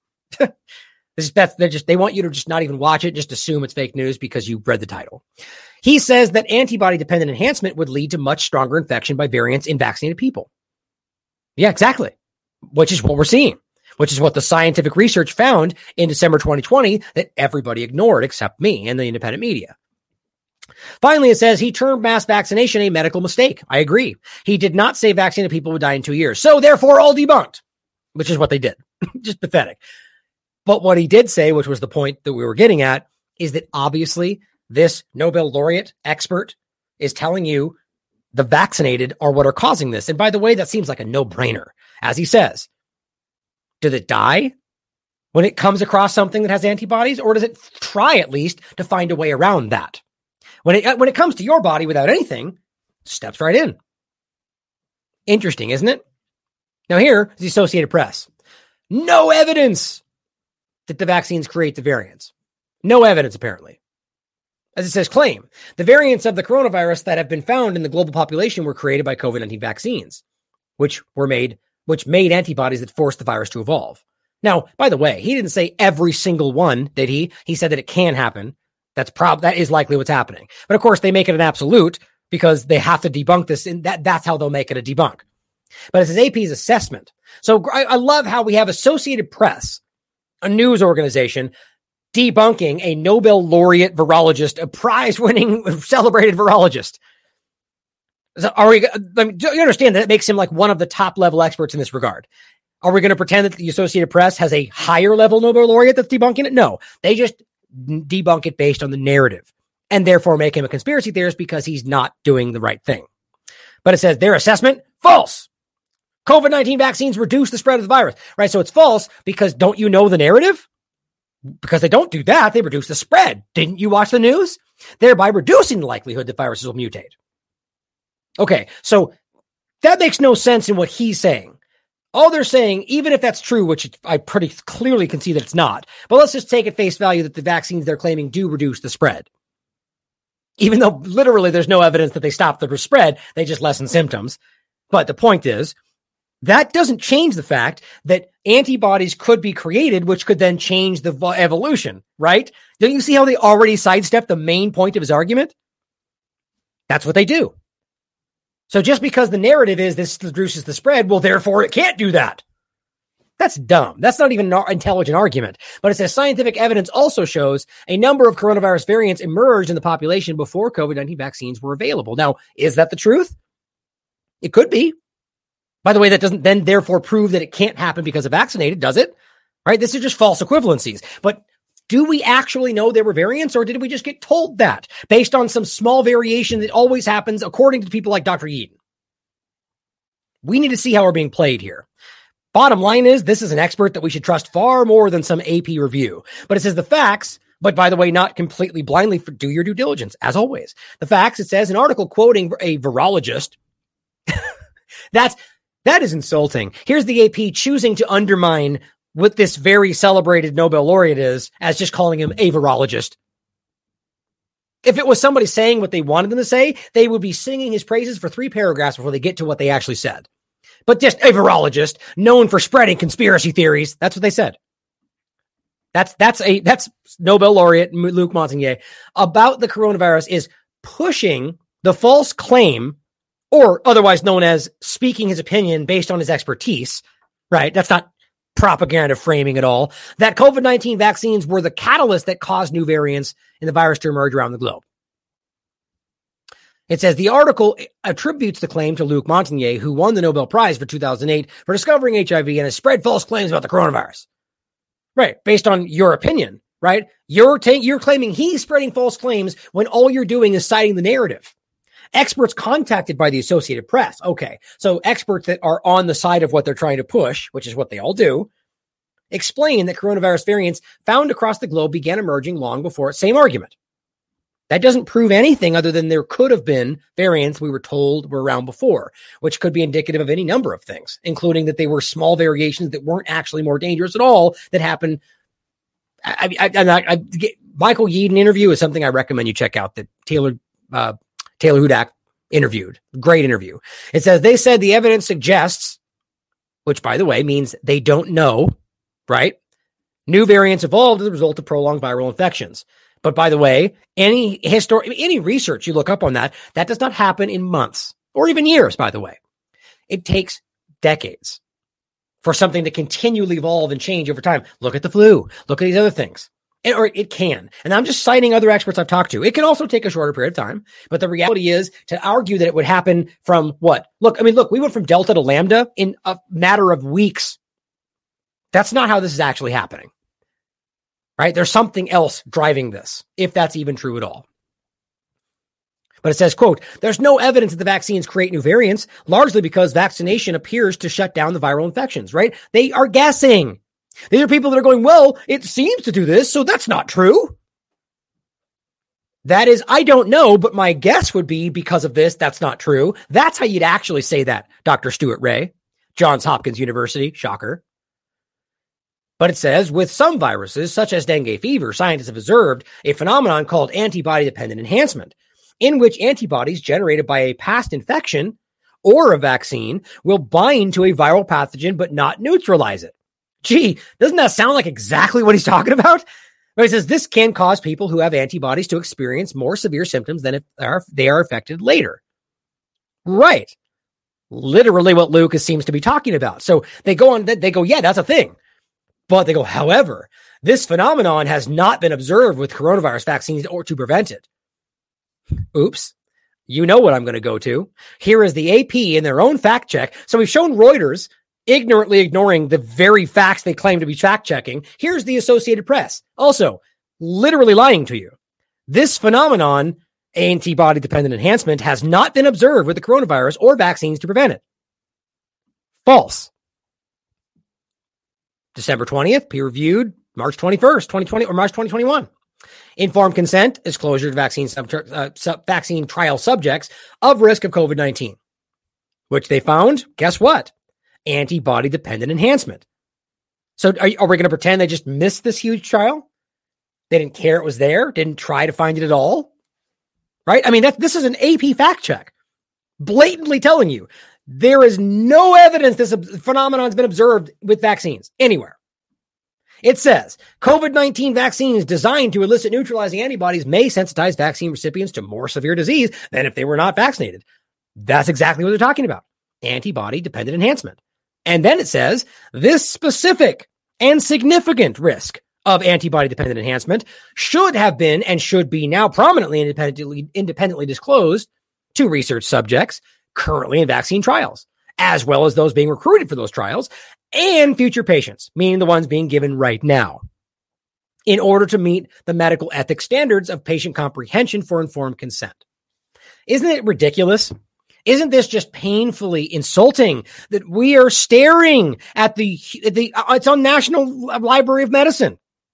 They want you to just not even watch it, just assume it's fake news because you read the title. He says that antibody-dependent enhancement would lead to much stronger infection by variants in vaccinated people. Yeah, exactly. Which is what we're seeing, which is what the scientific research found in December 2020 that everybody ignored except me and the independent media. Finally, it says he termed mass vaccination a medical mistake. I agree. He did not say vaccinated people would die in 2 years. So therefore, all debunked, which is what they did. Just pathetic. But what he did say, which was the point that we were getting at, is that obviously this Nobel laureate expert is telling you the vaccinated are what are causing this. And by the way, that seems like a no-brainer. As he says, does it die when it comes across something that has antibodies, or does it try at least to find a way around that? When it comes to your body without anything, steps right in. Interesting, isn't it? Now here is the Associated Press. No evidence that the vaccines create the variants. No evidence, apparently. As it says, claim the variants of the coronavirus that have been found in the global population were created by COVID-19 vaccines, which made antibodies that forced the virus to evolve. Now, by the way, he didn't say every single one, did he? He said that it can happen. That is likely what's happening. But of course, they make it an absolute because they have to debunk this, and that's how they'll make it a debunk. But it's AP's assessment. So I love how we have Associated Press, a news organization, debunking a Nobel laureate virologist, a prize-winning, celebrated virologist. So do you understand that it makes him like one of the top-level experts in this regard? Are we going to pretend that the Associated Press has a higher-level Nobel laureate that's debunking it? No. They just debunk it based on the narrative and therefore make him a conspiracy theorist because he's not doing the right thing. But it says their assessment, false. COVID-19 vaccines reduce the spread of the virus, right? So it's false because don't you know the narrative? Because they don't do that. They reduce the spread. Didn't you watch the news? Thereby reducing the likelihood that viruses will mutate. Okay, so that makes no sense in what he's saying. All they're saying, even if that's true, which I pretty clearly can see that it's not, but let's just take at face value that the vaccines they're claiming do reduce the spread. Even though literally there's no evidence that they stop the spread, they just lessen symptoms. But the point is, that doesn't change the fact that antibodies could be created, which could then change the evolution, right? Don't you see how they already sidestepped the main point of his argument? That's what they do. So just because the narrative is this reduces the spread, well, therefore it can't do that. That's dumb. That's not even an intelligent argument. But it says scientific evidence also shows a number of coronavirus variants emerged in the population before COVID-19 vaccines were available. Now, is that the truth? It could be. By the way, that doesn't then therefore prove that it can't happen because of vaccinated, does it? Right? This is just false equivalencies. But do we actually know there were variants, or did we just get told that based on some small variation that always happens according to people like Dr. Yeadon? We need to see how we're being played here. Bottom line is, this is an expert that we should trust far more than some AP review. But it says the facts, but by the way, not completely blindly, do your due diligence, as always. The facts, it says an article quoting a virologist. That is insulting. Here's the AP choosing to undermine what this very celebrated Nobel laureate is as just calling him a virologist. If it was somebody saying what they wanted them to say, they would be singing his praises for 3 paragraphs before they get to what they actually said. But just a virologist known for spreading conspiracy theories. That's what they said. That's Nobel laureate Luc Montagnier about the coronavirus is pushing the false claim, or otherwise known as speaking his opinion based on his expertise, right? That's not propaganda framing at all, that COVID-19 vaccines were the catalyst that caused new variants in the virus to emerge around the globe. It says the article attributes the claim to Luc Montagnier, who won the Nobel Prize for 2008 for discovering HIV and has spread false claims about the coronavirus. Right. Based on your opinion, right? You're claiming he's spreading false claims when all you're doing is citing the narrative. Experts contacted by the Associated Press. Okay. So experts that are on the side of what they're trying to push, which is what they all do, explain that coronavirus variants found across the globe began emerging long before. Same argument. That doesn't prove anything other than there could have been variants we were told were around before, which could be indicative of any number of things, including that they were small variations that weren't actually more dangerous at all that happened. Michael Yeadon interview is something I recommend you check out, that Taylor Hudak interviewed. Great interview. It says, they said the evidence suggests, which by the way means they don't know, right? New variants evolved as a result of prolonged viral infections. But by the way, any research you look up on that does not happen in months or even years, by the way. It takes decades for something to continually evolve and change over time. Look at the flu. Look at these other things. Or it can. And I'm just citing other experts I've talked to. It can also take a shorter period of time. But the reality is, to argue that it would happen from what? Look, we went from Delta to Lambda in a matter of weeks. That's not how this is actually happening. Right? There's something else driving this, if that's even true at all. But it says, quote, there's no evidence that the vaccines create new variants, largely because vaccination appears to shut down the viral infections, right? They are guessing. These are people that are going, well, it seems to do this, so that's not true. That is, I don't know, but my guess would be because of this, that's not true. That's how you'd actually say that, Dr. Stuart Ray, Johns Hopkins University, shocker. But it says, with some viruses, such as dengue fever, scientists have observed a phenomenon called antibody-dependent enhancement, in which antibodies generated by a past infection or a vaccine will bind to a viral pathogen but not neutralize it. Gee, doesn't that sound like exactly what he's talking about? But he says this can cause people who have antibodies to experience more severe symptoms than if they are affected later. Right. Literally what Lucas seems to be talking about. So they go, yeah, that's a thing. But they go, however, this phenomenon has not been observed with coronavirus vaccines or to prevent it. Oops. You know what I'm going to go to. Here is the AP in their own fact check. So we've shown Reuters ignorantly ignoring the very facts they claim to be fact checking. Here's the Associated Press. Also, literally lying to you. This phenomenon, antibody-dependent enhancement, has not been observed with the coronavirus or vaccines to prevent it. False. December 20th, peer-reviewed, March 21st, 2020, or March 2021. Informed consent, disclosure to vaccine trial subjects of risk of COVID-19, which they found, guess what? Antibody-dependent enhancement. So are we going to pretend they just missed this huge trial? They didn't care it was there, didn't try to find it at all? Right? I mean, this is an AP fact check, blatantly telling you there is no evidence this phenomenon has been observed with vaccines anywhere. It says COVID-19 vaccines designed to elicit neutralizing antibodies may sensitize vaccine recipients to more severe disease than if they were not vaccinated. That's exactly what they're talking about. Antibody-dependent enhancement. And then it says this specific and significant risk of antibody-dependent enhancement should have been and should be now prominently independently disclosed to research subjects currently in vaccine trials, as well as those being recruited for those trials and future patients, meaning the ones being given right now, in order to meet the medical ethics standards of patient comprehension for informed consent. Isn't it ridiculous? Isn't this just painfully insulting that we are staring at it's on National Library of Medicine.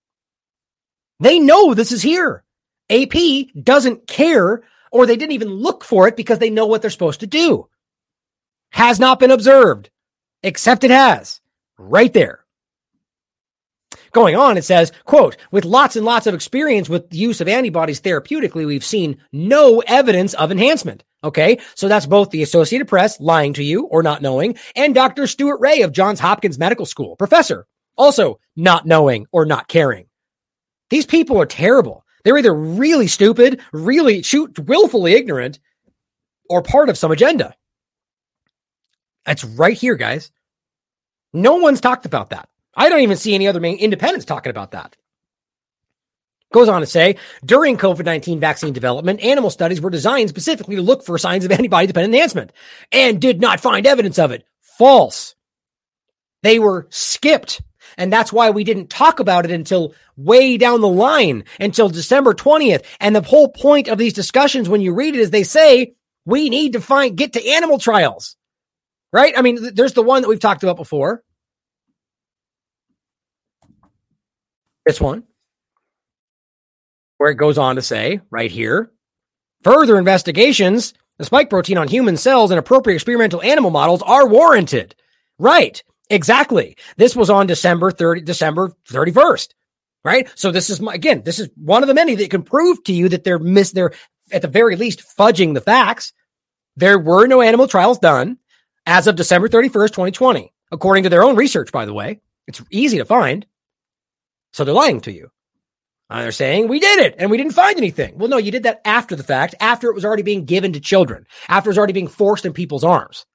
They know this is here. AP doesn't care, or they didn't even look for it because they know what they're supposed to do. Has not been observed, except it has. Right there. Going on, it says, quote, with lots and lots of experience with the use of antibodies therapeutically, we've seen no evidence of enhancement. Okay, so that's both the Associated Press lying to you or not knowing, and Dr. Stuart Ray of Johns Hopkins Medical School, professor, also not knowing or not caring. These people are terrible. They're either really stupid, really willfully ignorant, or part of some agenda. That's right here, guys. No one's talked about that. I don't even see any other main independents talking about that. Goes on to say, during COVID-19 vaccine development, animal studies were designed specifically to look for signs of antibody-dependent enhancement and did not find evidence of it. False. They were skipped. And that's why we didn't talk about it until way down the line, until December 20th. And the whole point of these discussions, when you read it, is they say, we need to get to animal trials, right? I mean, there's the one that we've talked about before. This one, where it goes on to say right here, further investigations, the spike protein on human cells and appropriate experimental animal models are warranted. Right. Exactly. This was on December 31st. Right. So this is this is one of the many that can prove to you that they're at the very least fudging the facts. There were no animal trials done as of December 31st, 2020, according to their own research, by the way. It's easy to find. So they're lying to you. They're saying, we did it and we didn't find anything. Well, no, you did that after the fact, after it was already being given to children, after it was already being forced in people's arms.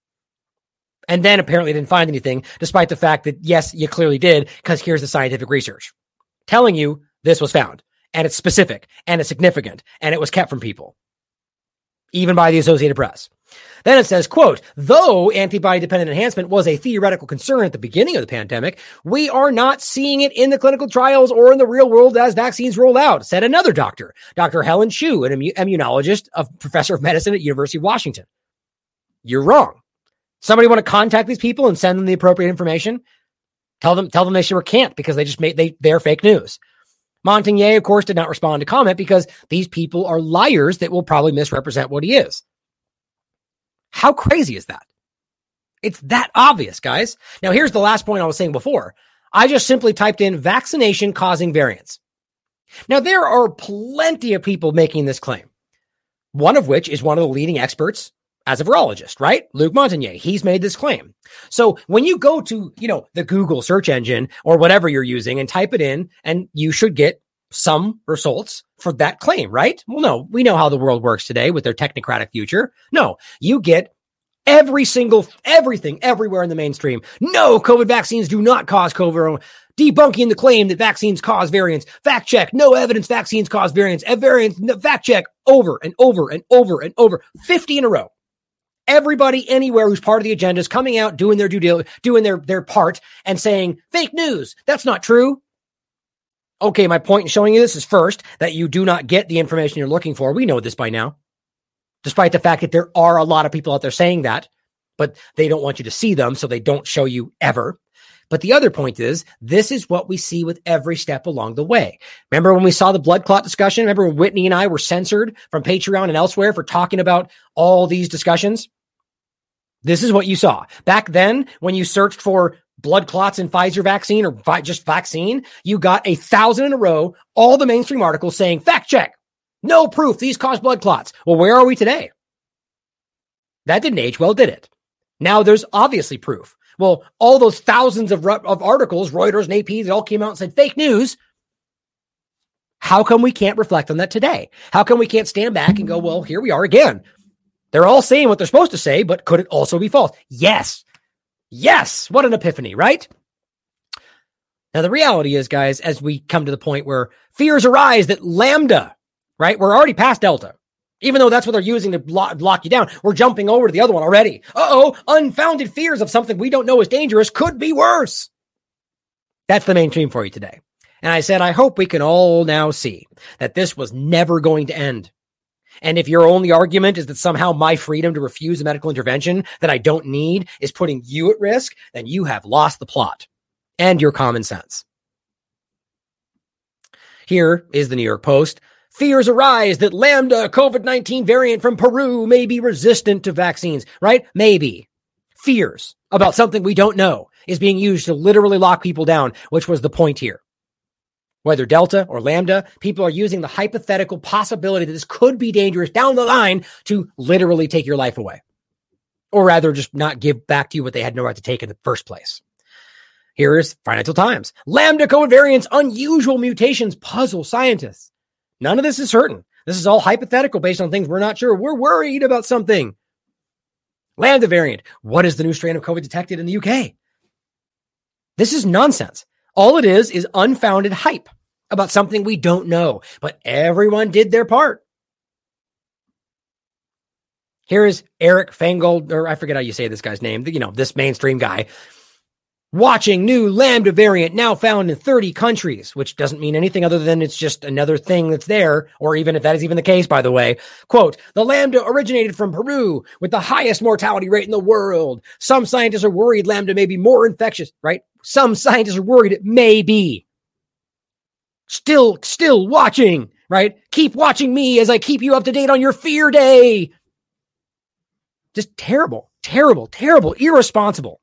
And then apparently didn't find anything, despite the fact that, yes, you clearly did, because here's the scientific research telling you this was found, and it's specific, and it's significant, and it was kept from people, even by the Associated Press. Then it says, quote, though antibody-dependent enhancement was a theoretical concern at the beginning of the pandemic, we are not seeing it in the clinical trials or in the real world as vaccines roll out, said another doctor, Dr. Helen Chu, an immunologist, a professor of medicine at University of Washington. You're wrong. Somebody want to contact these people and send them the appropriate information? Tell them they sure can't, because they're fake news. Montagnier, of course, did not respond to comment because these people are liars that will probably misrepresent what he is. How crazy is that? It's that obvious, guys. Now, here's the last point I was saying before. I just simply typed in vaccination causing variants. Now, there are plenty of people making this claim, one of which is one of the leading experts as a virologist, right? Luc Montagnier. He's made this claim. So when you go to, the Google search engine or whatever you're using and type it in, and you should get some results for that claim, right? Well, no, we know how the world works today with their technocratic future. No, you get everything everywhere in the mainstream. No, COVID vaccines do not cause COVID. Debunking the claim that vaccines cause variants. Fact check. No evidence vaccines cause variants. Variants. Fact check. Over and over and over and over. 50 in a row. Everybody anywhere who's part of the agenda is coming out, doing their due diligence, doing their part and saying, fake news. That's not true. Okay, my point in showing you this is first, that you do not get the information you're looking for. We know this by now, despite the fact that there are a lot of people out there saying that, but they don't want you to see them, so they don't show you ever. But the other point is, this is what we see with every step along the way. Remember when we saw the blood clot discussion? Remember when Whitney and I were censored from Patreon and elsewhere for talking about all these discussions? This is what you saw. Back then, when you searched for blood clots in Pfizer vaccine or just vaccine, you got 1,000 in a row, all the mainstream articles saying, fact check, no proof, these cause blood clots. Well, where are we today? That didn't age well, did it? Now there's obviously proof. Well, all those thousands of articles, Reuters and AP, they all came out and said fake news. How come we can't reflect on that today? How come we can't stand back and go, well, here we are again. They're all saying what they're supposed to say, but could it also be false? Yes. Yes. What an epiphany, right? Now, the reality is, guys, as we come to the point where fears arise that Lambda, right? We're already past Delta. Even though that's what they're using to lock you down, we're jumping over to the other one already. Unfounded fears of something we don't know is dangerous could be worse. That's the mainstream for you today. And I said, I hope we can all now see that this was never going to end. And if your only argument is that somehow my freedom to refuse a medical intervention that I don't need is putting you at risk, then you have lost the plot and your common sense. Here is the New York Post. Fears arise that Lambda COVID-19 variant from Peru may be resistant to vaccines, right? Maybe. Fears about something we don't know is being used to literally lock people down, which was the point here. Whether Delta or Lambda, people are using the hypothetical possibility that this could be dangerous down the line to literally take your life away. Or rather, just not give back to you what they had no right to take in the first place. Here is Financial Times. Lambda COVID variants, unusual mutations puzzle scientists. None of this is certain. This is all hypothetical based on things we're not sure. We're worried about something. Lambda variant. What is the new strain of COVID detected in the UK? This is nonsense. All it is unfounded hype. about something we don't know, but everyone did their part. Here is Eric Fangold, or I forget how you say this guy's name, this mainstream guy, watching new Lambda variant now found in 30 countries, which doesn't mean anything other than it's just another thing that's there, or even if that is even the case, by the way. Quote, the Lambda originated from Peru with the highest mortality rate in the world. Some scientists are worried Lambda may be more infectious, right? Some scientists are worried it may be. Still watching, right? Keep watching me as I keep you up to date on your fear day. Just terrible, irresponsible.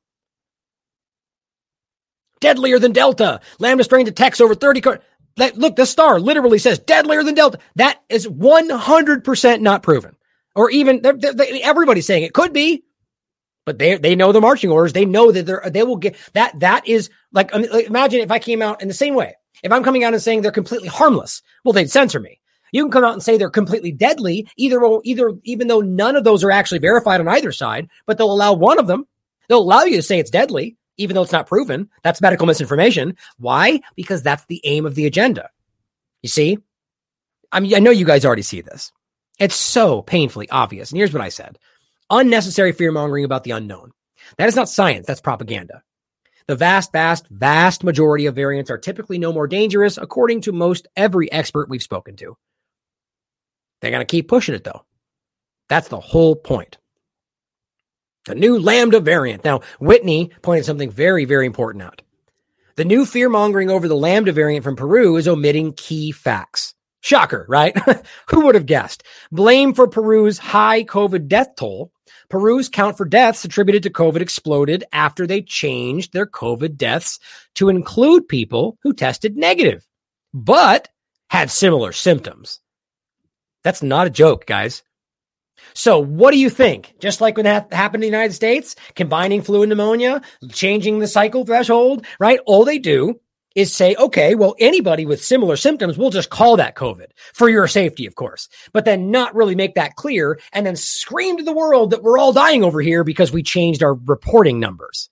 Deadlier than Delta. Lambda strain detects over 30. Look, the star literally says deadlier than Delta. That is 100% not proven. Or even everybody's saying it could be, but they know the marching orders. They know that they will get that. That is like imagine if I came out in the same way. If I'm coming out and saying they're completely harmless, well, they'd censor me. You can come out and say they're completely deadly, either, even though none of those are actually verified on either side, but they'll allow one of them. They'll allow you to say it's deadly, even though it's not proven. That's medical misinformation. Why? Because that's the aim of the agenda. You see? I mean, I know you guys already see this. It's so painfully obvious. And here's what I said. Unnecessary fear-mongering about the unknown. That is not science. That's propaganda. The vast majority of variants are typically no more dangerous, according to most every expert we've spoken to. They're going to keep pushing it, though. That's the whole point. The new Lambda variant. Now, Whitney pointed something very, very important out. The new fear-mongering over the Lambda variant from Peru is omitting key facts. Shocker, right? Who would have guessed? Blame for Peru's high COVID death toll. Peru's count for deaths attributed to COVID exploded after they changed their COVID deaths to include people who tested negative, but had similar symptoms. That's not a joke, guys. So what do you think? Just like when that happened in the United States, combining flu and pneumonia, changing the cycle threshold, right? All they do is say, okay, well, anybody with similar symptoms, we'll just call that COVID for your safety, of course, but then not really make that clear and then scream to the world that we're all dying over here because we changed our reporting numbers.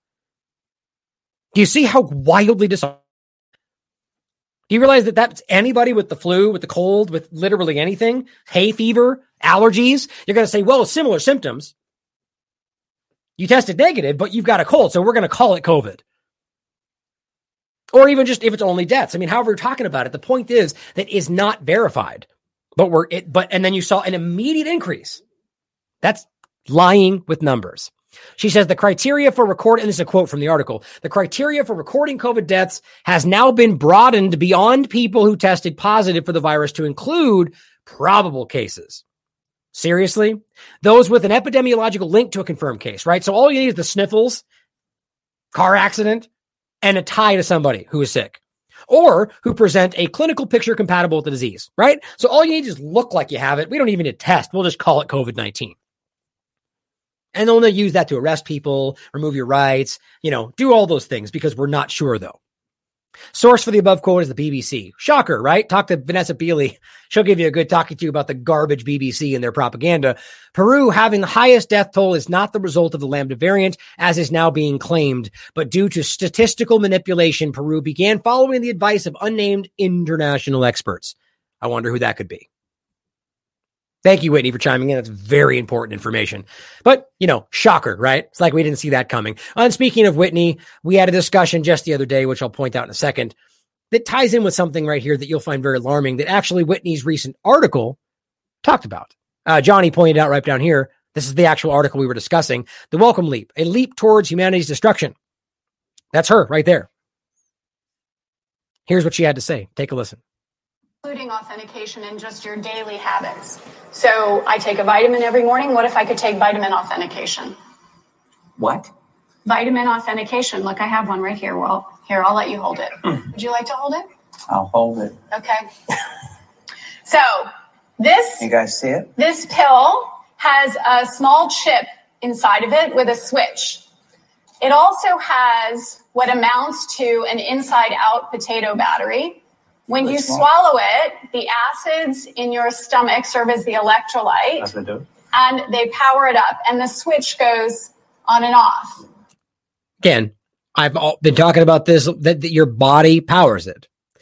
Do you see how wildly dishonest? Do you realize that that's anybody with the flu, with the cold, with literally anything, hay fever, allergies? You're going to say, well, similar symptoms. You tested negative, but you've got a cold, so we're going to call it COVID. Or even just if it's only deaths. I mean, however you're talking about it, the point is that is not verified. And then you saw an immediate increase. That's lying with numbers. She says the criteria for recording, and this is a quote from the article, the criteria for recording COVID deaths has now been broadened beyond people who tested positive for the virus to include probable cases. Seriously? Those with an epidemiological link to a confirmed case, right? So all you need is the sniffles, car accident, and a tie to somebody who is sick or who present a clinical picture compatible with the disease, right? So all you need is look like you have it. We don't even need to test. We'll just call it COVID-19. And then they'll use that to arrest people, remove your rights, do all those things because we're not sure, though. Source for the above quote is the BBC. Shocker, right? Talk to Vanessa Beeley. She'll give you a good talking to about the garbage BBC and their propaganda. Peru having the highest death toll is not the result of the Lambda variant, as is now being claimed, but due to statistical manipulation, Peru began following the advice of unnamed international experts. I wonder who that could be. Thank you, Whitney, for chiming in. That's very important information. But, shocker, right? It's like we didn't see that coming. And speaking of Whitney, we had a discussion just the other day, which I'll point out in a second, that ties in with something right here that you'll find very alarming that actually Whitney's recent article talked about. Johnny pointed out right down here. This is the actual article we were discussing. The Welcome Leap, a leap towards humanity's destruction. That's her right there. Here's what she had to say. Take a listen. Including authentication in just your daily habits. So I take a vitamin every morning. What if I could take vitamin authentication? What? Vitamin authentication. Look, I have one right here. Well, here, I'll let you hold it. Would you like to hold it? I'll hold it. Okay. So this... You guys see it? This pill has a small chip inside of it with a switch. It also has what amounts to an inside-out potato battery. When you swallow it, the acids in your stomach serve as the electrolyte. As they do. And they power it up, and the switch goes on and off. Again, I've been talking about this, that your body powers it.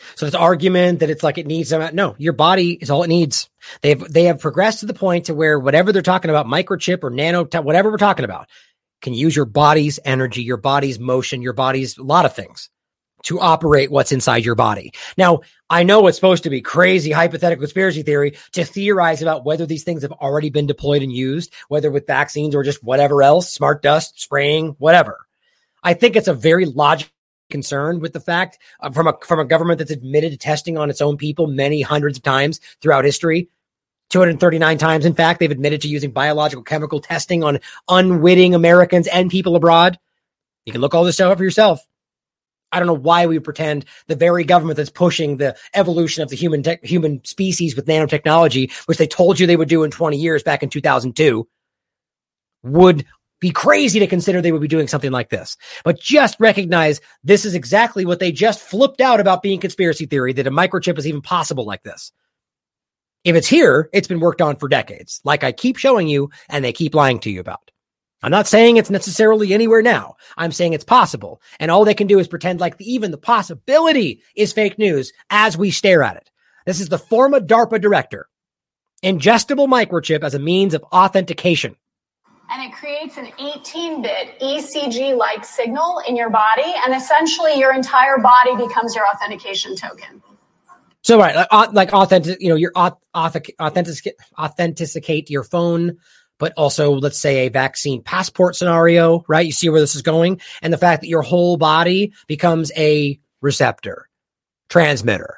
So this argument that it's like it needs them. No, your body is all it needs. They have progressed to the point to where whatever they're talking about, microchip or nano, whatever we're talking about, can use your body's energy, your body's motion, your body's a lot of things to operate what's inside your body. Now, I know it's supposed to be crazy hypothetical conspiracy theory to theorize about whether these things have already been deployed and used, whether with vaccines or just whatever else, smart dust, spraying, whatever. I think it's a very logical concern with the fact from a government that's admitted to testing on its own people many hundreds of times throughout history. 239 times, in fact, they've admitted to using biological chemical testing on unwitting Americans and people abroad. You can look all this stuff up for yourself. I don't know why we pretend the very government that's pushing the evolution of the human species with nanotechnology, which they told you they would do in 20 years back in 2002, would be crazy to consider they would be doing something like this. But just recognize this is exactly what they just flipped out about being conspiracy theory, that a microchip is even possible like this. If it's here, it's been worked on for decades, like I keep showing you and they keep lying to you about. I'm not saying it's necessarily anywhere now. I'm saying it's possible. And all they can do is pretend like even the possibility is fake news as we stare at it. This is the former DARPA director. Ingestible microchip as a means of authentication. And it creates an 18-bit ECG-like signal in your body, and essentially your entire body becomes your authentication token. So right, like authentic, you authenticate your phone, but also let's say a vaccine passport scenario, right? You see where this is going, and the fact that your whole body becomes a receptor, transmitter.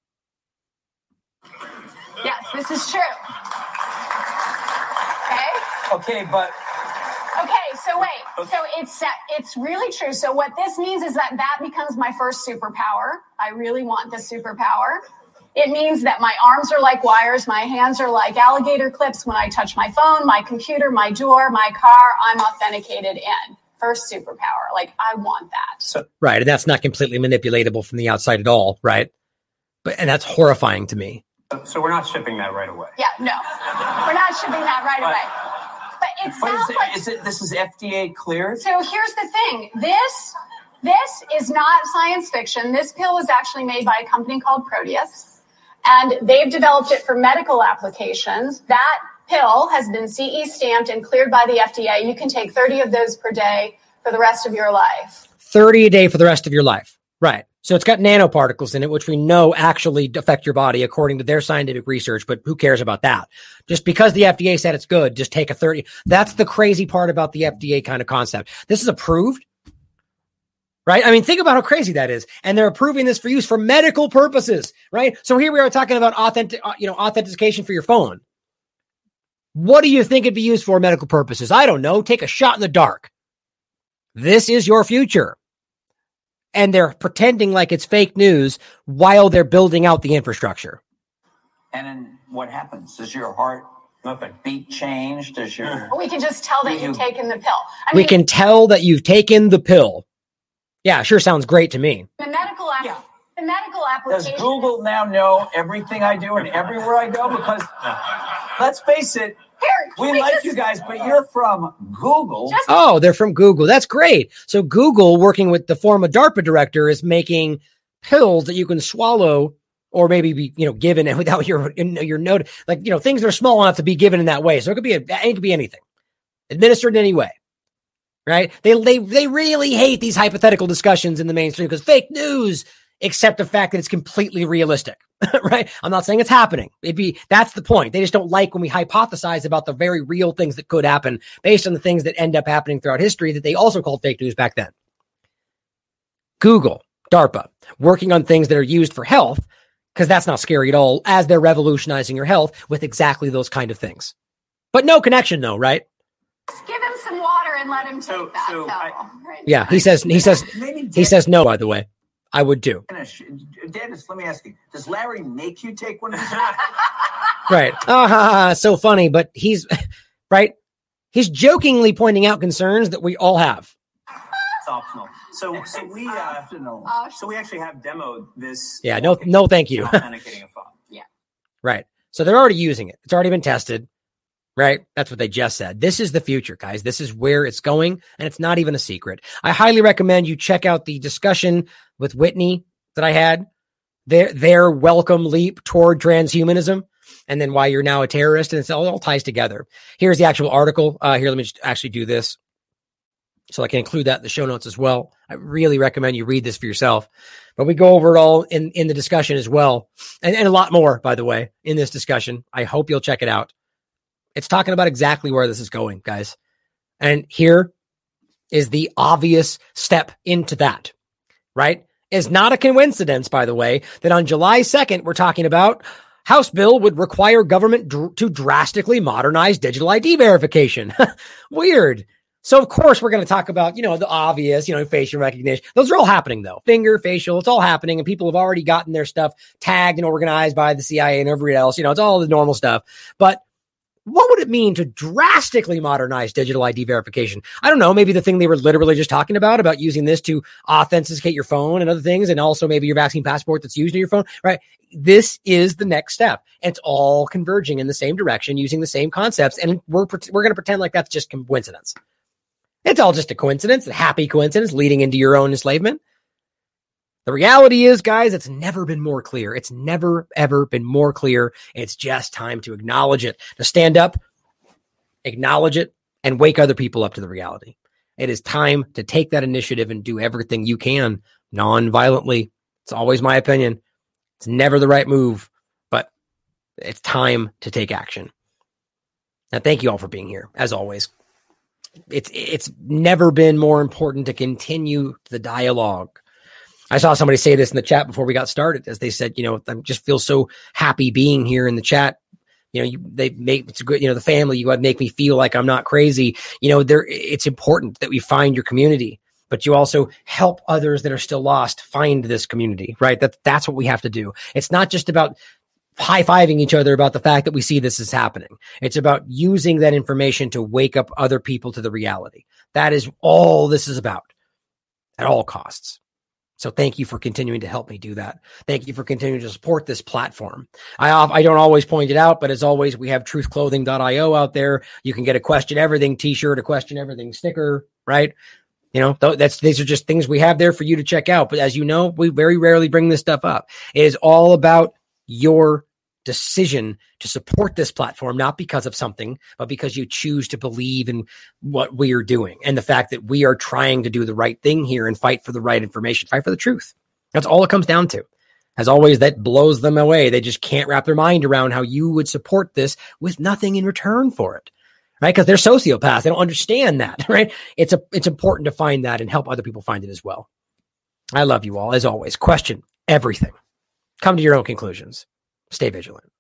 Yes, this is true. Okay, but so wait. So it's really true. So what this means is that becomes my first superpower. I really want the superpower. It means that my arms are like wires, my hands are like alligator clips. When I touch my phone, my computer, my door, my car, I'm authenticated in. First superpower. Like, I want that. So, right, and that's not completely manipulatable from the outside at all, right? And that's horrifying to me. So we're not shipping that right away. Yeah, no. We're not shipping that right away. But it sounds like... This is FDA cleared? So here's the thing. This is not science fiction. This pill is actually made by a company called Proteus, and they've developed it for medical applications. That pill has been CE stamped and cleared by the FDA. You can take 30 of those per day for the rest of your life. 30 a day for the rest of your life. Right. So it's got nanoparticles in it, which we know actually affect your body according to their scientific research, but who cares about that? Just because the FDA said it's good, just take a 30. That's the crazy part about the FDA kind of concept. This is approved, right? I mean, think about how crazy that is. And they're approving this for use for medical purposes, right? So here we are talking about authentication for your phone. What do you think it'd be used for medical purposes? I don't know. Take a shot in the dark. This is your future. And they're pretending like it's fake news while they're building out the infrastructure. And then what happens? Does your heart beat change? Does your... We can just tell that you've taken the pill. We can tell that you've taken the pill. Yeah, sure sounds great to me. The medical application... Does Google now know everything I do and everywhere I go? Because let's face it, we like you guys, but you're from Google. Oh, they're from Google. That's great. So Google, working with the former DARPA director, is making pills that you can swallow or maybe be, given without your note. Like, things that are small enough to be given in that way. So it could be anything. Administered in any way. Right? They really hate these hypothetical discussions in the mainstream because fake news, except the fact that it's completely realistic. Right? I'm not saying it's happening. That's the point. They just don't like when we hypothesize about the very real things that could happen based on the things that end up happening throughout history that they also called fake news back then. Google, DARPA, working on things that are used for health, because that's not scary at all, as they're revolutionizing your health with exactly those kind of things. But no connection though, right? Just give him some water and let him take that. Yeah, he says no, by the way. I would too. Dennis, let me ask you, does Larry make you take one of these? Right. So funny, but he's right. He's jokingly pointing out concerns that we all have. It's optional. So we actually have demoed this. Yeah, no, thank you. Authenticating a phone. Yeah. Right. So they're already using it. It's already been tested. Right? That's what they just said. This is the future, guys. This is where it's going, and it's not even a secret. I highly recommend you check out the discussion with Whitney that I had. their welcome leap toward transhumanism, and then why you're now a terrorist, and it all ties together. Here's the actual article. Here, let me just actually do this so I can include that in the show notes as well. I really recommend you read this for yourself. But we go over it all in the discussion as well, and a lot more, by the way, in this discussion. I hope you'll check it out. It's talking about exactly where this is going, guys. And here is the obvious step into that, right? It's not a coincidence, by the way, that on July 2nd, we're talking about House bill would require government to drastically modernize digital ID verification. Weird. So, of course, we're going to talk about, the obvious, facial recognition. Those are all happening, though. Finger, facial, it's all happening. And people have already gotten their stuff tagged and organized by the CIA and everybody else. It's all the normal stuff. But what would it mean to drastically modernize digital ID verification? I don't know. Maybe the thing they were literally just talking about using this to authenticate your phone and other things, and also maybe your vaccine passport that's used in your phone, right? This is the next step. And it's all converging in the same direction using the same concepts. And we're going to pretend like that's just coincidence. It's all just a coincidence, a happy coincidence leading into your own enslavement. The reality is, guys, it's never been more clear. It's never, ever been more clear. It's just time to acknowledge it, to stand up, acknowledge it, and wake other people up to the reality. It is time to take that initiative and do everything you can non-violently. It's always my opinion. It's never the right move, but it's time to take action. Now, thank you all for being here, as always. It's never been more important to continue the dialogue. I saw somebody say this in the chat before we got started, as they said, I just feel so happy being here in the chat. They make it's good. The family, you make me feel like I'm not crazy. It's important that we find your community, but you also help others that are still lost find this community, right? That's what we have to do. It's not just about high-fiving each other about the fact that we see this is happening. It's about using that information to wake up other people to the reality. That is all this is about at all costs. So thank you for continuing to help me do that. Thank you for continuing to support this platform. I don't always point it out, but as always, we have truthclothing.io out there. You can get a Question Everything t-shirt, a Question Everything sticker, right? These are just things we have there for you to check out. But as you know, we very rarely bring this stuff up. It is all about your decision to support this platform, not because of something, but because you choose to believe in what we are doing and the fact that we are trying to do the right thing here and fight for the right information, fight for the truth. That's all it comes down to. As always, that blows them away. They just can't wrap their mind around how you would support this with nothing in return for it, right? Because they're sociopaths. They don't understand that, right? It's important to find that and help other people find it as well. I love you all. As always, question everything. Come to your own conclusions. Stay vigilant.